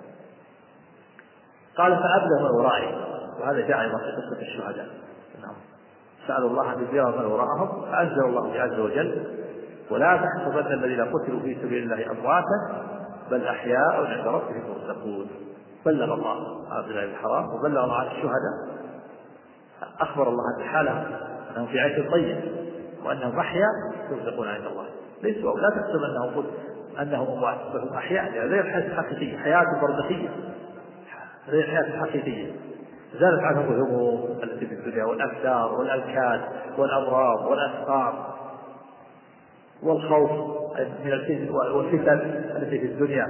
قال فأبلغ من ورائي، وهذا جاء أيضا في قصة الشهداء أنهم سألوا الله أن يرجعهم من وراءهم، فأنزل الله عز وجل ولا تحسبن الذين قتلوا في سبيل الله أمواتا بل أحياء عند ربهم يرزقون. بلغ الله عبد الله الحرام وبلغ الله عن الشهداء، أخبر الله عن حالهم أنهم في عيش طيب وأنهم أحياء يرزقون عند الله، ليسوا لا تحسب أنهم أموات بل هم أحياء، يعني غير الحياة الحقيقية، حياة برزخية غير الحياة الحقيقية. زالت عنهم الهموم التي في الدنيا والأكدار والألكاد والأمراض والأسقام والخوف من والفتن التي في الدنيا،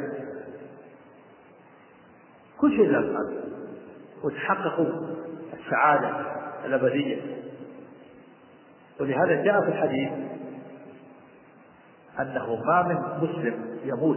كل شيء لا يفعل، وتحققوا السعادة الأبدية. ولهذا جاء في الحديث أنه ما من مسلم يموت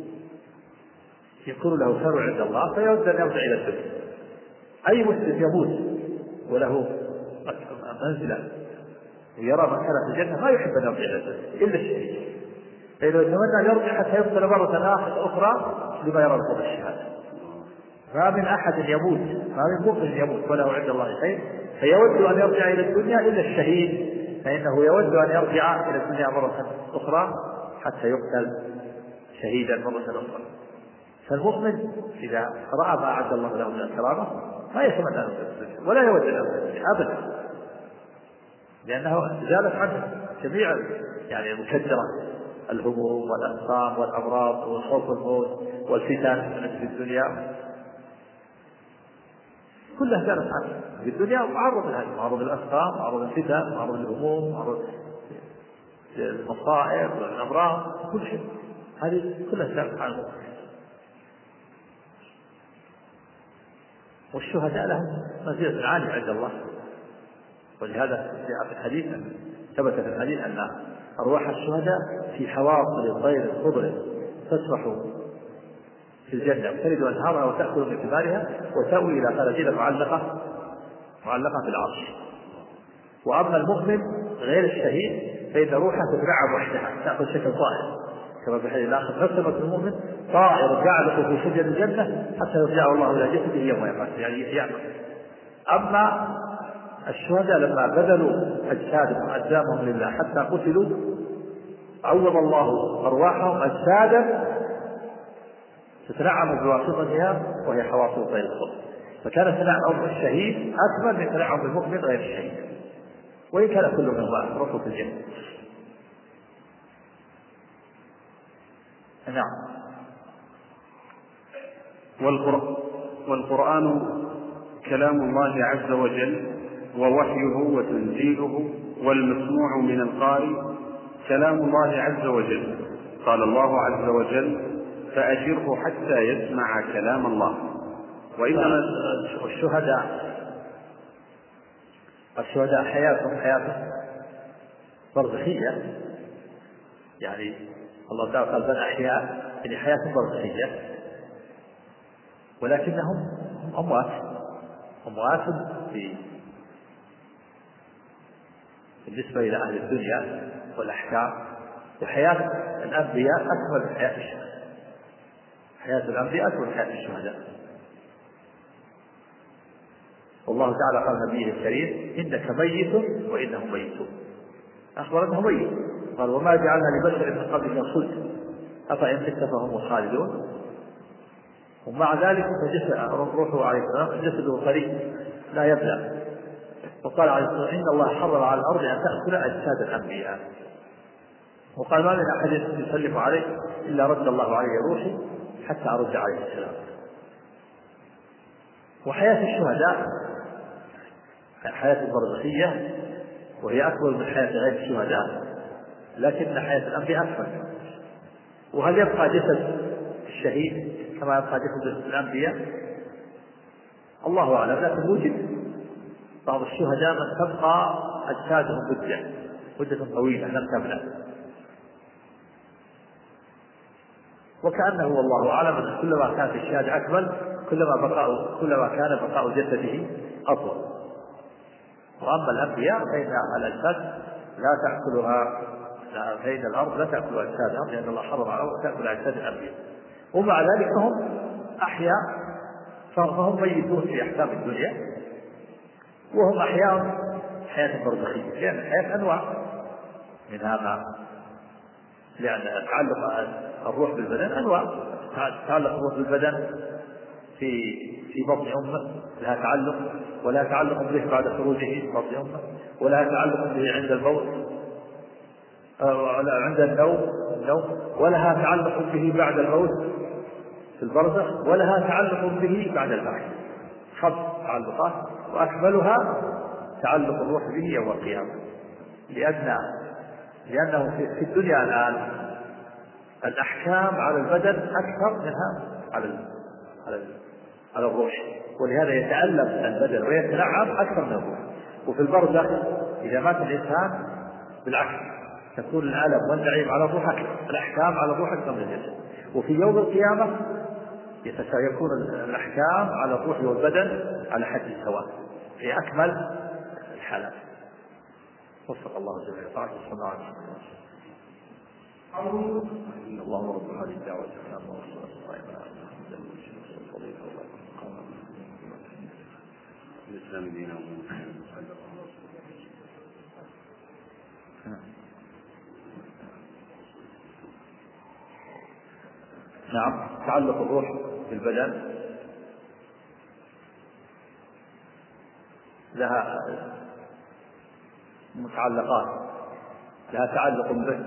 يكون له ثروة عند الله فيود أن يرجع إلى الدنيا. أي مسلم يموت وله منزلة ويرى مكانه في الجنة ما يحب أن يرجع إلى الدنيا إلا الشهيد، فإذا يتمنى أن يرجع حتى يقتل مرة أخرى لما يرى بفضل الشهادة. ما من أحد يموت، ما من مؤمن يموت وله عند الله خير فيود أن يرجع إلى الدنيا إلا الشهيد، فإنه يود أن يرجع إلى الدنيا مرة أخرى حتى يقتل شهيدا مرة أخرى. فالمؤمن إذا رأى ما أعد الله له من الكرامة ما يتمنى أن يرجع الدنيا ولا يود أن يرجع أبدا، لأنه زالت عنه جميع يعني المكدرة، الهموم والأسقام والأمراض والخوف والموت والفتن التي في الدنيا كلها كانت عنه في الدنيا، معرض لها، معرض للأسقام، معرض للفتن، معرض للهموم، معرض للمصائب والأمراض، كل شيء هذه كلها كانت عنه. والشهداء لهم منزلة عالية عند الله، ولهذا جاء في الحديث ثبت في الحديث أن أرواح الشهداء في حواصل الطير الخضر تسرح في الجنة وتلد أنهارها وتأكل من ثمارها وتأوي إلى قناديل معلقة في العرش. وأما المؤمن غير الشهيد فإن روحه تترعب وحدها تأخذ شكل طائر، كما في الحديث الآخر فسمت المؤمن طائر يعلق في شجر الجنة حتى يرجعه الله إلى جسده يوم يموت، يعني يعلق. أما الشهداء لما بذلوا أجسادهم وأجسامهم لله حتى قتلوا عوض الله أرواحهم أجسادا تتنعم بواسطتها وهي حواصل طير الخضر، فكان تنعم الشهيد أكمل من تنعم المؤمن غير الشهيد، وإن كان كل منهما رفض في الجنة. نعم. والقرآن كلام الله عز وجل ووحيه وتنزيله، والمسموع من القارئ كلام الله عز وجل. قال الله عز وجل فأجره حتى يسمع كلام الله. وإنما الشهداء حياة برزخية، يعني الله تعالى قال بل أحياء، يعني حياة برزخية، ولكنهم أموات بالنسبة إلى أهل الدنيا والأحكام. وحياة الأنبياء أكمل من حياة الشهداء، حياة الأنبياء أكمل من حياة الشهداء. والله تعالى قال نبيه الكريم إنك ميت وإنهم ميتون، أخبر أنه ميت، قال وما جعلنا لبشر من قبلك الخلد أفإن مت فهم الخالدون، ومع ذلك روحه عليه السلام جسده قريب لا يبلى. وقال عليه السلام إن الله حرم على الأرض أن تأكل أجساد الأنبياء، وقال ما من أحد يسلم عليه إلا رد الله عليه روحي حتى أرد عليه السلام. وحياة الشهداء حياة برزخية وهي أكبر من حياة غير الشهداء، لكن حياة الأنبياء أكبر. وهل يبقى جسد الشهيد كما يبقى جسد الأنبياء؟ الله أعلم، لكن وجد بعض الشهداء من تبقى أجسادهم مدة طويلة لم تبلى، وكأنه والله أعلم أن كلما كانت الشهادة أكمل كلما كان بقاء جسده أطول. وأما الأنبياء فإن الأجساد لا تأكلها، فإن الأرض لا تأكل أجسادهم، لأن الله حرم على الأرض تأكل أجساد الأنبياء. ومع ذلك فهم أحياء، فهم ميتون في أحكام الدنيا، وهم أحياء حياة برزخية، لأن الحياة أنواع منها ما، لأن تعلق الروح بالبدن أنواع، تعلق الروح بالبدن في بطن أمه لها تعلق، ولا تعلق به بعد خروجه في بطن أمه، ولا تعلق به عند الموت عند النوم، ولها تعلق به بعد الموت في البرزخ، ولها تعلق به بعد البعث. 5 تعلقات، وأكملها تعلق الروح به يوم القيامة، لأنه في الدنيا الآن الأحكام على البدن أكثر منها على الروح، ولهذا يتألم البدن ويتنعم أكثر من الروح. وفي البرزخ إذا مات الإنسان بالعكس تكون الألم والنعيم على الروح أكثر، الأحكام على الروح أكثر من الجسد. وفي يوم القيامة يكون الأحكام على الروح والبدن على حد سواء في أكمل الحالات. وفق الله جميعا. صلى الله عليه وسلم. اللهم رب هذه الدعوة والسلام والصلاة والسلام الإسلام دينا. نعم. تعلق الروح بالبدن لها متعلقات، لها تعلق به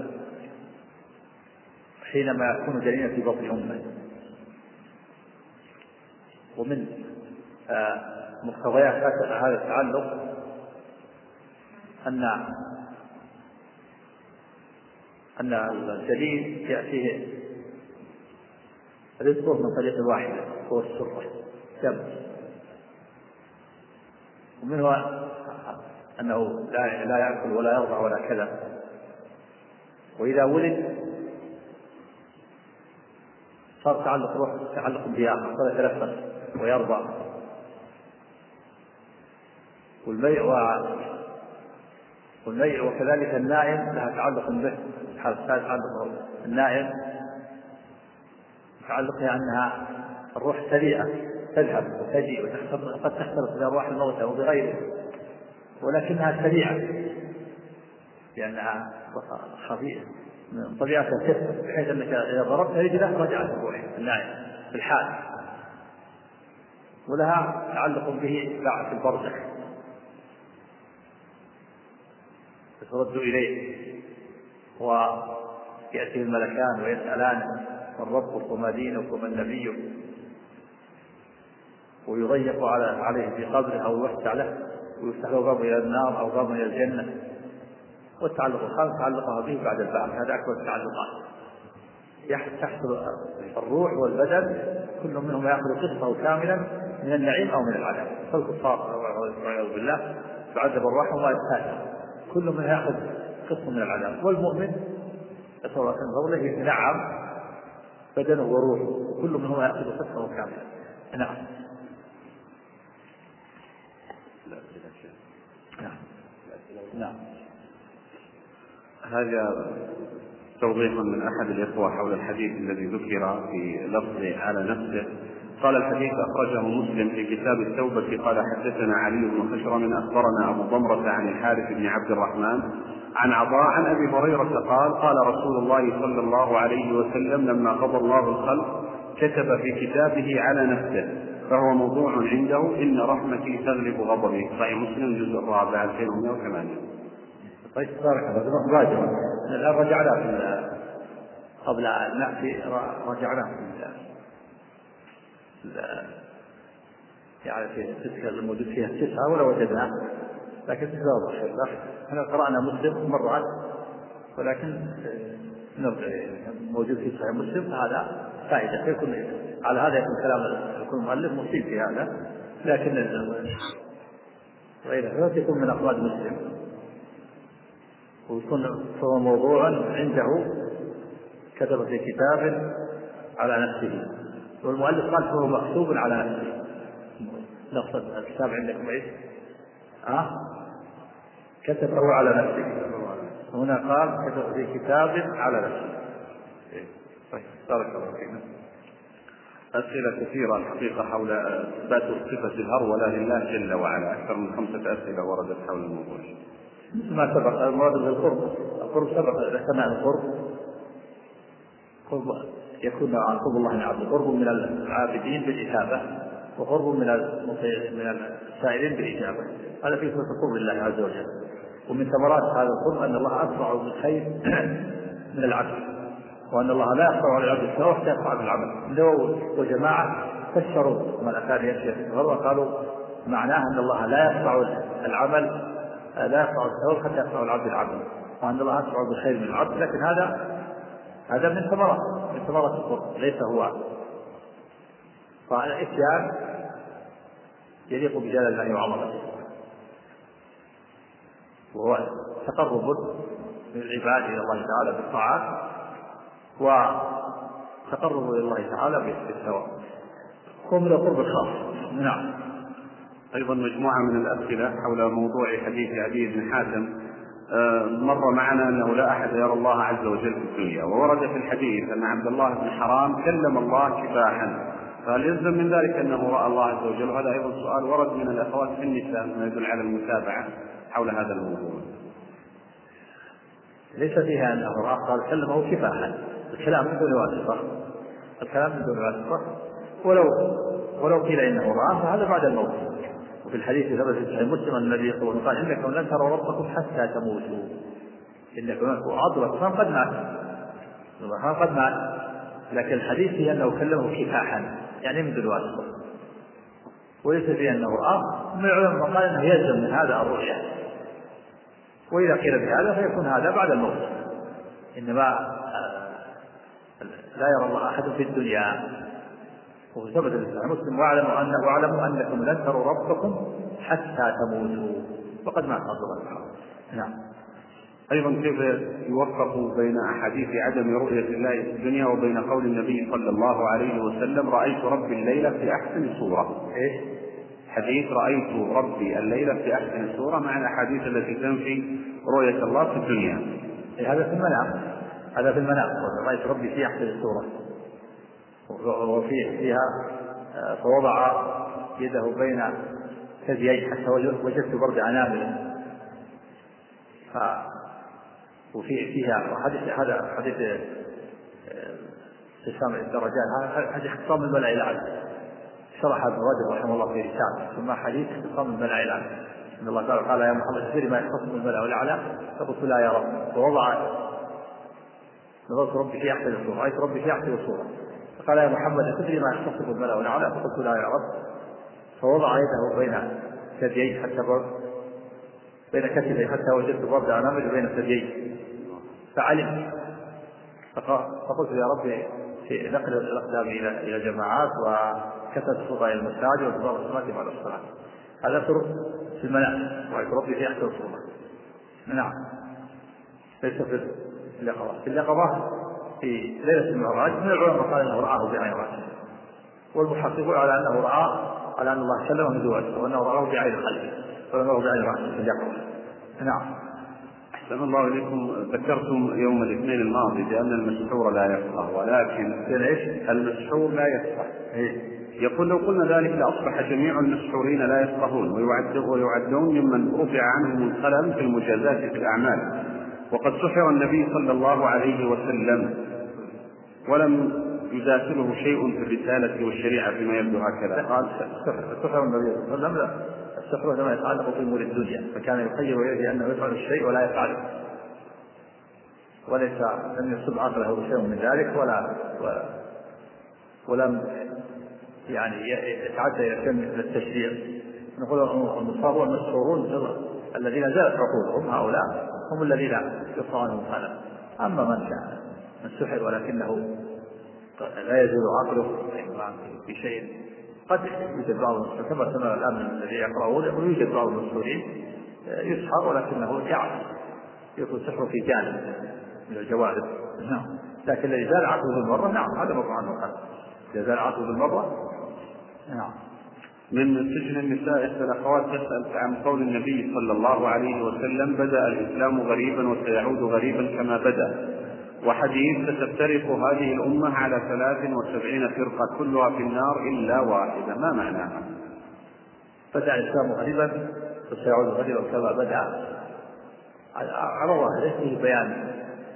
حينما يكون جنينا في بطن أمه. ومن مقتضيات هذا التعلق أن الجنين يأتيه رزقه من طريق واحدة، هو السرة دم، ومنه أنه لا يأكل ولا يرضع ولا كذا. وإذا ولد صار تعلق الروح تعلق بياقة، صار يتنفس ويرضع. والميء وكذلك النائم لها تعلق به، تعلق النائم تعلقها أنها الروح سريعة تذهب وتجي، وقد تختلط بأرواح الموتى وبغيره، ولكنها سريعة لأنها خفيفة من طبيعة الجسد، بحيث أنك إذا ضربت رجله رجعت الروح النائم في الحال. ولها تعلق به بعد البرزخ، ترد إليه ويأتي الملكان ويسألان من ربك وما دينك وما النبي، ويضيق عليه في قبره أو يوسع له ويفتح له باب إلى النار أو باب إلى الجنة. والتعلق الخامس تعلقها به بعد البعث، هذا أكبر التعلقات. تحصل الروح والبدن كل منهم يأخذ قسطه كاملا من النعيم أو من العذاب. فالكفار والعياذ بالله تعذب أرواحهم ويتساءل، كل منهم يأخذ قسط من العذاب. والمؤمن نسأل الله أن فضله يتنعم بدنه وروحه، كل منهم يأخذ قسطه كاملا. نعم. نعم. هذا توضيح من أحد الإخوة حول الحديث الذي ذكر في لفظ على نفسه. قال: الحديث أخرجه مسلم في كتاب التوبة. قال: حدثنا علي بن خشرم أخبرنا أبو ضمرة عن الحارث بن عبد الرحمن عن عطاء عن أبي هريرة قال: قال رسول الله صلى الله عليه وسلم: لما قضى الله الخلق كتب في كتابه على نفسه، فهو موضوع عنده: إن رحمتي تغلب غضبي. صحيح مسلم الجزء الرابع 2108. طيب بارك الله. راجع الآن رجعنا قبل أن نأتي رجعنا يعني في التذكرة الموجود فيها 9 ولا وجدناه، لكن جزاه الله خير. احنا قرأنا مسلم مرات، ولكن موجود في صحيح مسلم، فهذا فائدة. يكون على هذا يكون كلام يكون المؤلف مصيب في هذا، لكن غيره يكون من أقوال مسلم، ويكون فهو موضوعا عنده كتب في كتاب على نفسه، والمؤلف قال فهو مكتوب على نفسه. نقصد الكتاب عندكم ايش؟ كتبه على نفسه. هنا قال كتب في كتاب على نفسه. طيب بارك الله فيكم. أسئلة كثيرة الحقيقة حول إثبات صفة الهرولة لله جل وعلا، أكثر من 5 أسئلة وردت حول الموضوع. ما سبق المراد بالقرب، القرب سبق ذكرنا القرب قرب يكون عن قرب الله عز وجل، قرب من العابدين بالإجابة وقرب من السائلين بالإجابة، هذا في صفة قرب الله عز وجل. ومن ثمرات هذا القرب أن الله أسرع بالخير من العبد، وأن الله لا يقطع على العبد الثواب حتى يقطع بالعمل. وجماعة فسروا من أكاد يمشي وقالوا معناه أن الله لا يقطع العمل، لا يقطع الثواب حتى يقطع العبد العمل، وأن الله أسرع بالخير من العبد. لكن هذا من ثمرات القرب، ليس هو. فالإتيان يليق بجلال الله وعظمته، وهو تقرب من العباد إلى الله تعالى بالطاعات، وتقرب إلى الله تعالى بالثواب، هو من القرب الخاص. نعم. أيضا مجموعة من الأسئلة حول موضوع حديث عدي بن حاتم. مر معنا أنه لا أحد يرى الله عز وجل في الدنيا، وورد في الحديث أن عبد الله بن حرام كلم الله كفاحا، فهل يلزم من ذلك أنه رأى الله عز وجل؟ وهذا أيضا سؤال ورد من الأخوات في النساء ما يدل على المتابعة حول هذا الموضوع. ليس فيها أنه رأى، قال كلمه كفاحا، الكلام من دون واسطة، الكلام من دون واسطة، ولو قيل إنه رأى فهذا بعد الموت. وفي الحديث ثبت في صحيح مسلم أن النبي صلى الله عليه وسلم قال إنكم لن تروا ربكم حتى تموتوا، إنكم أضرب قد مات، لكن الحديث هي أنه كلمه كفاحا يعني من دون واسطة، وليس فيه أنه رأى. من العلماء قال أنه يلزم من هذا الرؤية، وإذا قيل بهذا فيكون هذا بعد الموت، إنما لا يرى الله أحد في الدنيا. وثبت في صحيح مسلم واعلموا أنكم لن تروا ربكم حتى تموتوا، وقد مات عبد الله بن حرام. نعم. أيضا كيف يوفق بين أحاديث عدم رؤية الله في الدنيا وبين قول النبي صلى الله عليه وسلم رأيت ربي الليلة في أحسن صورة؟ حديث رأيت ربي الليلة في أحسن صورة مع الأحاديث التي تنفي رؤية الله في الدنيا. هذا في المنام، رأيت ربي في أحسن صورة، وفيها فوضع يده بين ثدييه حتى وجدت برد عنابه. وفيها هذا حديث اقسام الدرجات، هذا اختصام الملأ الأعلى، شرح ابن رجب رحمه الله في رسالة ثم حديث اختصام الملأ الأعلى، ان الله تعالى قال يا محمد اخبرني ما يختصم الملأ الأعلى، فقلت لا يا رب، فوضع نظرت ربي في أحسن صورة، رأيت ربي في أحسن صورة، فقال يا محمد اخبرني ما يختصم الملأ الأعلى، فقلت لا يا رب، فوضع يده بين ثدييه حتى بين كتفيه حتى وجدت برد عنابه بين ثدييه، فعلم، فقلت يا رب في نقل الأقدام إلى جماعات وكثرة الخطى إلى المساجد وانتظار الصلاة بعد الصلاة. هذا سر في المنام، رأيت ربي في أحسن صورة. نعم. ليس في اليقظة. في اليقظة في ليلة المعراج من العلماء قال أنه رآه بعين رأسه، والمحققون على أنه رآه على أن الله كلمه من دون وأنه رآه بعين قلبه ولم يره بعين رأسه في اليقظة. نعم. أحسن الله إليكم. ذكرتم يوم الاثنين الماضي بأن المسحور لا يفقه، ولكن المسحور لا يفقه. يقول لو قلنا ذلك لأصبح جميع المسحورين لا يفقهون ويعدون ممن رفع عنهم القلم في المجازات في الأعمال، وقد سحر النبي صلى الله عليه وسلم ولم يداخله شيء في الرسالة والشريعة فيما يبدو هكذا. قال سحر النبي صلى الله عليه وسلم، السحر لما يتعلق في أمور الدنيا، فكان يخير إليه أنه يفعل الشيء ولا يفعله، وليس لم يصب عقله شيء من ذلك ولم يعني يتعدى إلى شيء مثل التشريع. نقول المصاب والمسحورون الذين زالت عقولهم، هؤلاء هم الذين يقطع عنهم القلم. أما من سحر ولكنه لا يزول عقله في شيء، قد يوجد بعض المسحورين كما سمع الآن الذي يقرؤون، ويوجد بعض المسحورين يسحر ولكنه يعرف يكون سحر في جانب من الجوانب. نعم. لكن الذي زال عقله بالمرة، نعم، هذا مرفوع عنه القلم. إذا زال عقله بالمرة، نعم. من سجن النساء إحدى الأخوات تسأل عن قول النبي صلى الله عليه وسلم: بدأ الإسلام غريبا وسيعود غريبا كما بدأ، وحديث: ستفترق هذه الأمة على 73 فرقة كلها في النار إلا واحدة، ما معناها؟ بدأ الإسلام غريبا وسيعود غريبا كما بدأ، على ظاهره فيه بيان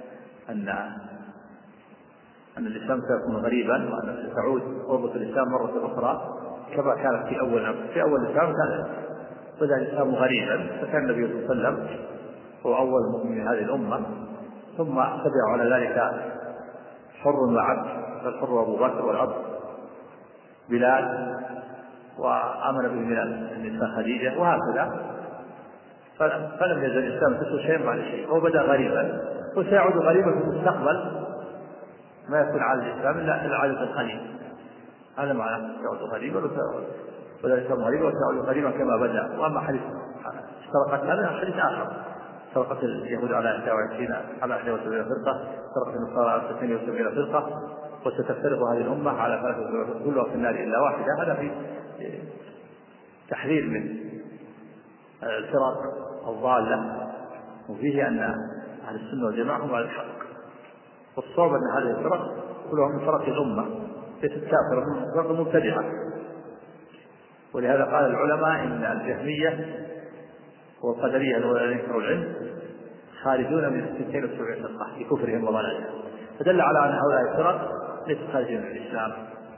أن الإسلام سيكون غريبا، وأن ستعود قوة الإسلام مرة أخرى كما كانت في أول الإسلام. كان بدأ الإسلام غريبا، فكان النبي صلى الله عليه وسلم هو أول مؤمن من هذه الأمة، ثم تبع على ذلك حر وعبد، فالحر أبو بكر والعبد بلال، وآمن به من النساء خديجة، وهكذا. فلم يزل الإسلام تسوى شيء بعد شيء، هو بدأ غريبا وسيعود غريبا في المستقبل، ما يكون على الإسلام إلا العادة القليل. هذا معنى سيعود غريبا، بدأ الإسلام غريبا وسيعود غريبا كما بدأ. وأما حديث اشتركت، هذا حديث آخر: اشتركت اليهود على 21 على 71 فرقة، اشتركت النصارى على 72 فرقة، وستفترق هذه الأمة على 3 كلها في النار إلا واحدة. هذا في تحذير من الفرق الضالة، وفيه أن أهل السنة والجماعة هم على الحق، والصواب أن هذه الفرق كلها من فرق الأمة، ليست كافرة، من فرق مبتدعة. ولهذا قال العلماء إن الجهمية والقدرية الذين ينكروا العلم خارجون من 72 فرقة لكفرهم وضلالهم، فدل على أن هؤلاء الفرق ليسوا خارجين من الإسلام،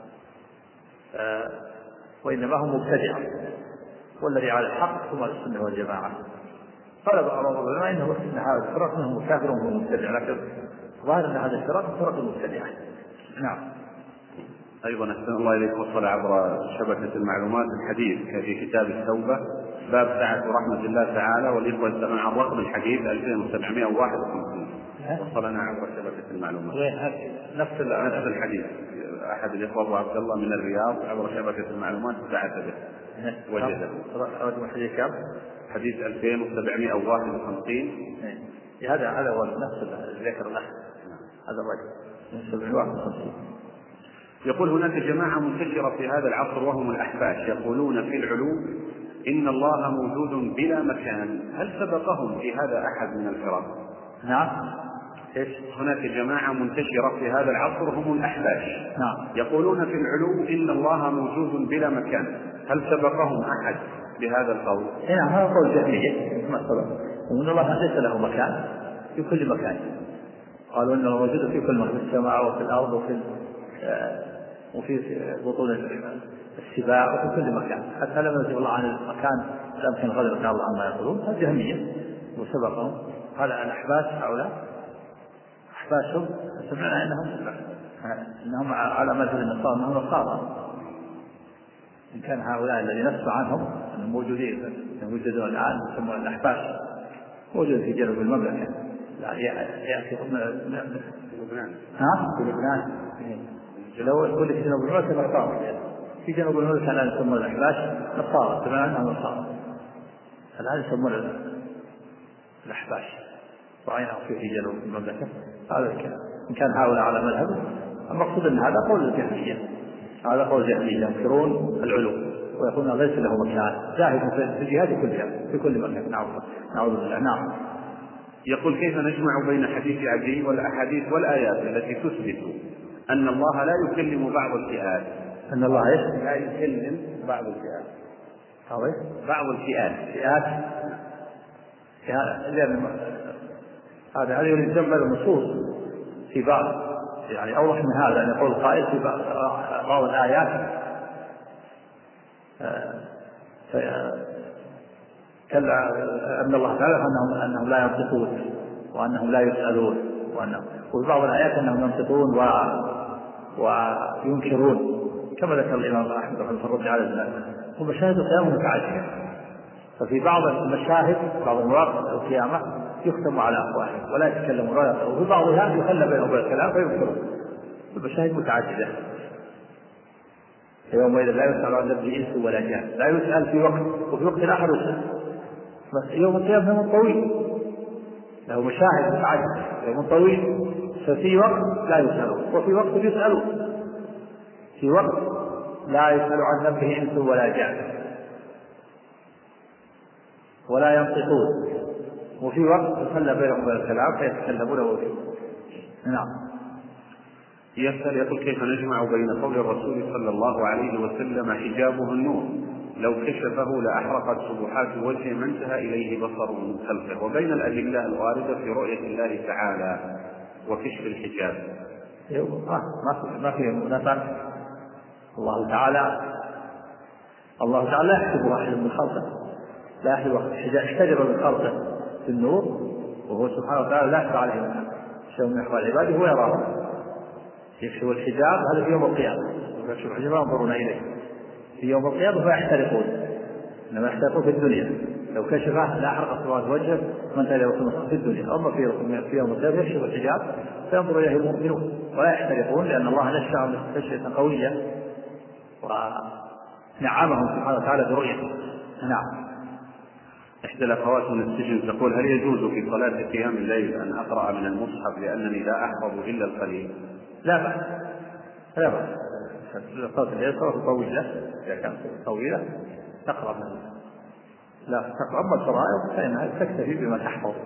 وإنما هم مبتدعة، والذي على الحق هم السنة والجماعة. قال بعض العلماء إن هذه الفرق منهم كافر وهم مبتدع، لكن ظاهر أن هذه الفرق فرق مبتدعة. نعم. أيضا أحسن الله إليك، وصل عبر شبكة المعلومات الحديث في كتاب التوبة باب سعة رحمة الله تعالى، والإخوة يسألون عن رقم الحديث 2751، وصلنا عبر شبكة المعلومات. نفس الحديث، أحد الإخوة أبو عبد الله من الرياض عبر شبكة المعلومات بعث به وجده. رقم الحديث كم؟ حديث 2751. هذا هو نفس الذكر له، هذا الرقم 2751. يقول: هناك جماعة منتشرة في هذا العصر وهم الأحباش، يقولون في العلو إن الله موجود بلا مكان، هل سبقهم في هذا أحد من الفرق؟ نعم. هناك جماعة منتشرة في هذا العصر هم الأحباش، نعم، يقولون في العلو إن الله موجود بلا مكان، هل سبقهم أحد بهذا القول؟ نعم، هذا قول جهمية كما سبق، وإن الله ليس له مكان في كل مكان. قالوا إنه موجود في كل مكان، في السماء وفي الأرض وفي بطون السباع وفي كل مكان، حتى لم ينزل الله عن المكان لا يمكن غير كان الله عما يقولون. هذا جهمية وسبقهم. هذا الأحباش هؤلاء أحباشهم سمعنا إنهم على مذهب النصارى، أنهم نصارى. إن كان هؤلاء الذي نص عنهم أنهم موجودين يوجدون الآن يسمون الأحباش، موجود في جنوب المملكة، يأتي من لبنان. في لبنان. لو يقول في جنوب المملكة نصارى، في جنوب المملكة الآن يسمون الأحباش نصارى، سمعنا أنهم نصارى، الآن يسمون الأحباش، رأيناه في جنوب المملكة. هذا الكلام إن كان هؤلاء على مذهب. المقصود أن هذا قول الجهمية، هذا قول الجهمية، ينكرون العلو ويقولون ليس له مكان، ذاهب في الجهات كلها في كل مكان. نعوذ بالله. نعم. يقول: كيف نجمع بين حديث عدي والأحاديث والآيات التي تثبت أن الله لا يكلم بعض الفئات؟ أن الله لا يكلم بعض الفئات. بعض الفئات هذا يلزم النصوص في بعض، يعني أوضح من هذا أن يقول القائل في بعض الآيات كلا أن الله تعالى أنهم لا ينطقون وأنهم لا يسألون، وفي بعض الآيات أنهم ينطقون وينكرون، كما ذكر الإمام أحمد رحمه الله على ذلك. ومشاهد القيامة متعددة، ففي بعض المشاهد بعض المواقف القيامة يختم على أفواههم ولا يتكلمون ولا يقولون، وفي بعضها يخلى بينهم وبين الكلام فينكرون. المشاهد متعددة. يومئذ لا يسأل عن ذنب إنس ولا جان، لا يسأل في وقت وفي وقت آخر يسأل. يوم القيامة يوم طويل له مشاهد متعددة، يوم طويل، ففي وقت لا يسألون وفي وقت يسألون، في وقت لا يسأل عن ذنبه إنس ولا جان ولا ينطقون، وفي وقت يخلى بينهم الكلام فيتكلمون وفيه. نعم. يسأل يقول كيف نجمع بين قول الرسول صلى الله عليه وسلم حجابه النور لو كشفه لأحرقت سبحات وجهه ما انتهى إليه بصر من خلقه، وبين الأدلة الواردة في رؤية الله تعالى وكشف الحجاب؟ ما في منافع. الله تعالى لا يحجب واحد من خلقه، لا يحجب احتجب من خلقه في النور، وهو سبحانه وتعالى لا يخفى عليه شيء من أحوال عباده، هو يراهم. يكشف الحجاب هذا في يوم القيامة، يكشف الحجاب ينظرون إليه في يوم القيامة فيحترقون، إنما يحترقون في الدنيا. لو كشفه لا أحرق سبحانه وجهه من تلي في الدنيا. أما في يوم القيامة يكشف الحجاب فينظر إليه المؤمنون ولا يحترقون، لأن الله نشأهم نشأة قوية ونعمهم سبحانه وتعالى برؤيته. نعم. إحدى الأخوات من السجن تقول: هل يجوز في صلاة قيام الليل أن أقرأ من المصحف لأنني لا أحفظ إلا القليل؟ لا بأس. صلاة الليل صلاة طويلة، إذا كانت طويلة تقرأ لا تقرأ. أما الفرائض فإنها تكتفي بما تحفظ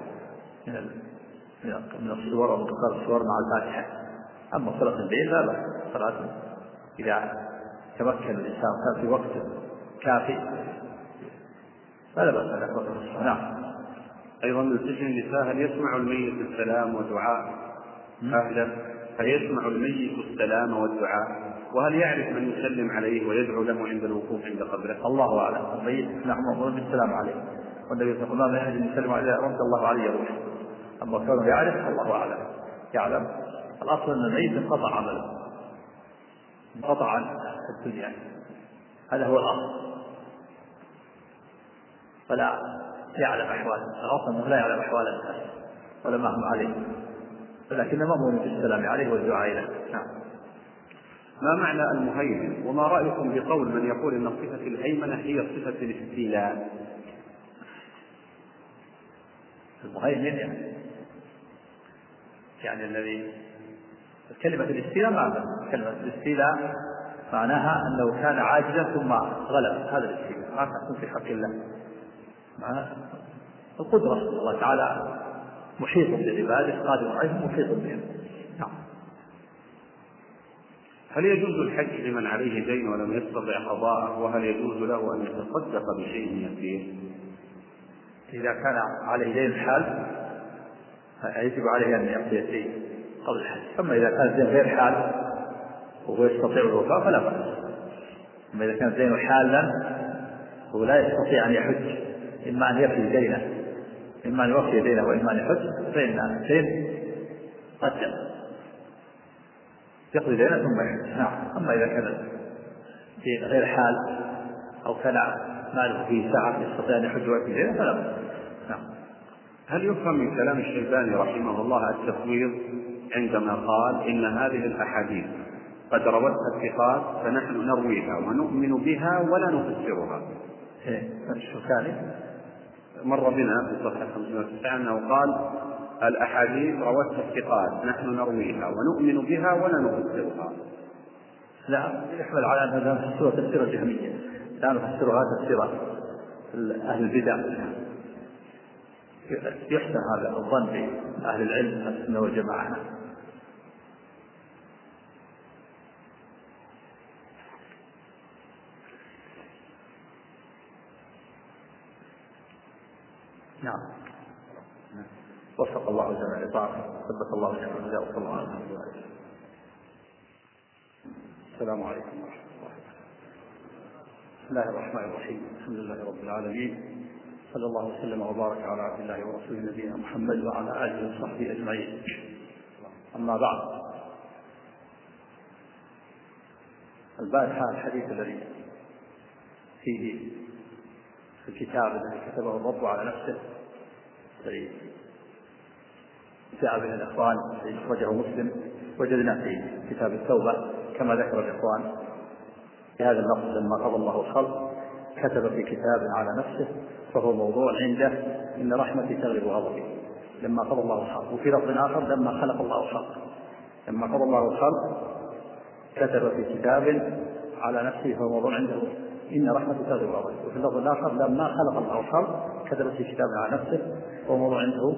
من السور أو مقدار السور مع الفاتحة. أما صلاة الليل لا بأس. صلاة إذا تمكن الإنسان كان في وقت كافي فلا بأس أن يقرأ الصلاة. نعم. أيضا من سجن النساء: هل يسمع الميت السلام ودعاء أهله؟ هل يسمع الميت السلام والدعاء؟ وهل يعرف من يسلم عليه ويدعو له عند الوقوف عند قبره؟ الله أعلم. الميت نحن مأمورون بالسلام عليه، والنبي صلى الله عليه وسلم يسلم عليه رد الله عليه روحه. أما كونه يعرف الله أعلم. يعلم. الأصل أن الميت انقطع عمله، انقطع عن الدنيا، هذا هو الأصل، فلا يعلم أحوال الأصل أنه لا يعلم أحوال الناس ولا ما هم عليه، ولكن مأمور بالسلام عليه والدعاء له. نعم. ما معنى المهيمن؟ وما رأيكم بقول من يقول أن صفة الهيمنة هي صفة الاستيلاء؟ المهيمن يعني الذي كلمة الاستيلاء معنى كلمة الاستيلاء معناها أنه كان عاجزا ثم غلب. هذا الاستيلاء ما تكون في حق الله. معناها القدرة، الله تعالى محيط بعباده، قادر عليهم، محيط بهم. نعم. هل يجوز الحج لمن عليه دين ولم يستطع قضاءه؟ وهل يجوز له أن يتصدق بشيء يسير؟ إذا كان عليه دين حال يجب عليه أن يقضي الدين قبل الحج. أما إذا كان الدين غير حال وهو يستطيع الوفاء فلا بأس. أما إذا كان الدين حالا هو لا يستطيع أن يحج، إما أن يفي دينه، إما أن يوفي دينه وإما أن يحج، فإن الدين قدم يقضي دينه ثم يحج. نعم. أما إذا كان الدين غير حال أو كان ماله فيه سعة يستطيع أن يحج ويفي دينه فلا بأس. نعم. هل يفهم من كلام الشيباني رحمه الله التفويض عندما قال: إن هذه الأحاديث قد روتها الثقات فنحن نرويها ونؤمن بها ولا نفسرها؟ الشوكاني مر بنا في صفحة 59 أنه قال: الأحاديث روتها الثقات نحن نرويها ونؤمن بها ولا نفسرها. لا يحمل على أن هذا نفسرها تفسير الجهمية، لا نفسرها تفسير أهل البدع. يحسن هذا الظن بأهل العلم من السنة والجماعة. نعم. وفق الله جميع لطاعته، ثبت الله جميع الهدى، وصلى الله عليه وسلم. السلام عليكم ورحمة الله وبركاته. بسم الله الرحمن الرحيم. الحمد لله رب العالمين، صلى الله وسلم وبارك على عبد الله ورسوله نبينا محمد وعلى آله وصحبه أجمعين. أما بعد، البارحة الحديث الذي فيه في الكتاب الذي كتبه الرب على نفسه الذي جاء به الإخوان الذي أخرجه مسلم، وجدنا في كتاب التوبة كما ذكر الإخوان بهذا اللفظ: لما قضى الله الخلق كتب في كتاب على نفسه فهو موضوع عنده إن رحمتي تغلب غضبي. لما قضى الله الخلق. وفي لفظ آخر: لما خلق الله الخلق. لما قضى الله الخلق كتب في كتاب على نفسه فهو موضوع عنده إن رحمته تغلب غضبه. وفي اللفظ الآخر لما خلق الله الخلق كتب في كتابه على نفسه فهو موضوع عنده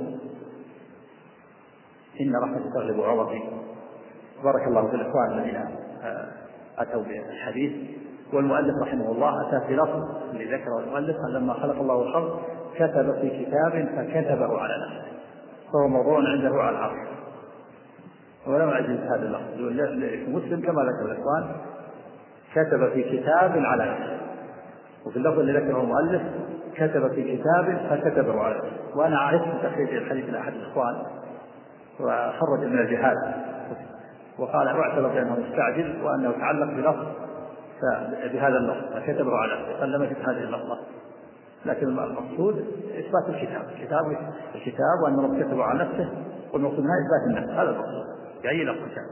إن رحمته تغلب غضبه. بارك الله في الإخوان الذين أتوا بالحديث. والمؤلف رحمه الله أتى في لفظ اللي ذكره المؤلف لما خلق الله الخلق كتب في كتاب فكتبه على نفسه فهو موضوع عنده على العرش. ولم أجد هذا اللفظ مسلم كما ذكر الإخوان كتب في كتاب على نفسه. وفي اللفظ اللي ذكره المؤلف كتب في كتاب فكتبه على نفسه. وأنا عرفت تخريج الحديث لأحد الإخوان وخرج من الجهاد وقال واعتبر بأنه مستعجل وأنه تعلق بلفظ بهذا اللفظ فكتبه على نفسه فلم يجد هذه اللفظة. لكن المقصود إثبات الكتاب وأن الله كتبه على نفسه والمقصود منها إثبات النفس. هذا المقصود بأي لفظ كان.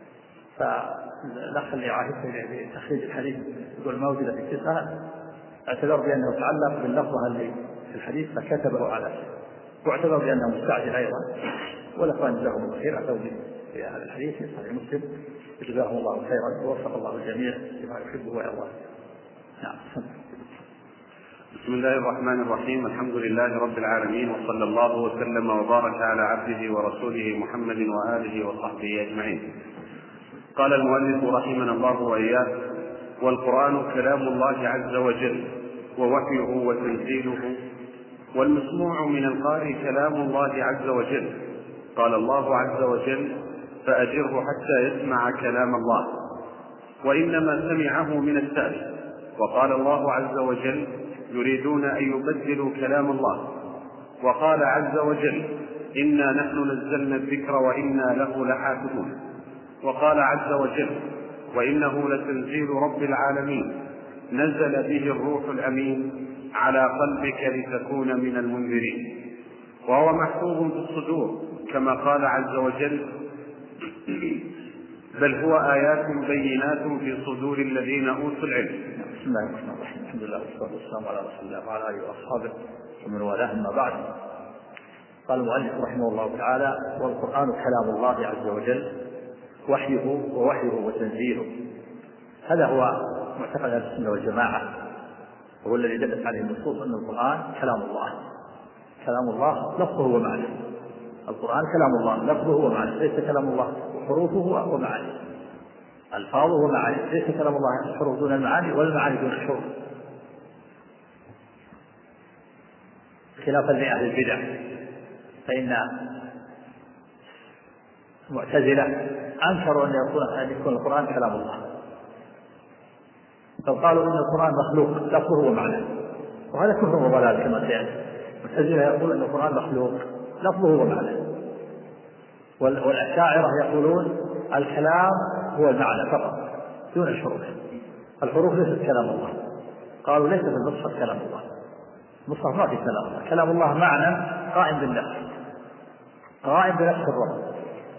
فالأخ اللي عاهدته بتخريج الحديث يقول موجودة في التسعة اعتبر بأنه تعلق باللفظة اللي في الحديث فكتبه على نفسه واعتبر بأنه مستعجل أيضا. والأخوان جزاهم الله خير أتوا في هذا الحديث في صحيح مسلم جزاهم الله خيرا ووفق الله الجميع لما يحبه ويرضاه. نعم. بسم الله الرحمن الرحيم. الحمد لله رب العالمين وصلى الله وسلم وبارك على عبده ورسوله محمد وآله وصحبه أجمعين. قال المؤلف رحمنا الله وإياه: والقرآن كلام الله عز وجل ووحيه وتنزيله والمسموع من القارئ كلام الله عز وجل. قال الله عز وجل: فأجره حتى يسمع كلام الله، وإنما سمعه من السائل. وقال الله عز وجل: يريدون أن يبدلوا كلام الله. وقال عز وجل: إنا نحن نزلنا الذكر وإنا له لحافظون. وقال عز وجل: وإنه لتنزيل رب العالمين نزل به الروح الأمين على قلبك لتكون من المنذرين. وهو محفوظ في الصدور كما قال عز وجل: بل هو آيات بينات في صدور الذين أوتوا العلم. بسم الله الرحمن الرحيم. الحمد لله والصلاة والسلام على رسول الله وعلى آله وأصحابه ومن والاه. أما بعد. قال المؤلف رحمه الله تعالى: والقرآن كلام الله عز وجل وحيه وتنزيله. هذا هو معتقد أهل السنة والجماعة وهو الذي دلت عليه النصوص أن القرآن كلام الله لفظه ومعناه. القرآن كلام الله لفظه ومعناه ليس كلام الله حروفه ومعانيه. ألفاظه ومعانيه ليس كلام الله الحروف دون المعاني والمعاني دون الحروف. خلافا لأهل البدع فإن المعتزلة أنكروا أن يكون القرآن كلام الله، فقالوا إن القرآن مخلوق لفظه ومعناه، وهذا كفر وضلال كما سيأتي. المعتزلة يقول أن القرآن مخلوق لفظه ومعناه، والأشاعرة يقولون الكلام هو المعنى فقط دون الحروف. الحروف ليست كلام الله. قالوا ليس في المصحف كلام الله. المصحف ما في كلام الله. كلام الله معنى قائم بنفس الرب.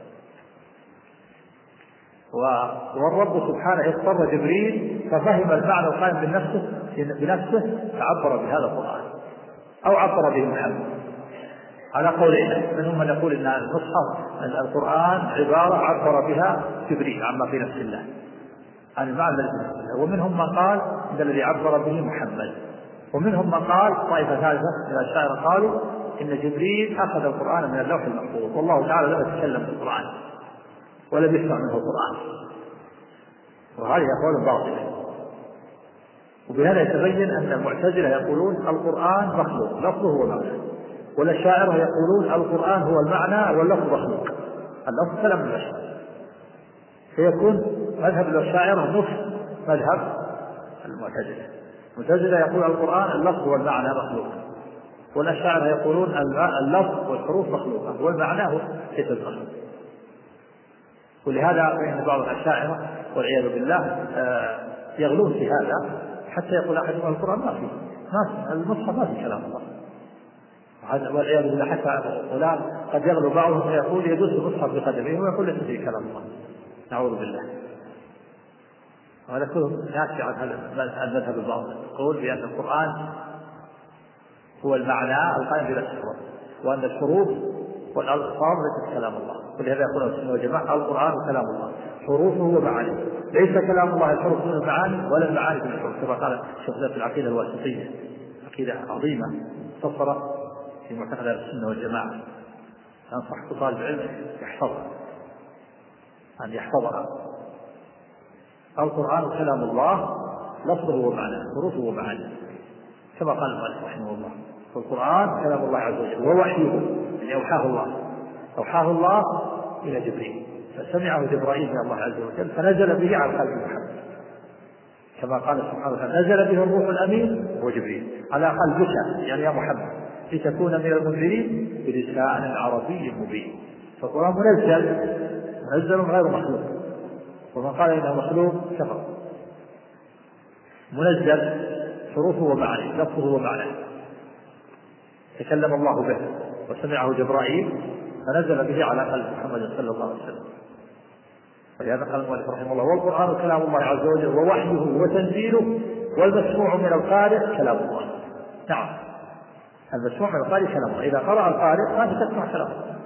والرب سبحانه اضطر جبريل ففهم المعنى القائم بنفسه فعبر بهذا القرآن أو عبر به محمد على قولين. منهم من يقول إن المصحف القرآن عبارة عبر بها جبريل عما في نفس الله عن المعنى الذي في نفس الله، ومنهم من قال إن الذي عبر به محمد، ومنهم من قال طائفة ثالثة من الأشاعرة قالوا إن جبريل أخذ القرآن من اللوح المحفوظ والله تعالى لم يتكلم في القرآن ولم يسمع منه القرآن، وهذه أقوال باطلة. وبهذا يتبين أن المعتزلة يقولون القرآن مخلوق لفظه ومعناه، والأشاعرة يقولون القرآن هو المعنى واللفظ مخلوق، اللفظ كلام البشر. فيكون مذهب الأشاعرة نصف مذهب المعتزلة. المعتزلة يقول القرآن اللفظ والمعنى مخلوق، والأشاعرة يقولون اللفظ والحروف مخلوقة والمعنى ليس بمخلوق. ولهذا فإن بعض الأشاعرة والعياذ بالله يغلون في هذا حتى يقول أحدهم القرآن ما فيه المصحف ما في كلام الله، والعياذ بالله. حتى فلان قد يغلو بعضهم ويقول يدوس المصحف بقدمه ويقول ليس فيه كلام الله، نعوذ بالله. وهذا كله ناتج عن هذا المذهب الباطل، يقول بأن القرآن هو المعنى القائم بنفس الرب، وأن الحروف والألفاظ ليست كلام الله. ولهذا يقول السنة والجماعة القرآن كلام الله حروفه ومعانيه، ليس كلام الله الحروف من المعاني ولا المعاني من الحروف، كما قال الشيخ في العقيدة الواسطية، عقيدة عظيمة مختصرة في معتقد السنة والجماعة، أنصح طالب العلم يحفظها، أن يحفظها. القرآن كلام الله لفظه ومعناه حروفه ومعانيه، كما قال المؤلف رحمه الله. فالقرآن كلام الله عز وجل ووحيه، يعني أوحاه الله إلى جبريل، فسمعه جبرائيل من الله عز وجل فنزل به على قلب محمد، كما قال سبحانه وتعالى نزل به الروح الأمين وجبريل على قلبك يعني يا محمد لتكون من المنذرين بلسان عربي مبين. فالقرآن منزل غير مخلوق، ومن قال إنه مخلوق كفر. منزل حروفه ومعانيه لفظه ومعناه، تكلم الله به وسمعه جبرائيل فنزل به على قلب محمد صلى الله عليه وسلم. فلهذا قال المؤلف رحمه الله والقرآن كلام الله عز وجل ووحيه وتنزيله والمسموع من القارئ كلام الله. نعم المسموع من القارئ كلام الله، إذا قرأ القارئ فأنت تسمع كلام الله،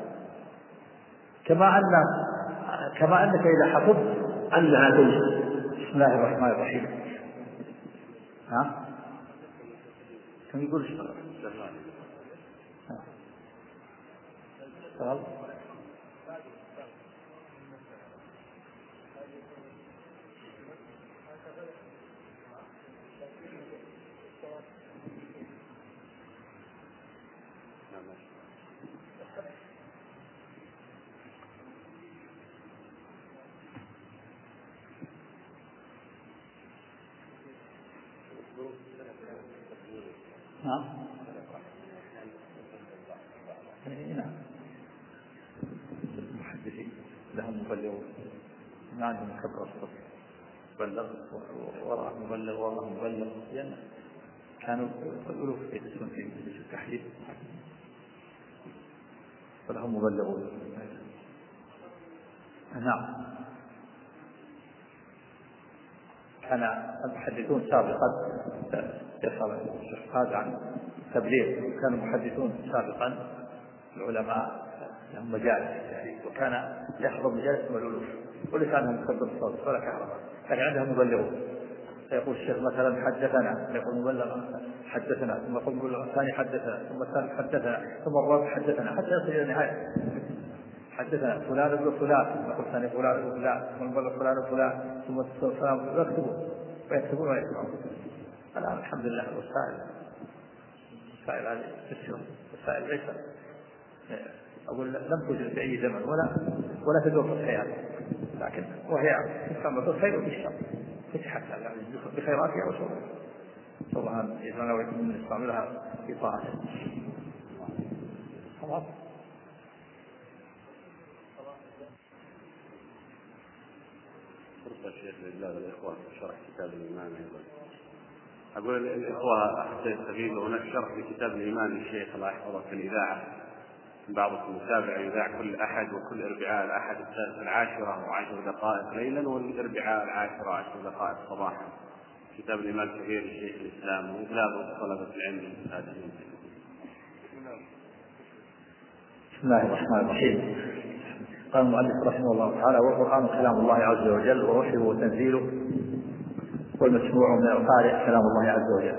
كما أنك إذا حفظت أنها تنزل. بسم الله الرحمن الرحيم. كم يقول اشتغل نعم المحدثين لهم مبلغون ما عندهم خبرة بلغ وراء مبلغ لأن كانوا الألوف يدرسون في التحديث فلهم مبلغون. نعم كان المحدثون سابقا يصل هذا عن تبليغ، كانوا المحدثون سابقا العلماء لهم مجالس وكان يحضر مجالس الألوف وليس عندهم مكبر الصوت ولا كهرباء، لكن عندهم مبلغون. فيقول الشيخ مثلا حدثنا، يقول مبلغ حدثنا، ثم يقول مبلغ الثاني حدثنا، ثم الثالث حدثنا، ثم الرابع حدثنا، حتى يصل إلى النهاية. حدثنا فلان ابن فلان، يقول الثاني فلان ابن فلان، ثم المبلغ فلان ابن فلان، ثم فلان، ويكتبون ويسمعون. الآن الحمد لله الوسائل هذه تسير، وسائل ليس أقول لم توجد في أي زمن ولا تدور في الخيال، لكن وهي تستعمل في الخير وفي الشر، فتحت بخيراتها وشرها. الله يجعلنا ويكون من نستعملها في طاعته. خلاص فرصة الشيخ لله والإخوة شرح كتاب الإيمان أيضا. أقول الإخوة حتى يستفيدوا هناك شرح لكتاب الإيمان للشيخ الله يحفظه في الإذاعة، بعضكم متابع يذاع كل أحد وكل أربعاء، الأحد 10:10 ليلا، والأربعاء 10:10 صباحا. كتاب الإيمان كبير لشيخ الإسلام وإطلاق طلبة العلم المتعلمين. بسم الله الرحمن الرحيم. قال المؤلف رحمه الله تعالى والقرآن كلام الله عز وجل ووحيه وتنزيله والمسموع من القارئ كلام الله عز وجل.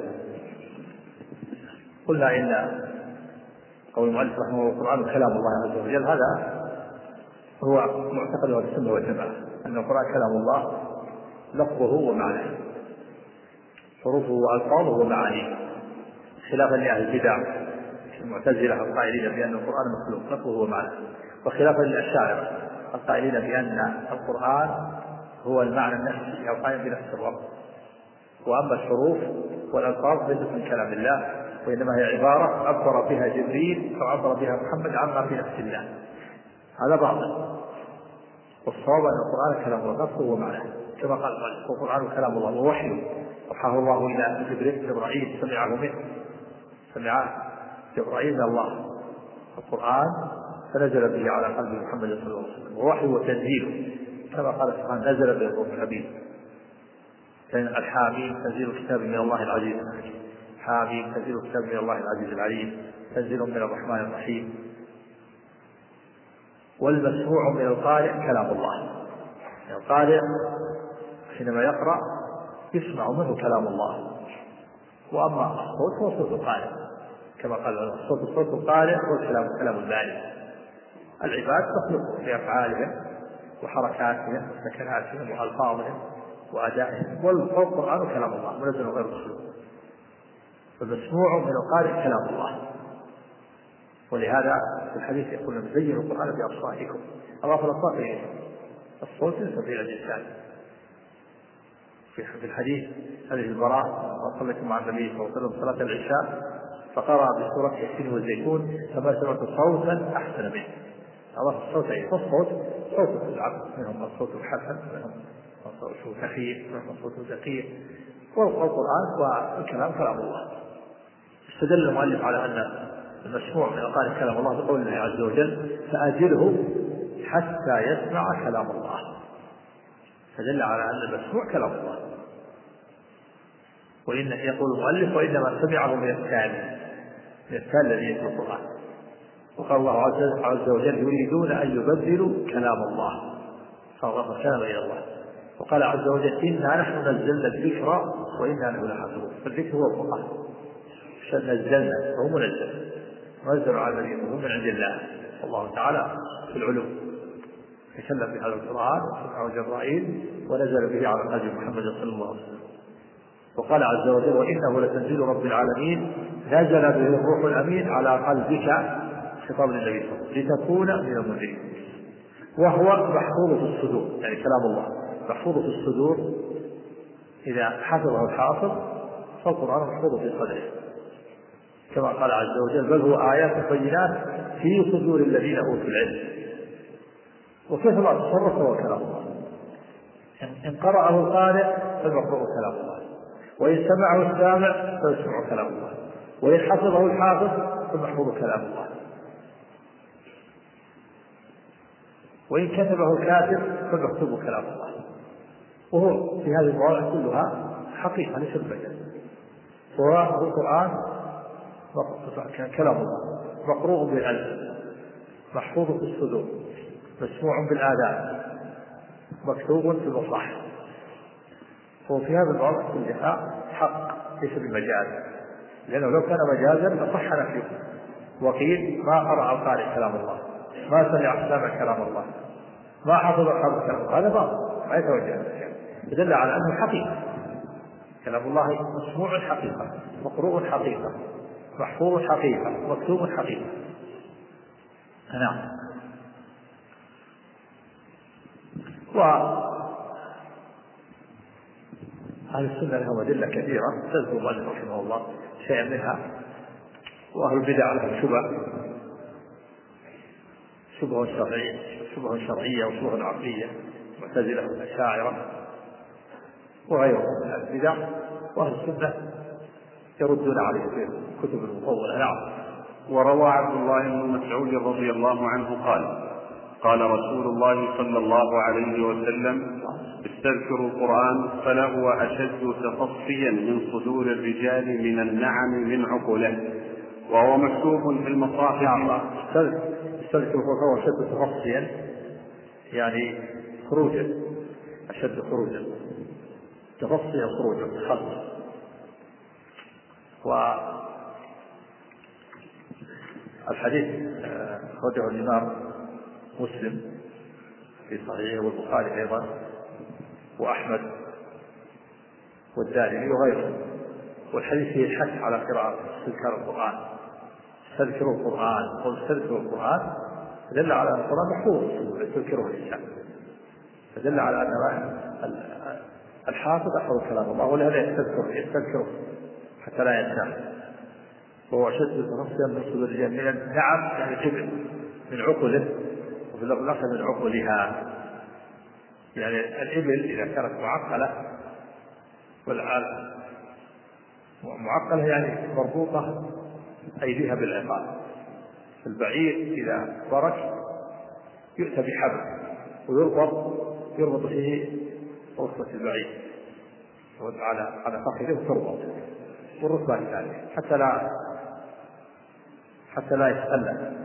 قلنا إن قول المؤلف رحمه الله القرآن كلام الله عز وجل هذا هو معتقد أهل السنة والجماعة، أن القرآن كلام الله لفظه ومعناه حروفه وألفاظه ومعانيه، خلافا لأهل البدع المعتزلة القائلين بأن القرآن مخلوق لفظه ومعناه، وخلافا للأشاعرة القائلين بأن القرآن هو المعنى النفسي أو قائم بنفس الرب، وأما الحروف والألفاظ ليست من كلام الله، وإنما هي عبارة عبر بها جبريل أو عبر بها محمد عما في نفس الله. هذا باطل، والصواب أن القرآن كلام الله لفظه ومعناه، كما قال المؤلف القرآن كلام الله ووحيه أوحاه الله إلى جبرائيل سمع جبرائيل من الله القرآن فنزل به على قلب محمد صلى الله عليه وسلم، ووحيه وتنزيله كما قال سبحانه نزل به الروح الأمين. كان الحاميم تنزيل كتاب من الله العزيز الحكيم، حاميم تنزيل كتاب من الله العزيز العليم، تنزيل من الرحمن الرحيم. والمسموع من القارئ كلام الله. القارئ حينما يقرأ يسمع منه كلام الله، وأما الصوت هو صوت القارئ كما قال الصوت صوت القارئ والكلام كلام البارئ. العباد تخلق في أفعالهم وحركاتهم وسكناتهم وألفاظهم وأدائهم، والقرآن كلام الله منزل غير مسلوق، فالمسموع من القارئ كلام الله. ولهذا في الحديث يقول زينوا القرآن بأصواتكم. أضاف الأصوات إليه، الصوت يستطيع الإنسان. في الحديث هذه البراء وصلت مع النبي صلى الله عليه وسلم صلاة العشاء فقرأ بسورة ياسين والزيتون فما سمعت صوتا أحسن منه. أضاف الصوت إليه، فالصوت صوت العبد، منهم الصوت الحسن، منهم الصوت الخفيف، منهم الصوت الدقيق، والقرآن والكلام كلام الله. استدل المؤلف على أن المسموع من القارئ كلام الله بقول الله عز وجل فأجره حتى يسمع كلام الله، فدل على أن المسموع كلام الله. وإن يقول المؤلف وإنما سمعه من التالي الذي يتلو القرآن. وقال الله عز وجل يريدون أن يبدلوا كلام الله فأضاف الكلام إلى الله. وقال عز وجل إنا نحن نزلنا الذكر وإنا له لحافظون، فالذكر هو القرآن، نزلنا فهو منزل على الذين هم من عند الله، والله تعالى في العلو تكلم بهذا القرآن وسمعه جبرائيل ونزل به على قلب محمد صلى الله عليه وسلم. وقال عز وجل وإنه لتنزيل رب العالمين نزل به الروح الأمين على قلبك، خطاب للنبي صلى الله عليه وسلم، لتكون من المنذرين. وهو محفوظ في الصدور، يعني كلام الله محفوظ في الصدور، إذا حفظه الحافظ فالقرآن محفوظ في صدره، كما قال عز وجل بل هو آيات بينات في صدور الذين أوتوا العلم. وكيف الله تصرف هو كلام الله، إن قرأه القارئ فالمقروء كلام الله، وإن سمعه السامع فيسمع كلام الله، وإن حفظه الحافظ فالمحفوظ كلام الله، وإن كتبه الكاتب فالمكتوب كلام الله. وهو في هذه المواضع كلها حقيقة ليس بمجاز، وهو القرآن كلام الله مقروء بالقلب محفوظ في الصدور مسموع بالآذان مكتوب في المصاحف. وفي هذا الوضع كلها حق ليس بمجاز، لأنه لو كان مجازا لصح نفيه. وقيل ما قرأ القارئ كلام الله، ما سمع السامع كلام الله، ما حفظ الحافظ كلام الله، هذا باطل ما يتوجه، يدل على أنه حقيقة كلام الله مسموع حقيقة، مقروء حقيقة، محفوظ حقيقة، مكتوب حقيقة. نعم. وأهل السنة لهم أدلة كثيرة تذكر المؤلف رحمه الله شيئا منها. وأهل البدع لهم شبه شرعية وشبه عقلية، معتزلة والأشاعرة وغيرهم من البدع. وأهل السنة يردون عليه في كتب المطولة. نعم. وروى عبد الله بن مسعود رضي الله عنه قال قال رسول الله صلى الله عليه وسلم استذكروا القرآن فلهو أشد تفصيا من صدور الرجال من النعم من عقله، وهو مكتوب في المصاحف. استذكروا فهو أشد تفصيا، يعني خروجا، أشد خروجا، تفصيا خروجا خلص. والحديث خرجه الإمام مسلم في صحيحه والبخاري أيضا وأحمد والدارمي وغيره. والحديث فيه الحث على قراءة استذكار القرآن، استذكروا القرآن واستذكروا القرآن، فدل على أن القرآن محفوظ يستذكره الإنسان، فدل على أن الحافظ أحفظ كلام الله، ولهذا يستذكره حتى لا ينساه. وهو أشد تفصيلا من صدور الرجال من النعم، يعني الإبل من عقله، وفي اللفظ الآخر من عقلها، يعني الإبل إذا كانت معقلة، والعالم معقلة يعني مربوطة أيديها بالعقال. البعير إذا برك يؤتى بحبل ويربط فيه ركبة البعير على فخذه وتربط والركبة الثانية حتى لا يتخلى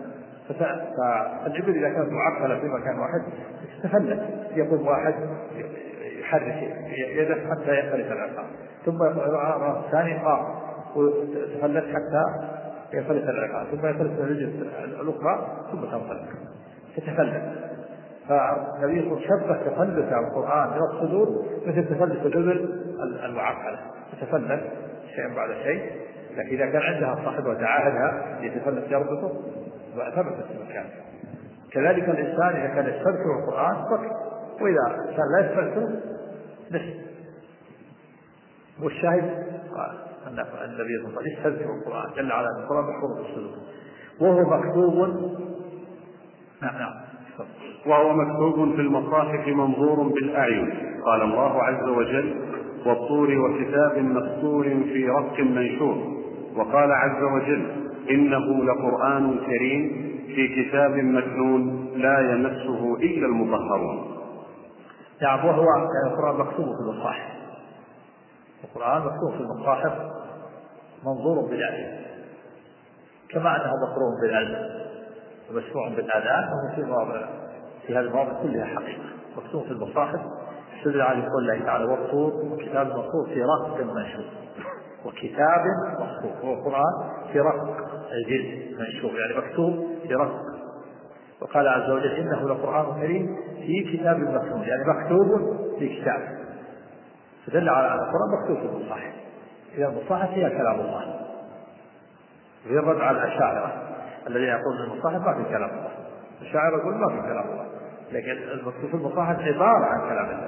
فالإبل إذا كانت معقلة في مكان واحد تتفلت، يقوم واحد يحرك يده حتى يختلف العقاب، ثم الثاني قام وتفلت حتى يختلف العقاب، ثم يختلف الرجل الأخرى ثم تنطلق تتفلت. فالنبي صلى الله عليه وسلم شبه تفلت القرآن من الصدور مثل تفلت الإبل المعقلة، تتفلت شيئا بعد شيء، لكن إذا كان عندها صاحب وتعاهدها يتفلت يربطه وثبتت في مكانه. كذلك الإنسان إذا كان يستذكر القرآن فقط، وإذا كان لا يستذكره نسي. والشاهد أن النبي صلى الله عليه وسلم يستذكر القرآن دل على أن القرآن محفوظ في الصدور وهو مكتوب. نعم. وهو مكتوب في المصاحف منظور بالأعين. قال الله عز وجل: والطور وكتاب مسطور في رق منشور. وقال عز وجل: إنه لقرآن كريم في كتاب مكنون لا يمسه إلا المطهرون. نعم. وهو القرآن مكتوب في المصاحف، القرآن مكتوب في المصاحف منظور بالأعين، كما أنه مقروء بالقلب ومسموع بالآذان، وهو في هذه المواضع كلها حقيقة. مكتوب في المصاحف استدل على قول الله تعالى: والطور وكتاب مسطور في رق منشور. وكتاب مسطور هو القرآن في رق الجلد منشور، يعني مكتوب في رق. وقال عز وجل: إنه لقرآن كريم في كتاب مكنون، يعني مكتوب في كتاب، فدل على أن القرآن مكتوب في المصاحف. إذا المصاحف هي كلام الله، وهي الرد على الأشاعرة الذين يقولون المصاحف ما في كلام الله. الأشاعرة يقولون ما في كلام الله، لكن المكتوب في المصاحف عبارة عن كلام الله،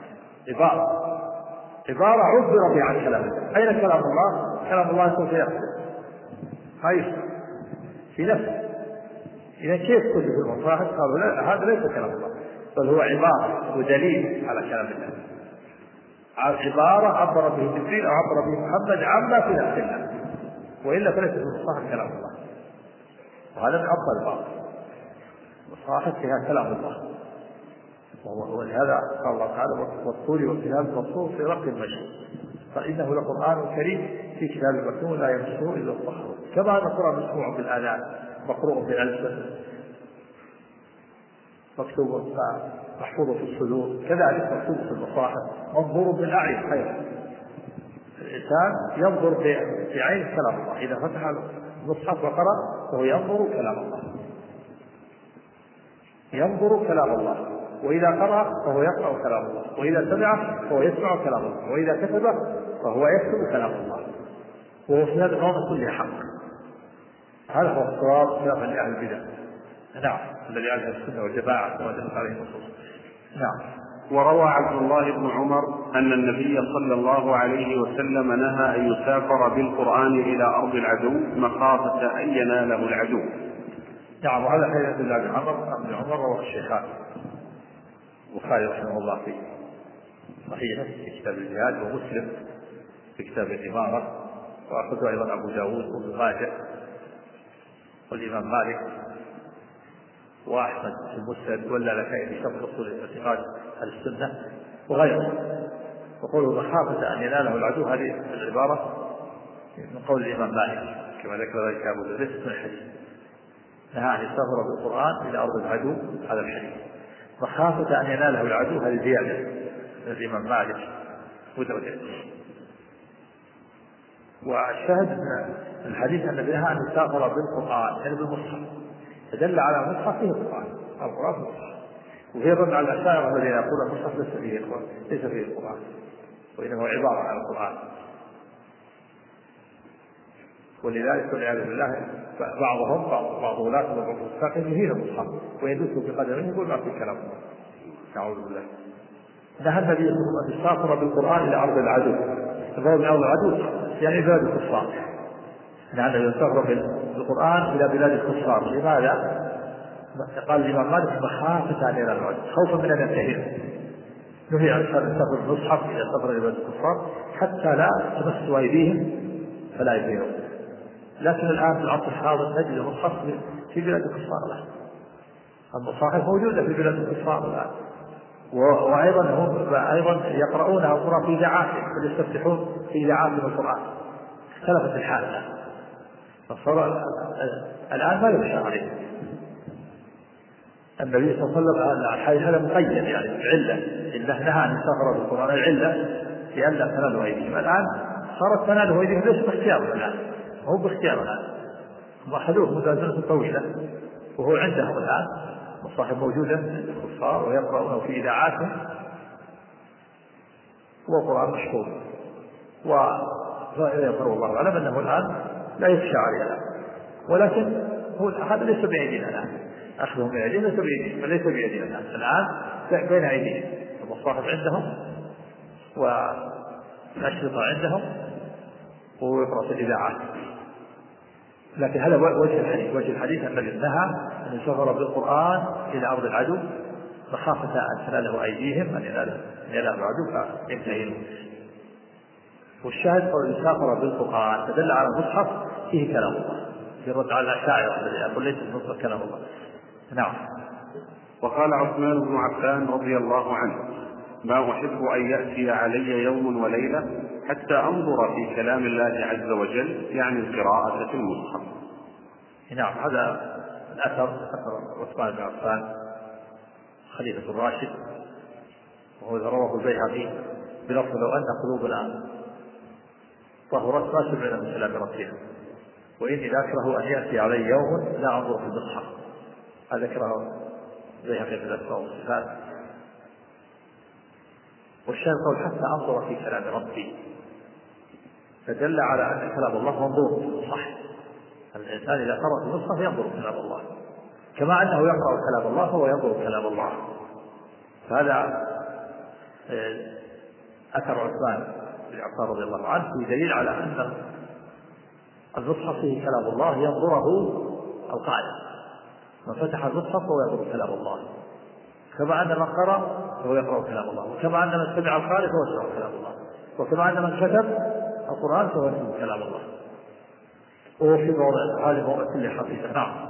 عبارة عبر بها عن كلام الله. أين كلام الله؟ كلام الله يكون في نفسه، في نفسه. إذا كيف كل في المصاحف؟ قالوا لا، هذا ليس كلام الله، بل هو عبارة ودليل على كلام الله، عبارة عبر به جبريل أو عبر به محمد عما في نفس الله، وإلا فليس في المصاحف كلام الله. وهذا من أفضل البعض، المصاحف فيها كلام الله. ولهذا قال الله تعالى: والطور والكتاب المسطور في رق منشور. فإنه لقرآن كريم في كتاب مكنون لا يمسه إلا المطهرون. كما أن القرآن مسموع بالآذان، مقروء بالألسن، مكتوب محفوظ في الصدور، كذلك مكتوب في المصاحف منظور بالأعين. خير الإنسان ينظر بعين كلام الله، إذا فتح المصحف وقرأ فهو ينظر كلام الله، ينظر كلام الله. وإذا قرأ فهو يقرأ كلام الله، وإذا سمع فهو يسمع كلام الله، وإذا كتب فهو يكتب كلام الله. وهو في هذا الموضوع كله حق. هذا هو الصواب خلافا لأهل البدع. نعم، الذي عليه السنة والجماعة وما دلت عليه النصوص. نعم. وروى عبد الله بن عمر أن النبي صلى الله عليه وسلم نهى أن يسافر بالقرآن إلى أرض العدو مخافة أن يناله العدو. نعم. وهذا حديث عبد الله بن عمر رواه الشيخان البخاري رحمه الله في صحيحه في كتاب الجهاد، ومسلم في كتاب الإمارة، وأخذه أيضا أبو داود وابن ماجه والإمام مالك وأحمد في المسند واللالكائي في شرح أصول الاعتقاد أهل السنة وغيره. وقوله مخافة أن يناله العدو، هذه العبارة من قول الإمام مالك كما ذكر ذلك أبو داود من الحديث، نهى أن يسافر بالقرآن إلى أرض العدو، هذا الحديث. مخافة أن يناله العدو، هذه زيادة من الإمام مالك ودرجة. والشاهد من الحديث أن نهى أن يسافر بالقرآن يعني بالمصحف، فدل على مصحف فيه القرآن، القرآن مصحف. وفي رد على الأشاعرة الذين يقولون المصحف ليس فيه القرآن، وإنه عبارة عن القرآن. ولذلك والعياذ بالله بعض ولاة وبعض الساقين يهين المصحف ويدوس بقدمه يقول ما في كلام الله، نعوذ بالله. نهى النبي صلى الله عليه وسلم أن يسافر بالقرآن إلى أرض العدو. السفر إلى أرض العدو يعني بلاد الكفار، نهى النبي أن يسافر بالقرآن إلى بلاد الكفار. لماذا؟ قال الإمام مالك مخافة أن ينال العدو، خوفا من أن ينتهي. نهي عن السفر بالمصحف إلى السفر إلى بلاد الكفار حتى لا تمس أيديهم فلا يزينون. لكن الآن في العصر الحاضر نجد المصحف في بلاد الكفار الآن، المصاحف موجودة في بلاد الكفار الآن، وأيضا هم يقرؤونها القرآن في إذاعاتهم، ويستفتحون في إذاعاتهم القرآن. اختلفت الحال الآن، فصار الآن ما يخشى عليه، النبي صلى الله عليه وسلم الحديث هذا مقيد يعني بعلة، إنه نهى أن يسافر بالقرآن العلة لئلا تنالوا أيديهم. الآن صارت تنالوا أيديهم ليس باختيارهم الآن، هو باختيار الآن، هم أخذوه مدازنة طويلة وهو عندهم الآن، والصاحب موجودة عند الكفار ويقرأونه في إذاعاتهم، هو قرآن مشهور ويظهر الله أعلم أنه الآن لا يخشى عليه الآن، ولكن هو هذا ليس بأيدينا الآن، أخذهم من أيدينا ليس بأيدينا، بل ليس بأيدينا الآن بين أيديهم، المصاحف عندهم والأشرطة عندهم ويقرأ في الإذاعات. لكن هذا وجه الحديث، وجه الحديث الذي نهى أن يسافر بالقرآن إلى أرض العدو مخافة أن تناله أيديهم، أن يناله العدو فينتهي. والشاهد قول يسافر بالقرآن تدل على المصحف فيه كلام الله، يرد على الأشاعرة الذي يقول ليس المصحف كلام الله. نعم. وقال عثمان بن عفان رضي الله عنه: ما أحب أن يأتي علي يوم وليلة حتى أنظر في كلام الله عز وجل، يعني القراءة في المصحف. نعم، هذا الأثر عثمان بن عفان خليفة الراشد، وهو رواه البيهقي بلفظ: لو أن قلوبنا طهرت ما سمعنا من كلام ربنا، وإني ذاكره أن يأتي علي يوم لا أنظر في المصحف. هذا ذكره البيهقي في الأسماء والصفات. والشاهد قول حتى أنظر في كلام ربي، فدل على أن كلام الله منظور صح. الإنسان إذا قرأ في المصحف ينظر كلام الله، كما أنه يقرأ كلام الله فهو ينظر كلام الله. فهذا أثر عثمان بن عفان رضي الله عنه في دليل على أن المصحف فيه كلام الله ينظره القارئ، من فتح المصحف فهو ينظر كلام الله، كما أن من قرأ فهو يقرأ كلام الله، وكما أن من سمع القارئ فهو يسمع كلام الله، وكما أن من كتب القرآن فهو يكتب كلام الله، وهو في موضع هذه موضع كل حقيقة. نعم.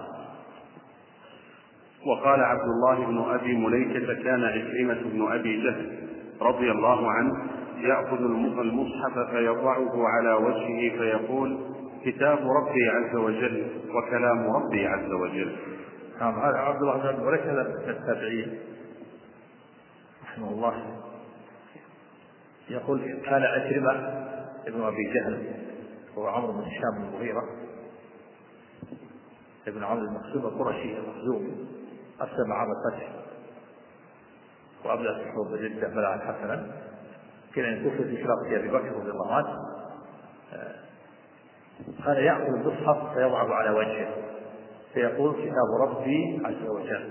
وقال عبد الله بن أبي مليكة: كان عكرمة بن أبي جهل رضي الله عنه يأخذ المصحف فيضعه على وجهه فيقول: كتاب ربي عز وجل وكلام ربي عز وجل. نعم، هذا عبد الله بن أبي مليكة من التابعين رحمه الله، يقول: كان عكرمة ابن أبي جهل هو عمرو بن هشام بن المغيرة ابن عمرو المخزوم القرشي المخزوم، أسلم عام الفتح وأبدأ في حروب جدة بلاء حسنا، كان يكون في خلافة أبي بكر رضي الله عنه. كان يأخذ المصحف فيضعه على وجهه فيقول: كتاب ربي عز وجل.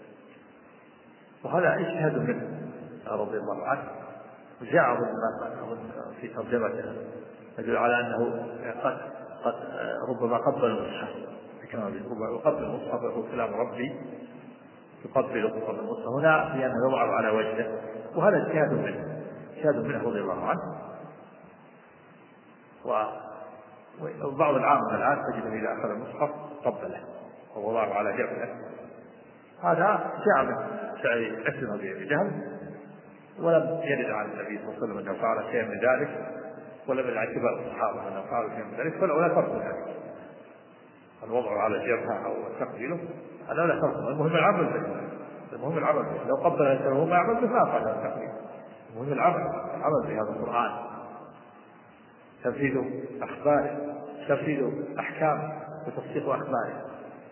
وهذا اجتهاد منه رضي الله عنه، وجاء في ترجمته يدل على أنه قد ربما قبل المصحف، كما يقبل المصحف ويقول: كلام ربي، يقبل المصحف هنا لأنه يضعه على وجهه، وهذا اجتهاد منه رضي الله عنه. وبعض العامة الآن تجد إذا أخذ المصحف قبله ووضعه على جبهه، هذا جاء من فعل عكرمة بن أبي جهل، ولم يرد عن النبي صلى الله عليه وسلم أنه فعل شيئا من ذلك، ولم يرد عن كبار الصحابة أنه فعل شيئا من ذلك، ولا فرق ذلك الوضع على الجبهة أو تقبيله، هذا لا فرق. المهم العمل به، المهم العمل به. لو قبل الإنسان وهو ما يعمل به ما فعل التقبيل، المهم العمل بهذا القرآن، تنفيذ أخباره، تنفيذ أحكام وتصديق أخباره.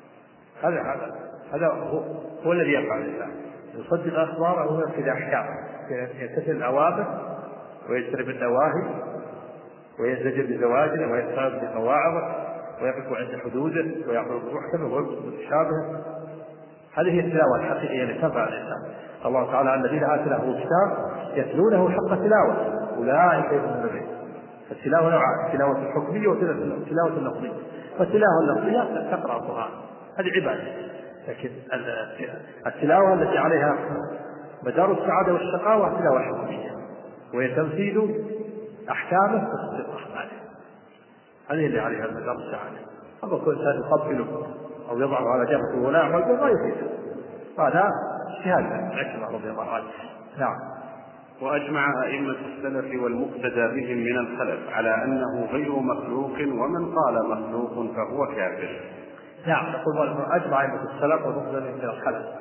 هذا هو الذي يفعل الإنسان، يصدق أخباره وينفذ أحكامه، يمتثل الأوامر ويجتنب النواهي ويزدجر بزواجره ويتخاذ بمواعظه ويقف عند حدوده ويعمل بمحكمه ويقف متشابهه. هذه هي التلاوة الحقيقية التي تنفع الإنسان. الله تعالى: الذين آتيناهم الكتاب يتلونه حق تلاوته أولئك يؤمنون به. التلاوة نوعان: التلاوة الحكمية والتلاوة اللفظية. فالتلاوة اللفظية تقرأ القرآن، هذه عبادة، لكن التلاوة التي عليها مدار السعادة والشقاوة تلاوة حكمية، وهي تنفيذ أحكامه وتصديق أخباره، هذه اللي عليها مدار السعادة. أما كل إنسان يقبله أو يضعه على جبهته ولا يعمل به ما يفيده، هذا اجتهاد عكرمة رضي الله عنه. نعم. وأجمع أئمة السلف والمقتدى بهم من الخلف على أنه غير مخلوق، ومن قال مخلوق فهو كافر. نعم، نقول أجمع أئمة السلف والمقتدى بهم من الخلف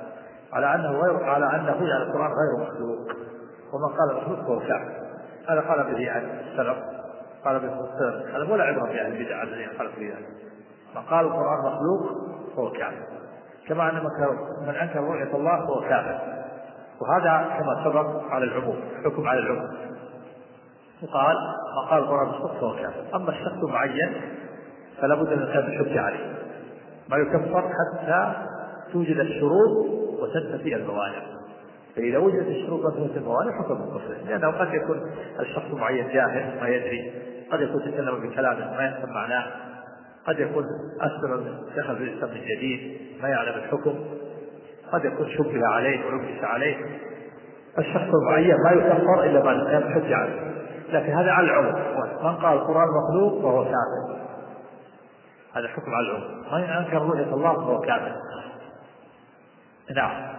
على أنه يعني القرآن غير مخلوق، ومن قال مخلوق فهو كافر. هذا قال به عن السلف، قال به السلف ولا عبرة بأهل البدع الذين خالفوا به. من قال القرآن مخلوق فهو كافر، كما أن من أنكر رؤية الله فهو كافر. وهذا كما سبق على العموم، حكم على العموم. وقال من قال القرآن مخلوق فهو كافر. أما الشخص معين فلا بد من كتاب الحجة عليه، ما يكفر حتى توجد الشروط وتنتفي الموانع. فإذا وجدت الشروط وتنتفي الموانع حكم الكفر، لأنه قد يكون الشخص معين جاهل ما يدري، قد يكون تكلم بكلام ما يفهم معناه، قد يكون أسلم دخل في الإسلام الجديد ما يعلم الحكم، قد يكون شبه عليه ولبس عليه. الشخص المعين ما يكفر إلا بعد قيام الحجة عليه. لكن هذا على العموم، من قال القرآن مخلوق فهو كافر، هذا حكم على العموم. من أنكر رؤية الله فهو كافر. نعم.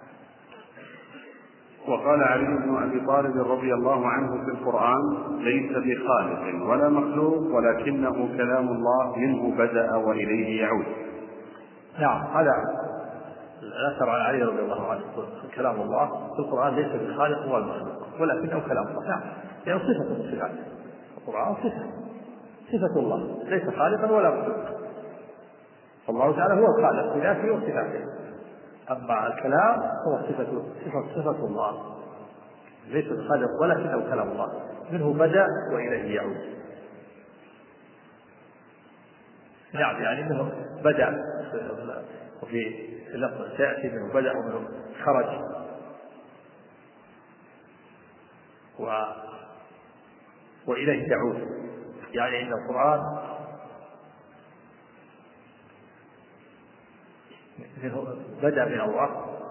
وقال علي بن أبي طالب رضي الله عنه في القرآن: ليس بخالق ولا مخلوق ولكنه كلام الله منه بدأ وإليه يعود. نعم، هذا الأثر عن علي رضي الله عنه كلام الله في القرآن ليس بخالق ولا مخلوق ولكنه كلام الله. نعم، يعني صفة من صفات القرآن، صفة الله ليس خالقا ولا مخلوق. الله تعالى هو الخالق بذاته وصفاته، أما الكلام هو صفة الله ليس بخالق ولكنه كلام الله منه بدأ وإليه يعود. نعم، يعني منه بدأ، وفي اللفظ تأتي منه بدأ ومنه خرج، وإليه يعود. يعني إن القرآن منه بدأ من الله،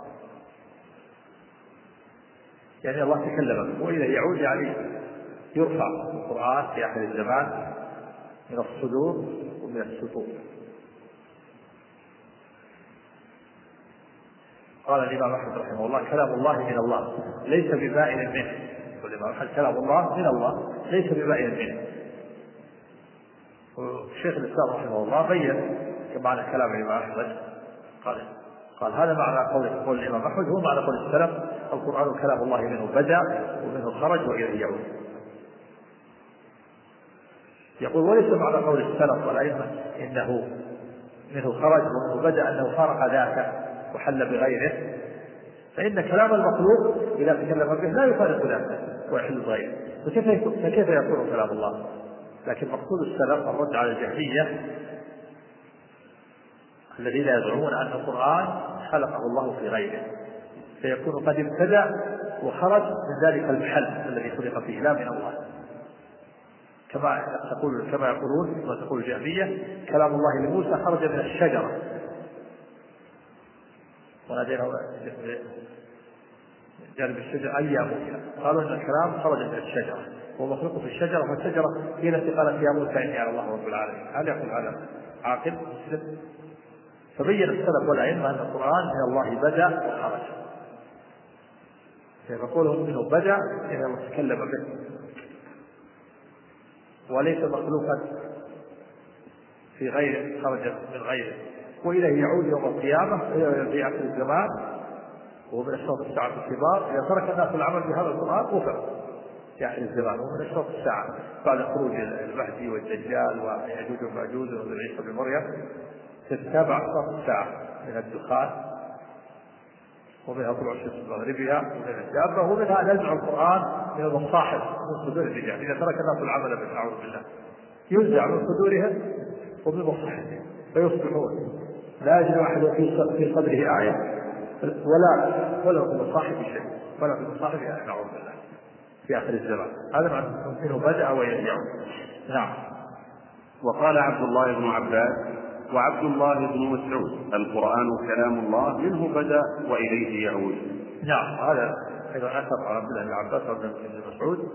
يعني الله تكلم، وإليه يعود يعني يرفع القرآن في آخر الزمان من الصدور ومن السطور. قال الإمام أحمد رحمه الله: كلام الله من الله ليس ببائن منه. والإمام أحمد: كلام الله من الله ليس ببائن منه. والشيخ الإسلام رحمه الله بين معنى كلام الإمام أحمد، قال هذا معنى قول الإمام أحمد هو معنى قول السلف: القرآن كلام الله منه بدأ ومنه خرج وإليه يعود. يقول: وليس معنى قول السلف والأئمة إنه منه خرج ومنه بدأ أنه فارق ذاته وحل بغيره، فإن كلام المخلوق إذا تكلم به لا يفارق ذاته ويحل بغيره، فكيف يكون كلام الله؟ لكن مقصود السلف الرد على الجهمية الذين يزعمون أن القرآن خلقه الله في غيره، فيكون قد ابتدأ وخرج من ذلك المحل الذي خلق فيه لا من الله، كما تقول الجهمية: كلام الله لموسى خرج من الشجرة وناديناه جانب الشجرة أي يا موسى. قالوا أن الكلام خرج من الشجرة، هو مخلوق في الشجرة، فالشجرة هي التي قالت يا موسى إني على الله رب العالمين. هل يقول هذا عاقل مسلم؟ فبين السلف والأئمة أن القرآن من الله بدأ وخرج، فقولهم منه بدأ إن الله تكلم به، وليس مخلوقا في غيره خرج من غيره، وإليه يعود يوم القيامة في آخر الزمان ومن أشراط الساعة الكبار. إذا ترك الناس العمل بهذا القرآن وفق في آخر الزمان، ومن أشراط الساعة بعد خروج المهدي والدجال ويأجوج ومأجوج ونزول عيسى بن مريم تتابع أشراط الساعة من الدخان، ومنها طلوع الشمس من مغربها، ومنها الدابة، ومنها نزع القرآن من المصاحف من صدور الرجال. إذا ترك الناس العمل به أعوذ بالله ينزع من صدورهم ومن مصاحفهم فيصبحون لا يجد أحد في صدره آية ولا في مصاحف شيء، ولا في مصاحف آية أعوذ بالله في آخر الزمان. هذا معنى منه بدأ ويعود. نعم. وقال عبد الله بن عباس وعبد الله بن مسعود: القرآن كلام الله منه بدأ وإليه يعود. نعم، هذا أيضا أثر عن عبد الله بن عباس وعبد الله بن مسعود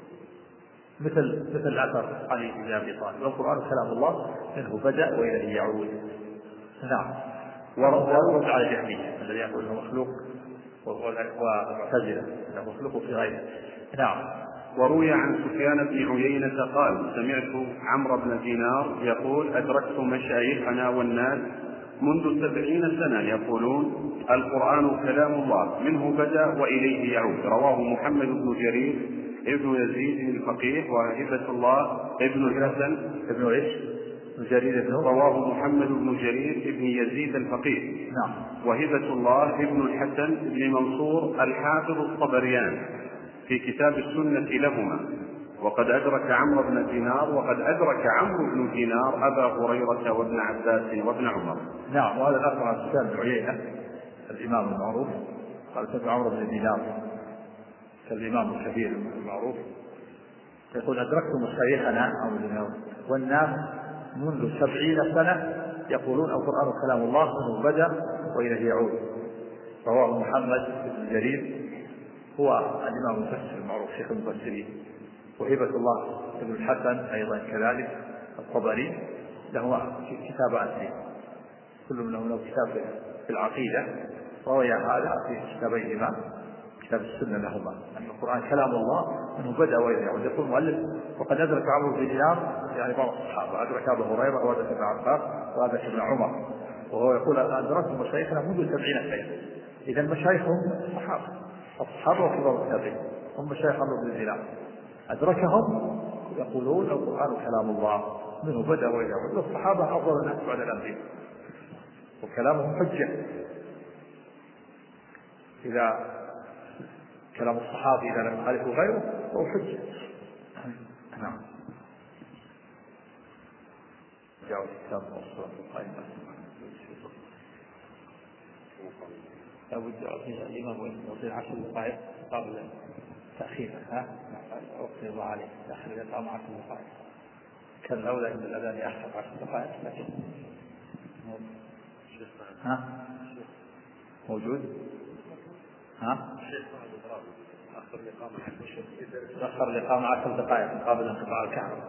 مثل أثر علي بن أبي طالب: القرآن كلام الله منه بدأ وإليه يعود. نعم. ورد على الجهمية الذي يقول انه مخلوق، والمعتزلة انه مخلوق في غيره. نعم. وروي عن سفيان بن عيينة قال: سمعت عمرو بن دينار يقول: أدركت مشايخنا والناس منذ 70 سنة يقولون القرآن كلام الله منه بدأ وإليه يعود. رواه محمد بن جرير ابن يزيد الفقيه وهبة الله ابن الحسن ابن ايش؟ جرير ابن رواه محمد بن جرير ابن يزيد الفقيه. نعم. وهبة الله ابن الحسن بن منصور الحافظ الطبريان في كتاب السنة لهما. وقد أدرك عمرو بن دينار أبا هريرة وابن عباس وابن عمر. نعم. وهذا الأثر عن سفيان بن عيينة الإمام المعروف قال سمع عمرو بن دينار الإمام الكبير المعروف يقول أدركت مشايخنا والناس منذ 70 سنة يقولون القرآن كلام الله منه بدأ وإليه يعود. رواه محمد بن جرير هو الإمام المفسر المعروف شيخ المفسرين. وهبة الله ابن الحسن أيضا كذلك الطبري له كتاب أثري كل منهم له كتاب في العقيدة روي هذا في كتابيهما كتاب السنة لهما أن القرآن كلام الله منه بدأ وإليه يعود. يقول المؤلف وقد أدرك عمرو بن دينار يعني بعض الصحابة أدرك أبا هريرة وأدرك ابن عباس وأدرك ابن عمر وهو يقول أدركت مشايخنا منذ 70 سنة. إذا مشايخهم الصحابة وكبار التابعين هم مشايخ عمرو بن دينار أدركهم يقولون القرآن كلام الله منه بدأ وإليه يعود. والصحابة أفضل الناس بعد الأنبياء وكلامهم حجة. إذا كلام الصحابي إذا لم يخالفه غيره فهو حجة. نعم. جاءوا الكتاب والصلاة القائمة لابد الإمام ويصير 10 دقائق قبل تأخيرها وقت الله عليه تأخير إذا قام 10 دقائق كان الأولى إن الأذان يأخر 10 دقائق لكن موجود أخر الإقامة 10 دقائق قبل انقطاع الكهرباء.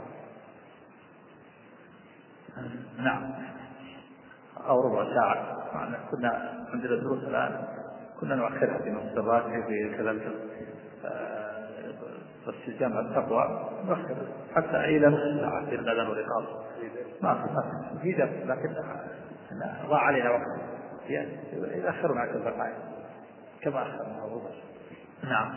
نعم أو ربع ساعة. كنا عندنا دروس الآن كنا نؤخرها في مكتبات في كذلك في جامعة التقوى نؤخر حتى إلى نصف ساعة في الأذان والإقامة ما في درس لكن ضاع علينا وقت إذا أخرنا 10 دقائق كما أخرنا ربع. نعم.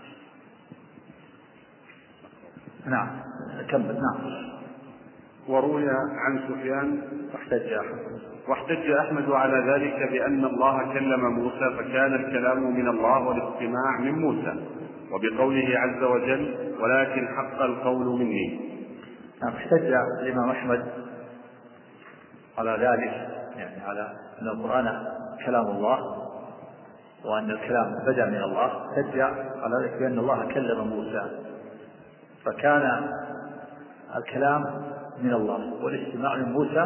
نعم كمل. نعم. وروي عن سفيان واحتج أحمد على ذلك بأن الله كلم موسى فكان الكلام من الله والاستماع من موسى وبقوله عز وجل ولكن حق القول مني. احتج الإمام أحمد على ذلك يعني على أن القرآن كلام الله وأن الكلام بدأ من الله. احتج على ذلك بأن الله كلم موسى فكان الكلام من الله والاستماع من موسى.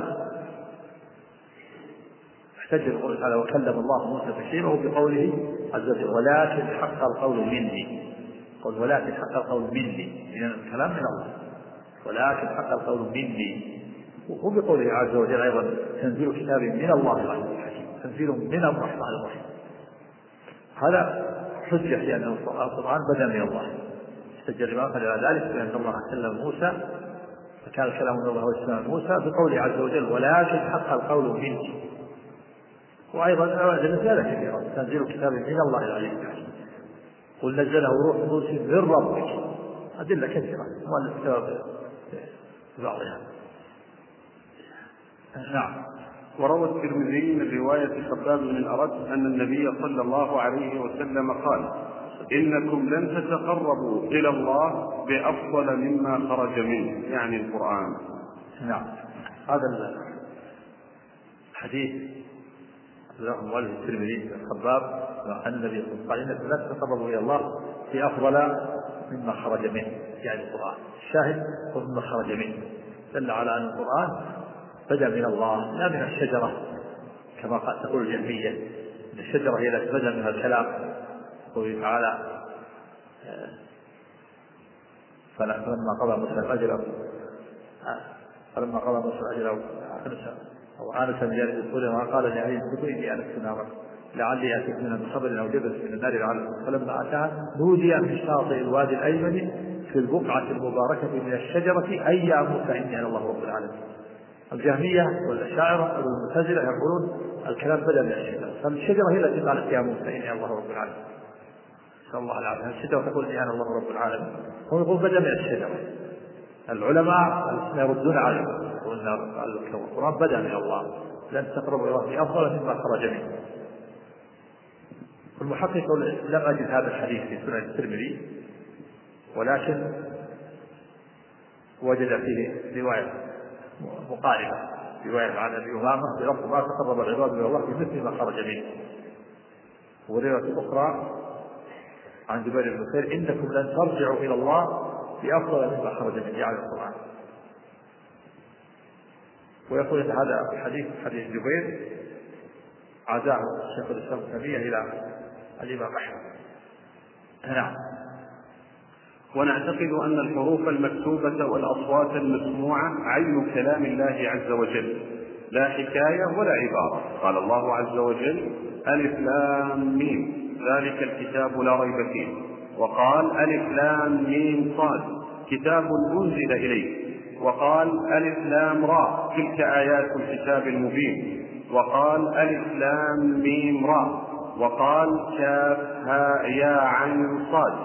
احتج القرآن تعالى وكلم الله موسى تكليمه بقوله عز وجل ولكن حق القول مني. قل ولكن حق القول مني لأن الكلام من الله ولكن حق القول مني. وبقوله عز وجل أيضا تنزيل كتاب من الله العزيز الحكيم تنزيل من الرحمن الرحيم. هذا حجة لأن القرآن بدأ من الله. احتج الإمام على ذلك بأن الله كلم موسى فكان الكلام من الله والاستماع من موسى بقوله عز وجل ولكن حق القول مني. وأيضا رسالة كثيرة تنزيل كتاب من الله العزيز الحكيم قل نزله روح القدس من ربك. أدلة كثيرة والسبب بعضها. نعم. وروى الترمذي من رواية خباب بن الأرد أن النبي صلى الله عليه وسلم قال إنكم لن تتقربوا إلى الله بأفضل مما خرج منه يعني القرآن. نعم. هذا الحديث له مؤلف الترمذي الخباب أن النبي صلى الله عليه وسلم قال إنكم لن تتقربوا إلى الله بأفضل مما خرج منه يعني القرآن. الشاهد هو مما خرج منه دل على أن القرآن بدأ من الله لا من الشجرة كما تقول الجهمية إن الشجرة هي التي بدأ منها الكلام. قوله تعالى فلما قضى موسى الأجل أو آنس من جانب الطول ما قال لأهله اسكتوا إني آنست نارا لعلي آتيكم منها بخبر أو جبل من النار لعلكم. فلما أتاها نودي من شاطئ الوادي الأيمن في البقعة المباركة من الشجرة أي يا موسى إني أنا الله رب العالمين. الجهمية والأشاعرة والمعتزلة يقولون الكلام بدأ من الشجرة، فالشجرة هي التي قالت يا موسى إني الله رب العالمين. نسأل الله العافية. الشجرة تقول إني أنا الله رب العالمين، هم يقول بدأ من الشجرة. العلماء يردون عليهم يقولون القرآن بدأ من الله، لن تقربوا إلى الله أفضل مما خرج منه. المحقق يقول لم أجد هذا الحديث في سنن الترمذي، ولكن وجد فيه رواية مقاربة، رواية عن أبي أمامة بلفظ ما تقرب العباد إلى الله بمثل ما خرج منه، ورواية أخرى عن جبير بن نفير إنكم لن ترجعوا إلى الله بأفضل مما خرج منه، يعني القرآن. ويقول هذا الحديث حديث جبير عزاه شيخ الإسلام ابن تيمية إلى الإمام أحمد. نعم. ونعتقد أن الحروف المكتوبة والأصوات المسموعة عين كلام الله عز وجل، لا حكاية ولا عبارة. قال الله عز وجل ألف لام ميم ذلك الكتاب لا ريب فيه، وقال ألف لام ميم صاد كتاب أنزل إليك، وقال ألف لام را تلك آيات الكتاب المبين، وقال ألف لام ميم را، وقال كاف ها يا عين صاد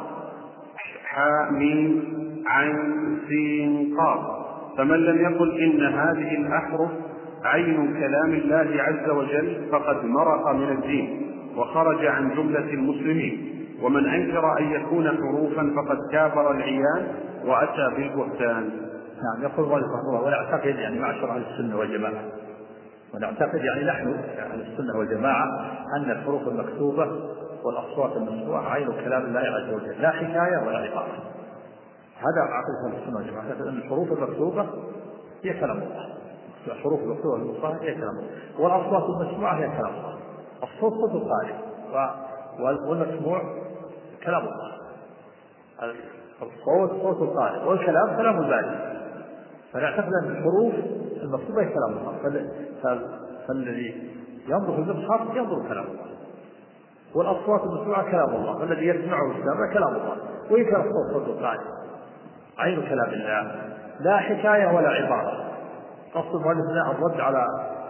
حاء ميم عين سين قاف. فمن لم يقل إن هذه الأحرف عين كلام الله عز وجل فقد مرق من الدين وخرج عن جملة المسلمين، ومن أنكر أن يكون حروفا فقد كابر العيان وأتى بالبهتان. نعم. يقول الله رحمه الله ونعتقد يعني معشر أهل السنة والجماعة، ونعتقد يعني نحن أهل السنة والجماعة أن الحروف المكتوبة والأصوات المسموعة عين كلام الله عز وجل، لا حكاية ولا عبارة. هذا عقيدة أهل السنة والجماعة، أن الحروف المكتوبة هي كلام الله، الحروف المكتوبة والمصححة هي كلام الله، والأصوات المسموعة هي كلام الله. الصوت صوت القارئ والمسموع كلام الله، الصوت صوت القارئ والكلام كلام الباري. فنعتقد أن الحروف المكتوبة هي كلام الله، فالذي ينظر في المصحف ينظر كلام الله، والأصوات المسموعة كلام الله، والذي يسمعه السامع كلام الله، ويكره الصوت صوت القارئ عين كلام الله، لا حكاية ولا عبارة. قصد المؤلف الرد على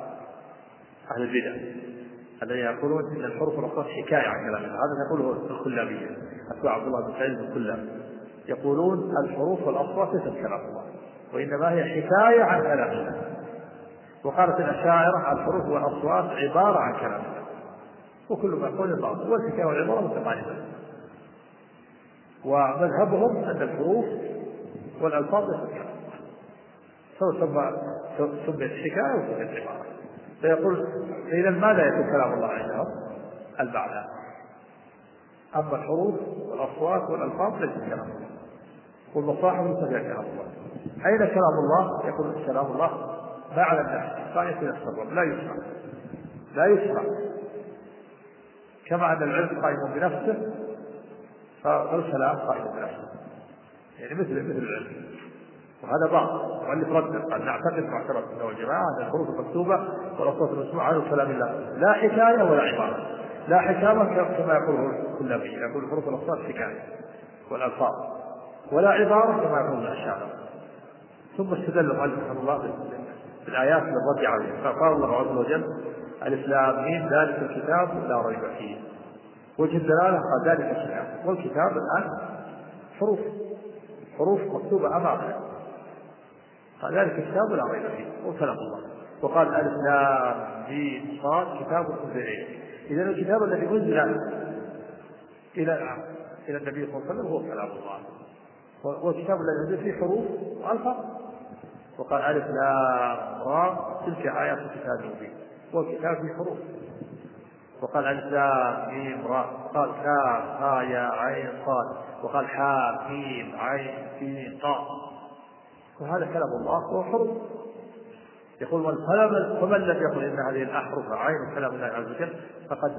أهل البدع الذين يقولون إن الحروف والأصوات حكاية عن كلام الله. هذا يقوله الكلابية، أتباع عبد الله بن سعيد الكلاب، يقولون الحروف والأصوات ليست كلام الله، وإنما هي حكاية عن كلام الله. وقالت الأشاعرة الحروف والأصوات عبارة عن كلام الله، وكل ما يقول البعض، والحكاية والعبارة متقاربة. ومذهبهم أن الحروف والألفاظ ليست كلام الله، سواء سميت حكاية أو سميت عبارة. فيقول إذا ماذا يكون كلام الله عندهم؟ المعنى. أما الحروف والأصوات والألفاظ ليست كلام الله، والمصاحف ليست كلام الله. أين كلام الله؟ يقول كلام الله ما على النفس قائم في نفس الرب، لا يسمع كما أن العلم قائم بنفسه فالكلام قائم بنفسه، يعني مثل العلم. وهذا بعض مؤلف رد قال نعتقد معشر السنة والجماعة أن الحروف المكتوبة والأصوات المسموعة عن كلام الله، لا حكاية ولا عبارة. لا حكاية كما يقول الكلابي، يقول الحروف والأصوات حكاية والألفاظ، ولا عبارة كما يقول الأشاعرة. ثم استدل المؤلف رحمه الله بالآيات للرد عليه، فقال الله عز وجل ألف لام ميم ذلك الكتاب لا ريب فيه. وجه الدلالة قال ذلك الكتاب، والكتاب الآن حروف مكتوبة أمامنا، قال ذلك الكتاب لا ريب فيه وكلام الله. وقال ألف لام ميم صاد كتاب أنزل إليك. إذا الكتاب الذي أنزل إلى النبي صلى الله عليه وسلم هو كلام الله، والكتاب الذي أنزل فيه حروف وألفاظ. وقال ألف لام را تلك آيات الكتاب المبين، والكتاب فيه حروف. وقال ألف لام ميم را، قال كاف ها يا عين صاد، وقال حاء ميم عين سين قاف، وهذا كلام الله وهو حروف. يقول فمن لم يقل إن هذه الأحرف عين كلام الله عز وجل فقد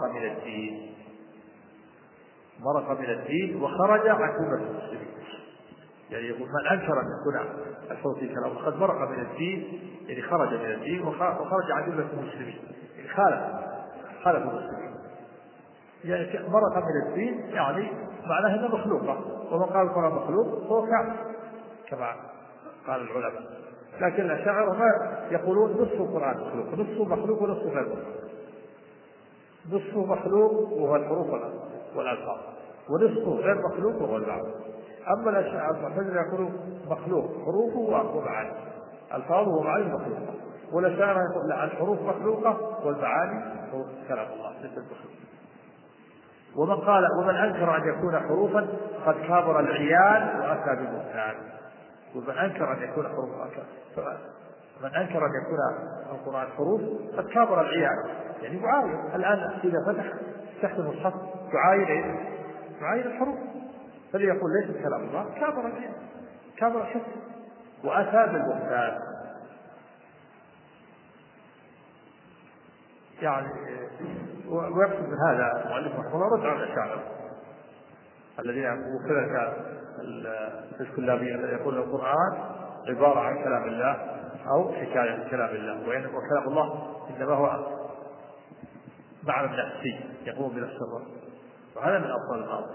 مرق من الدين وخرج عن جملة المسلمين. يعني يقول من أنكر أن يكون الحروف في كلام فقد مرق من الدين، يعني خرج من الدين وخرج عن جملة المسلمين، يعني خالف المسلمين. يعني مرق من الدين يعني معناه أنه مخلوقة، ومن قال القرآن مخلوق هو كافر كما قال العلماء. لكن الأشاعرة ما يقولون نصف القرآن مخلوق، نصفه مخلوق ونصفه غير مخلوق. نصفه مخلوق وهو الحروف والألفاظ، ونصفه غير مخلوق وهو المعنى. أما الأشاعرة يقولون مخلوق حروفه ومعاني، ألفاظه ومعاني مخلوقة. والأشاعرة يقول لا، الحروف مخلوقة والمعاني هو كلام الله ليس مخلوق. ومن أنكر أن يكون حروفا قد كابر العيال وأتى بالبهتان. ومن أنكر أن يكون من أنكر أن يكون القرآن حروف قد كابر العيال، يعني معاير. الآن إذا فتح المصحف يعاير الحروف، فليقول ليس كلام الله، كابر العيال، كابر الحس وأتى بالبهتان. يعني ويقصد من هذا المؤلف رحمه الله رد على الأشاعرة الذين وكذلك الكلابية الذين يقول القرآن عبارة عن كلام الله أو حكاية كلام الله، وكلام الله إنما هو معنى نفسي يقوم بنفس الرد، وهذا من أفضل الأمر.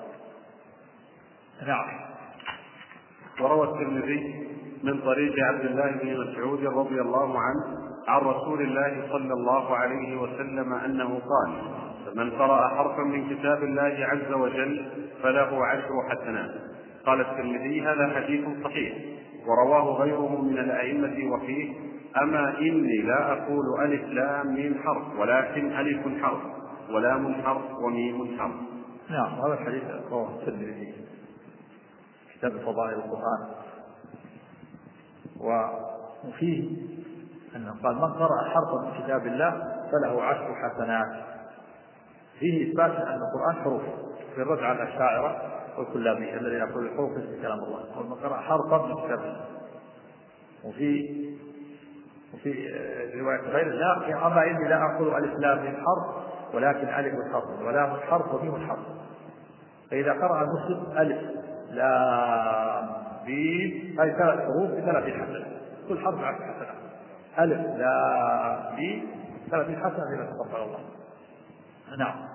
نعم. وروى الترمذي من طريق عبد الله بن مسعود رضي الله عنه عن رسول الله صلى الله عليه وسلم أنه قال: من قرأ حرفا من كتاب الله عز وجل فله 10 حسنات. قال الترمذي: هذا حديث صحيح. ورواه غيره من الأئمة وفيه: أما إني لا أقول ألف لام ميم حرف، ولكن ألف حرف ولام حرف وميم حرف. نعم. هذا الحديث رواه الترمذي كتاب فضائل القرآن. وفيه أنه قال: من قرأ حرفا من كتاب الله فله 10 حسنات. فيه إثبات أن القرآن حروف في الرد على الأشاعرة والكلابية الذين يقولون الحروف في كلام الله. ومن قرأ حرفا من كتاب الله. وفي رواية غير لا، أما إني لا أقول ألف لام ميم حرف، ولكن ألف حرف ولام حرف وميم حرف. فإذا قرأ المسلم ألف لام ميم هذه 3 حروف ب30 حسنة، كل حرف 10 حسنات. ألف لام ميم 30 حسنة لما تقبل الله. نعم.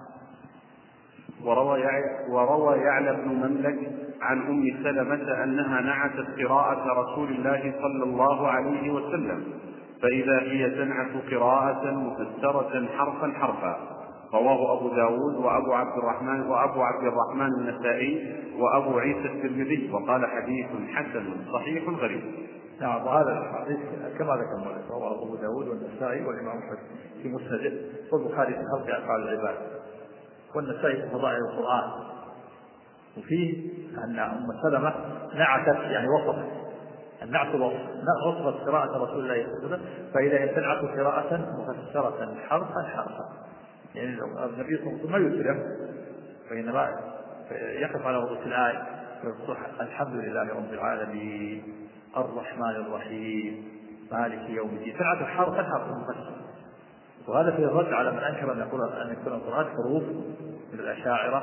وروى يعلى بن مملك عن أم سلمة أنها نعتت قراءة رسول الله صلى الله عليه وسلم، فإذا هي تنعت قراءة مفسرة حرفا حرفا. رواه أبو داود وأبو عبد الرحمن النسائي وأبو عيسى الترمذي، وقال: حديث حسن صحيح غريب. نعم. وهذا الحديث كما ذكر رواه أبو داود والنسائي والإمام أحمد في مسنده، والبخاري في خلق أفعال العباد، والنسائي في فضائل القرآن. وفيه أن أم سلمة نعتت، يعني وصفت، النعت وصفت قراءة رسول الله صلى الله عليه وسلم، فإذا هي تنعت قراءة مفسرة حرفا حرفا، يعني النبي صلى الله عليه وسلم ما يسلم، فإنما يقف على وضوء الآية ويقول: الحمد لله رب العالمين الرحمن الرحيم مالك يوم الدين، تنعت حرفا حرفا مفسر. وهذا فيه الرد على من أنكر أن يكون القرآن حروف من الأشاعرة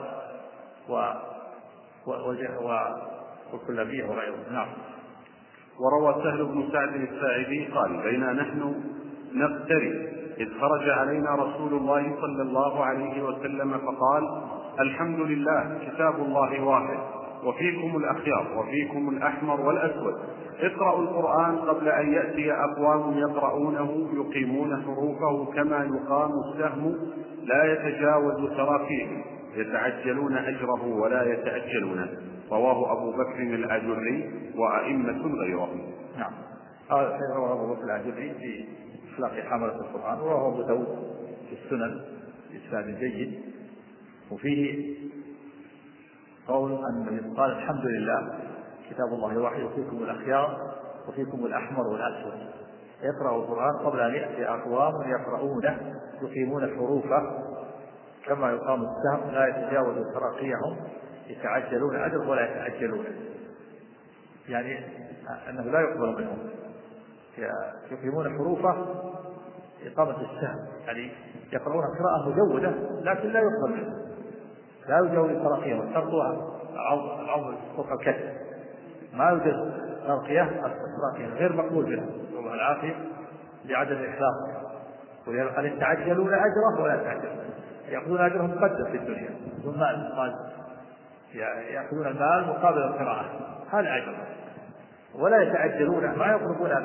والكلابية وغيرهم. نعم. وروى سهل بن سعد الساعدي قال: بينا نحن نقترب إذ خرج علينا رسول الله صلى الله عليه وسلم فقال: الحمد لله كتاب الله واحد، وفيكم الأخيار وفيكم الأحمر والأسود، اقرأوا القرآن قبل أن يأتي أقوام يقرؤونه يقيمون حروفه كما يقام السهم لا يتجاوز تراكيه، يتعجلون أجره ولا يتأجلونه. رواه أبو بكر الآجري وأئمة غيرهم. نعم. هذا رواه أبو بكر الآجري في أخلاق حملة القرآن، ورواه أبو داود في السنن بإسناد جيد. وفيه قول أن قال: الحمد لله كتاب الله واحد، وفيكم الأخيار وفيكم الأحمر والأسود، يقرأ القرآن قبل أن يأتي أقوام يقرؤونه يقيمون حروفه كما يقام السهم لا يتجاوز تراقيهم، يتعجلون أجر ولا يتأجلون، يعني أنه لا يقبل منهم، يقيمون حروفه إقامة السهم، يعني يقرؤون قراءة مجودة لكن لا يقبل منهم، لا يجوز ترقيهم، ترقوها العظم فوق الكتف، ما يوجد ترقية غير مقبول منها والله العافية لعدم إخلاص. وقال: يتعجلون أجره ولا يتعجلون، يأخذون أجرهم مقدم في الدنيا ثم يأخذون المال مقابل القراءة، هذا أجر، ولا يتعجلون، ما يطلبون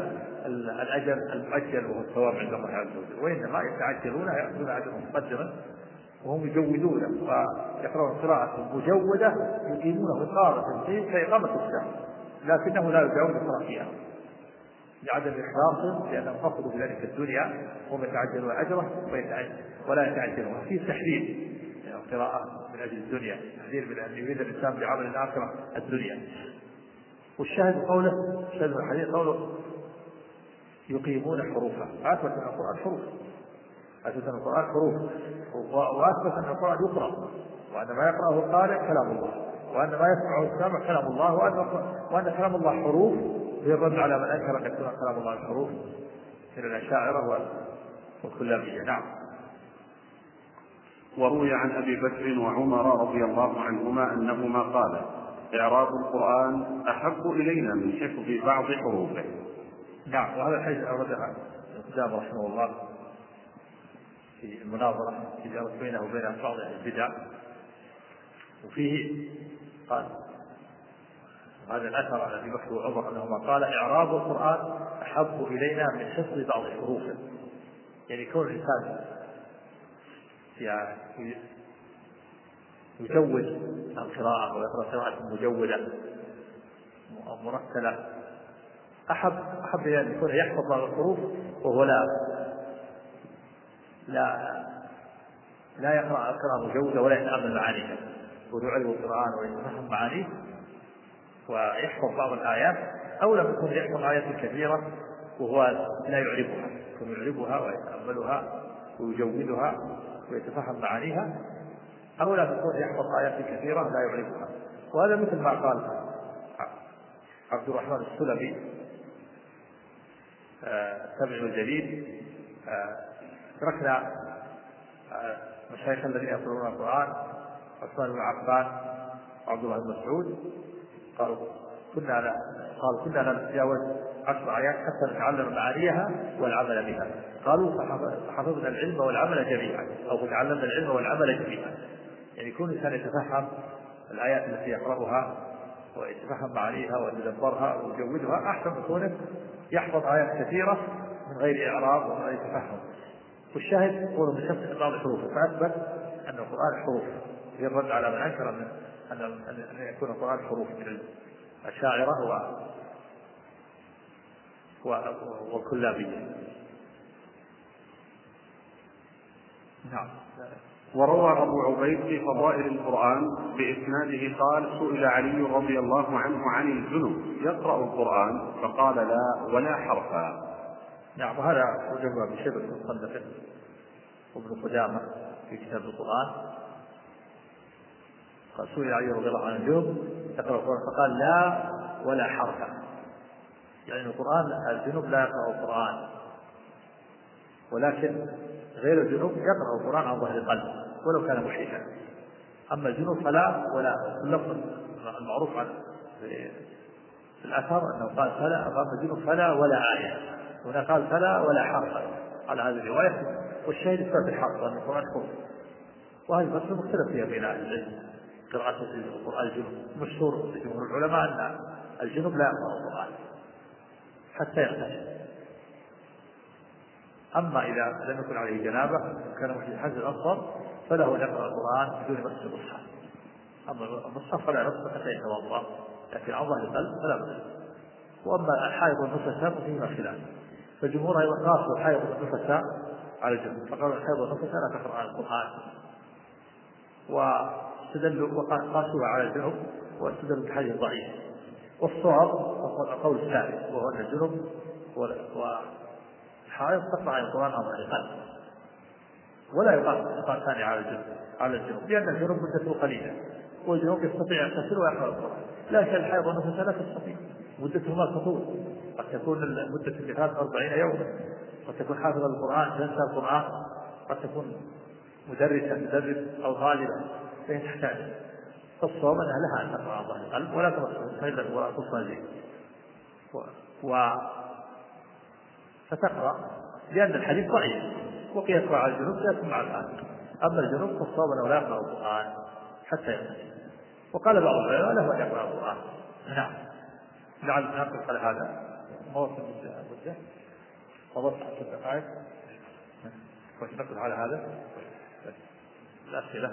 الأجر المؤجل وهو الثواب عند الله عز وجل، وإنما يتعجلون يأخذون أجرا مقدما وهم يجودون ويقرأون قراءة مجودة يقيمونه إقامة الدين كإقامة الساعة، لكنه لا يدعون يقرأ فيها لعدم إخلاصهم، لأنهم قصدوا بذلك الدنيا وهم يتعجلون أجره ولا يتعجلون. في تحذير القراءة من أجل الدنيا، تحذير من أن يريد الإنسان بعمل الآخرة الدنيا. والشاهد قوله شاهد الحديث قوله يقيمون حروفا، أثبت أن القرآن حروف، أثبت أن القرآن حروف، وأثبت أن القرآن يقرأ، وأن ما يقرأه القارئ كلام الله، وأن ما يسمعه السامع كلام الله، وأن كلام الله حروف، بالرد على من أنكر أن يكون كلام الله الحروف من الأشاعرة والكلابية. نعم. وروي عن أبي بكر وعمر رضي الله عنهما أنهما قالا: إعراب القرآن أحب إلينا من حفظ بعض حروفه. نعم. وهذا الحديث أوردها القدامى رحمه الله في المناظرة التي جرت بينه وبين بعض البدع، وفيه قال هذا الأثر عن أبي بكر وعمر أنهما قال: إعراب القرآن أحب إلينا من حفظ بعض حروفه، يعني كون الإنسان يجود القراءة ويقرأ قراءة مجودة مرتلة أحب إلى أن يكون يحفظ بعض الحروف وهو لا يقرأ قراءة مجودة ولا يتأمل معانيها، ويعرف القرآن ويتفهم معانيه ويحفظ بعض الآيات، أو لم يكن يحفظ آيات كثيرة وهو لا يعرفها، يكون يعرفها ويتأملها ويجودها ويتفهم معانيها، أو لم يكن يحفظ آيات كثيرة لا يعرفها. وهذا مثل ما قال عبد الرحمن السلمي التابعي الجليل: تركنا مشايخ الذين يقرؤون القرآن عثمان بن عفان وعبد الله بن مسعود، قالوا كنا لا نتجاوز 10 آيات حتى نتعلم معانيها والعمل بها. قالوا فحفظنا العلم والعمل جميعا، أو فتعلمنا العلم والعمل جميعا، يعني يكون الإنسان يتفهم الآيات التي يقرأها ويتفهم معانيها ويتدبرها ويجودها أحسن من كونه يحفظ آيات كثيرة من غير إعراب ومن غير تفهم. والشاهد هو من حفظ بعض الحروف، فأثبت أن القرآن حروف، في الرد على من أنكر أن يكون القرآن حروف من الأشاعرة والكلابية. نعم. وروى أبو عبيد في فضائل القرآن بإسناده قال: سئل علي رضي الله عنه عن الجنب يقرأ القرآن فقال: لا ولا حرفا. نعم. وهذا وجبه بشبه المصنف وابن قدامة في كتاب القرآن، قال: سئل علي رضي الله عنه عن الجنب يقرأ القرآن فقال: لا ولا حرفا، يعني القرآن الجنوب لا يقرأ القرآن، ولكن غير الجنوب يقرأ القرآن عن ظهر قلب ولو كان محرفا. أما الجنوب فلا ولا. اللفظ المعروف عن في الأثر أنه قال فلا، أما الجنوب فلا ولا آية، هنا قال فلا ولا حرفا على هذه الرواية. والشاهد إثبات الحرف أن القرآن حرف، وهذه المسألة مختلف فيها بين أهل العلم. قراءة القرآن الجنوب مشهور لجمهور العلماء أن الجنوب لا يقرأ القرآن حتى يغتسل. أما إذا لم يكن عليه جنابة كان في الحج الأصغر فله أن يقرأ القرآن بدون مس المصحف. أما المصحف فلا يمس حتى يتوضأ، لكن عن ظهر القلب فلا مس. وأما الحائض والنفساء فيهما خلاف، فالجمهور أيضا قاسوا الحائض والنفساء على الجنوب، فقالوا الحائض والنفساء لا تقرأ القرآن، واستدلوا وقاسوها على الجنوب واستدلوا بحديث ضعيف. والصواب القول الثالث، وهو أن الجنوب والحائض تقرأ القرآن عن ظهر القلب، ولا يقال ثاني على الجنوب، لأن الجنوب مدته قليلة، والجنوب يستطيع أن يغتسل ويقرأ القرآن، لكن الحائض والنفساء لا تستطيع، مدتهما تطول، قد تكون مدة اللقاء 40 يوما، قد تكون حافظة للقرآن تنسى القرآن، قد تكون مدرس أو غالبا، فهي تحتاج. فالصواب أنها لها أن تقرأ عن ظهر القلب ولا تغسل ولا تصلي فتقرأ، لأن الحديث ضعيف وقياسه على الجنوب لا مع الآن. أما الجنوب فالصواب أنه لا يقرأ القرآن حتى يغتسل. وقال بعض العلماء له أن يقرأ القرآن. نعم. لعل نقف على هذا موسم المدة فضلت 10 دقائق ونكمل على هذا الأسئلة.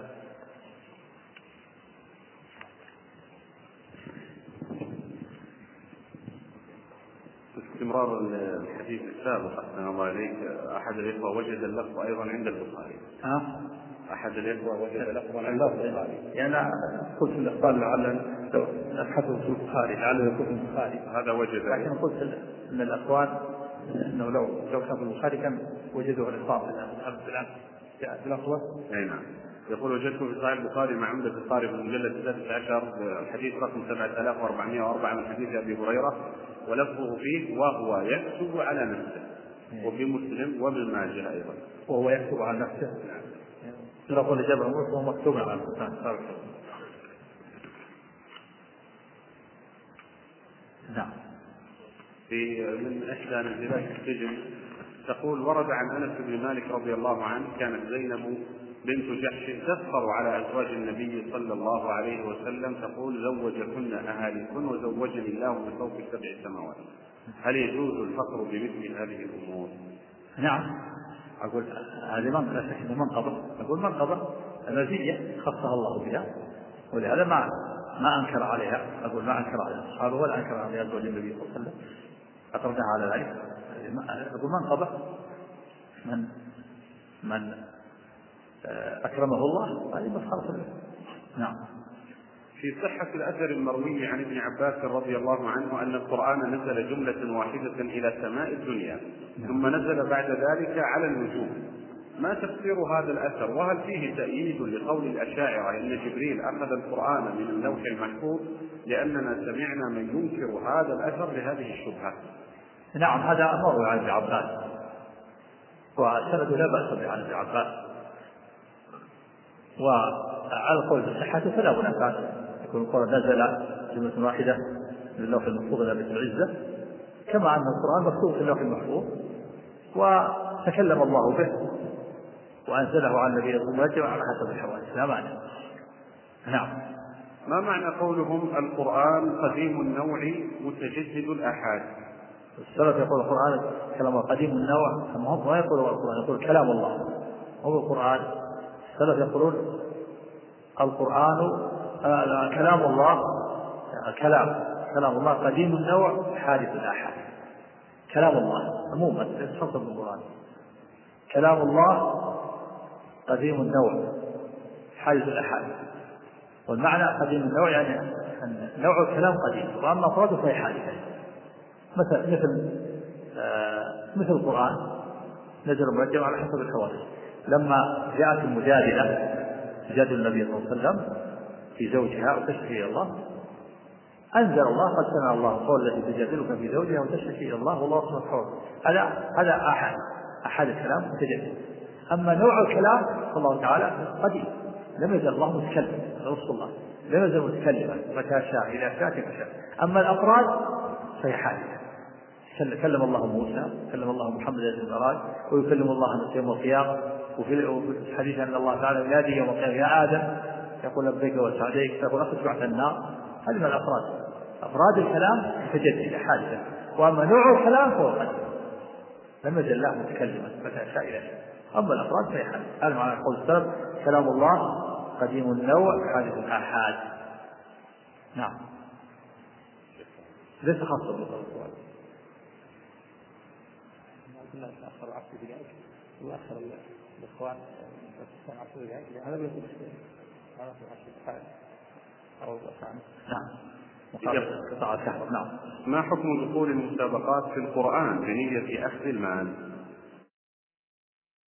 استمرار الحديث السابق أحسن الله إليك، أحد الإخوة وجد اللفظ أيضا عند البخاري. أحد الإخوة وجد لفظا عند البخاري. يعني أنا قلت في الإخبار لعل لو أبحثه في البخاري لعله يكون في البخاري، هذا وجد، لكن قلت أن الأخوان أنه لو كان في البخاري كان وجدوا الإخبار الآن بالأخوة. أي نعم. يقول وجدته في صحيح البخاري مع عمدة القارئ في المجلد 16 الحديث رقم 7404 من حديث أبي هريرة، ولفظه فيه وهو يكتب على نفسه، وفي مسلم وابن ماجه أيضا وهو يكتب على نفسه. يقول جبر وهو مكتوب على نفسه. نعم. في من إحدى نزلات السجن تقول ورد عن أنس بن مالك رضي الله عنه كانت زينب بنت جحش تفخر على أزواج النبي صلى الله عليه وسلم، تقول زوجكن أهاليكن وزوجني الله من فوق 7 سماوات. هل يجوز الفخر بمثل هذه الأمور؟ نعم. أقول هذه منقبة، أقول منقبة مزية خصها الله بها، ولهذا ما أنكر عليها. أقول ما أنكر عليها أصحابه ولا أنكر عليها أزواج النبي صلى الله عليه وسلم، أقرناها على ذلك. أقول منقبة من أكرمه الله هذه مسخرة. نعم. في صحة الأثر المروي عن ابن عباس رضي الله عنه أن القرآن نزل جملة واحدة إلى سماء الدنيا، ثم نزل بعد ذلك على النجوم. ما تفسير هذا الأثر؟ وهل فيه تأييد لقول الأشاعرة أن جبريل أخذ القرآن من اللوح المحفوظ؟ لأننا سمعنا من ينكر هذا الأثر لهذه الشبهة. نعم، هذا مروي عن ابن عباس، وسند لا بأس به عن ابن عباس، وعلى القول بصحته فلا منافاة. يكون القرآن نزل جملة واحدة من اللوح المحفوظ إلى بيت العزة، كما أن القرآن مكتوب في اللوح المحفوظ وتكلم الله به وأنزله على النبي صلى الله عليه وسلم على حسب الحوادث، لا معنى. نعم. ما معنى قولهم القرآن قديم النوع متجدد الآحاد؟ السلف يقول القرآن كلام قديم النوع، أما هم ما يقولوا القرآن، يقول كلام الله. هو القرآن السلف يقولون القرآن كلام الله، كلام الله قديم النوع حادث الآحاد. كلام الله عموما يتصل بالقرآن، كلام الله قديم النوع حادث الآحاد. والمعنى قديم النوع يعني أن نوع الكلام قديم، وأما أفراده فهي حادثة. مثل القرآن نزل مرتب على حسب الحوادث. لما جاءت المجادلة تجادل النبي صلى الله عليه وسلم في زوجها وتشتكي إلى الله، أنزل الله قد سمع الله قول التي تجادلك في زوجها وتشتكي إلى الله والله سبحانه وتعالى. هذا أحد الكلام متجدد. أما نوع الكلام فالله تعالى قديم، لم يزل الله متكلم، رسول الله لم يزل متكلما متى شاء إلى شاء كيف شاء. أما الأفراد فهي حادثة. كلم الله موسى، كلم الله محمد في المعراج، ويكلم الله يوم القيامة. وفي الحديث أن الله تعالى ينادي يوم القيامة يا آدم، يقول لبيك وسعديك، يقول أخرج بعد النار. هذه من الأفراد. أفراد الكلام متجددة حادثة، وأما نوع الكلام فهو قديم، لم يزل الله متكلما متى شاء إلى شاء. أما الأفراد فهي حادثة. هذا معنى قول السلف كلام الله قديم النوع حادث الآحاد. نعم. ليس خاصة بالقرآن. كنا نأخر 10 دقائق وأخر الإخوان 10 دقائق، هذا بيكون مشكلة. هذا في 10 دقائق أو نعم. ما حكم دخول المسابقات في القرآن بنية أخذ المال؟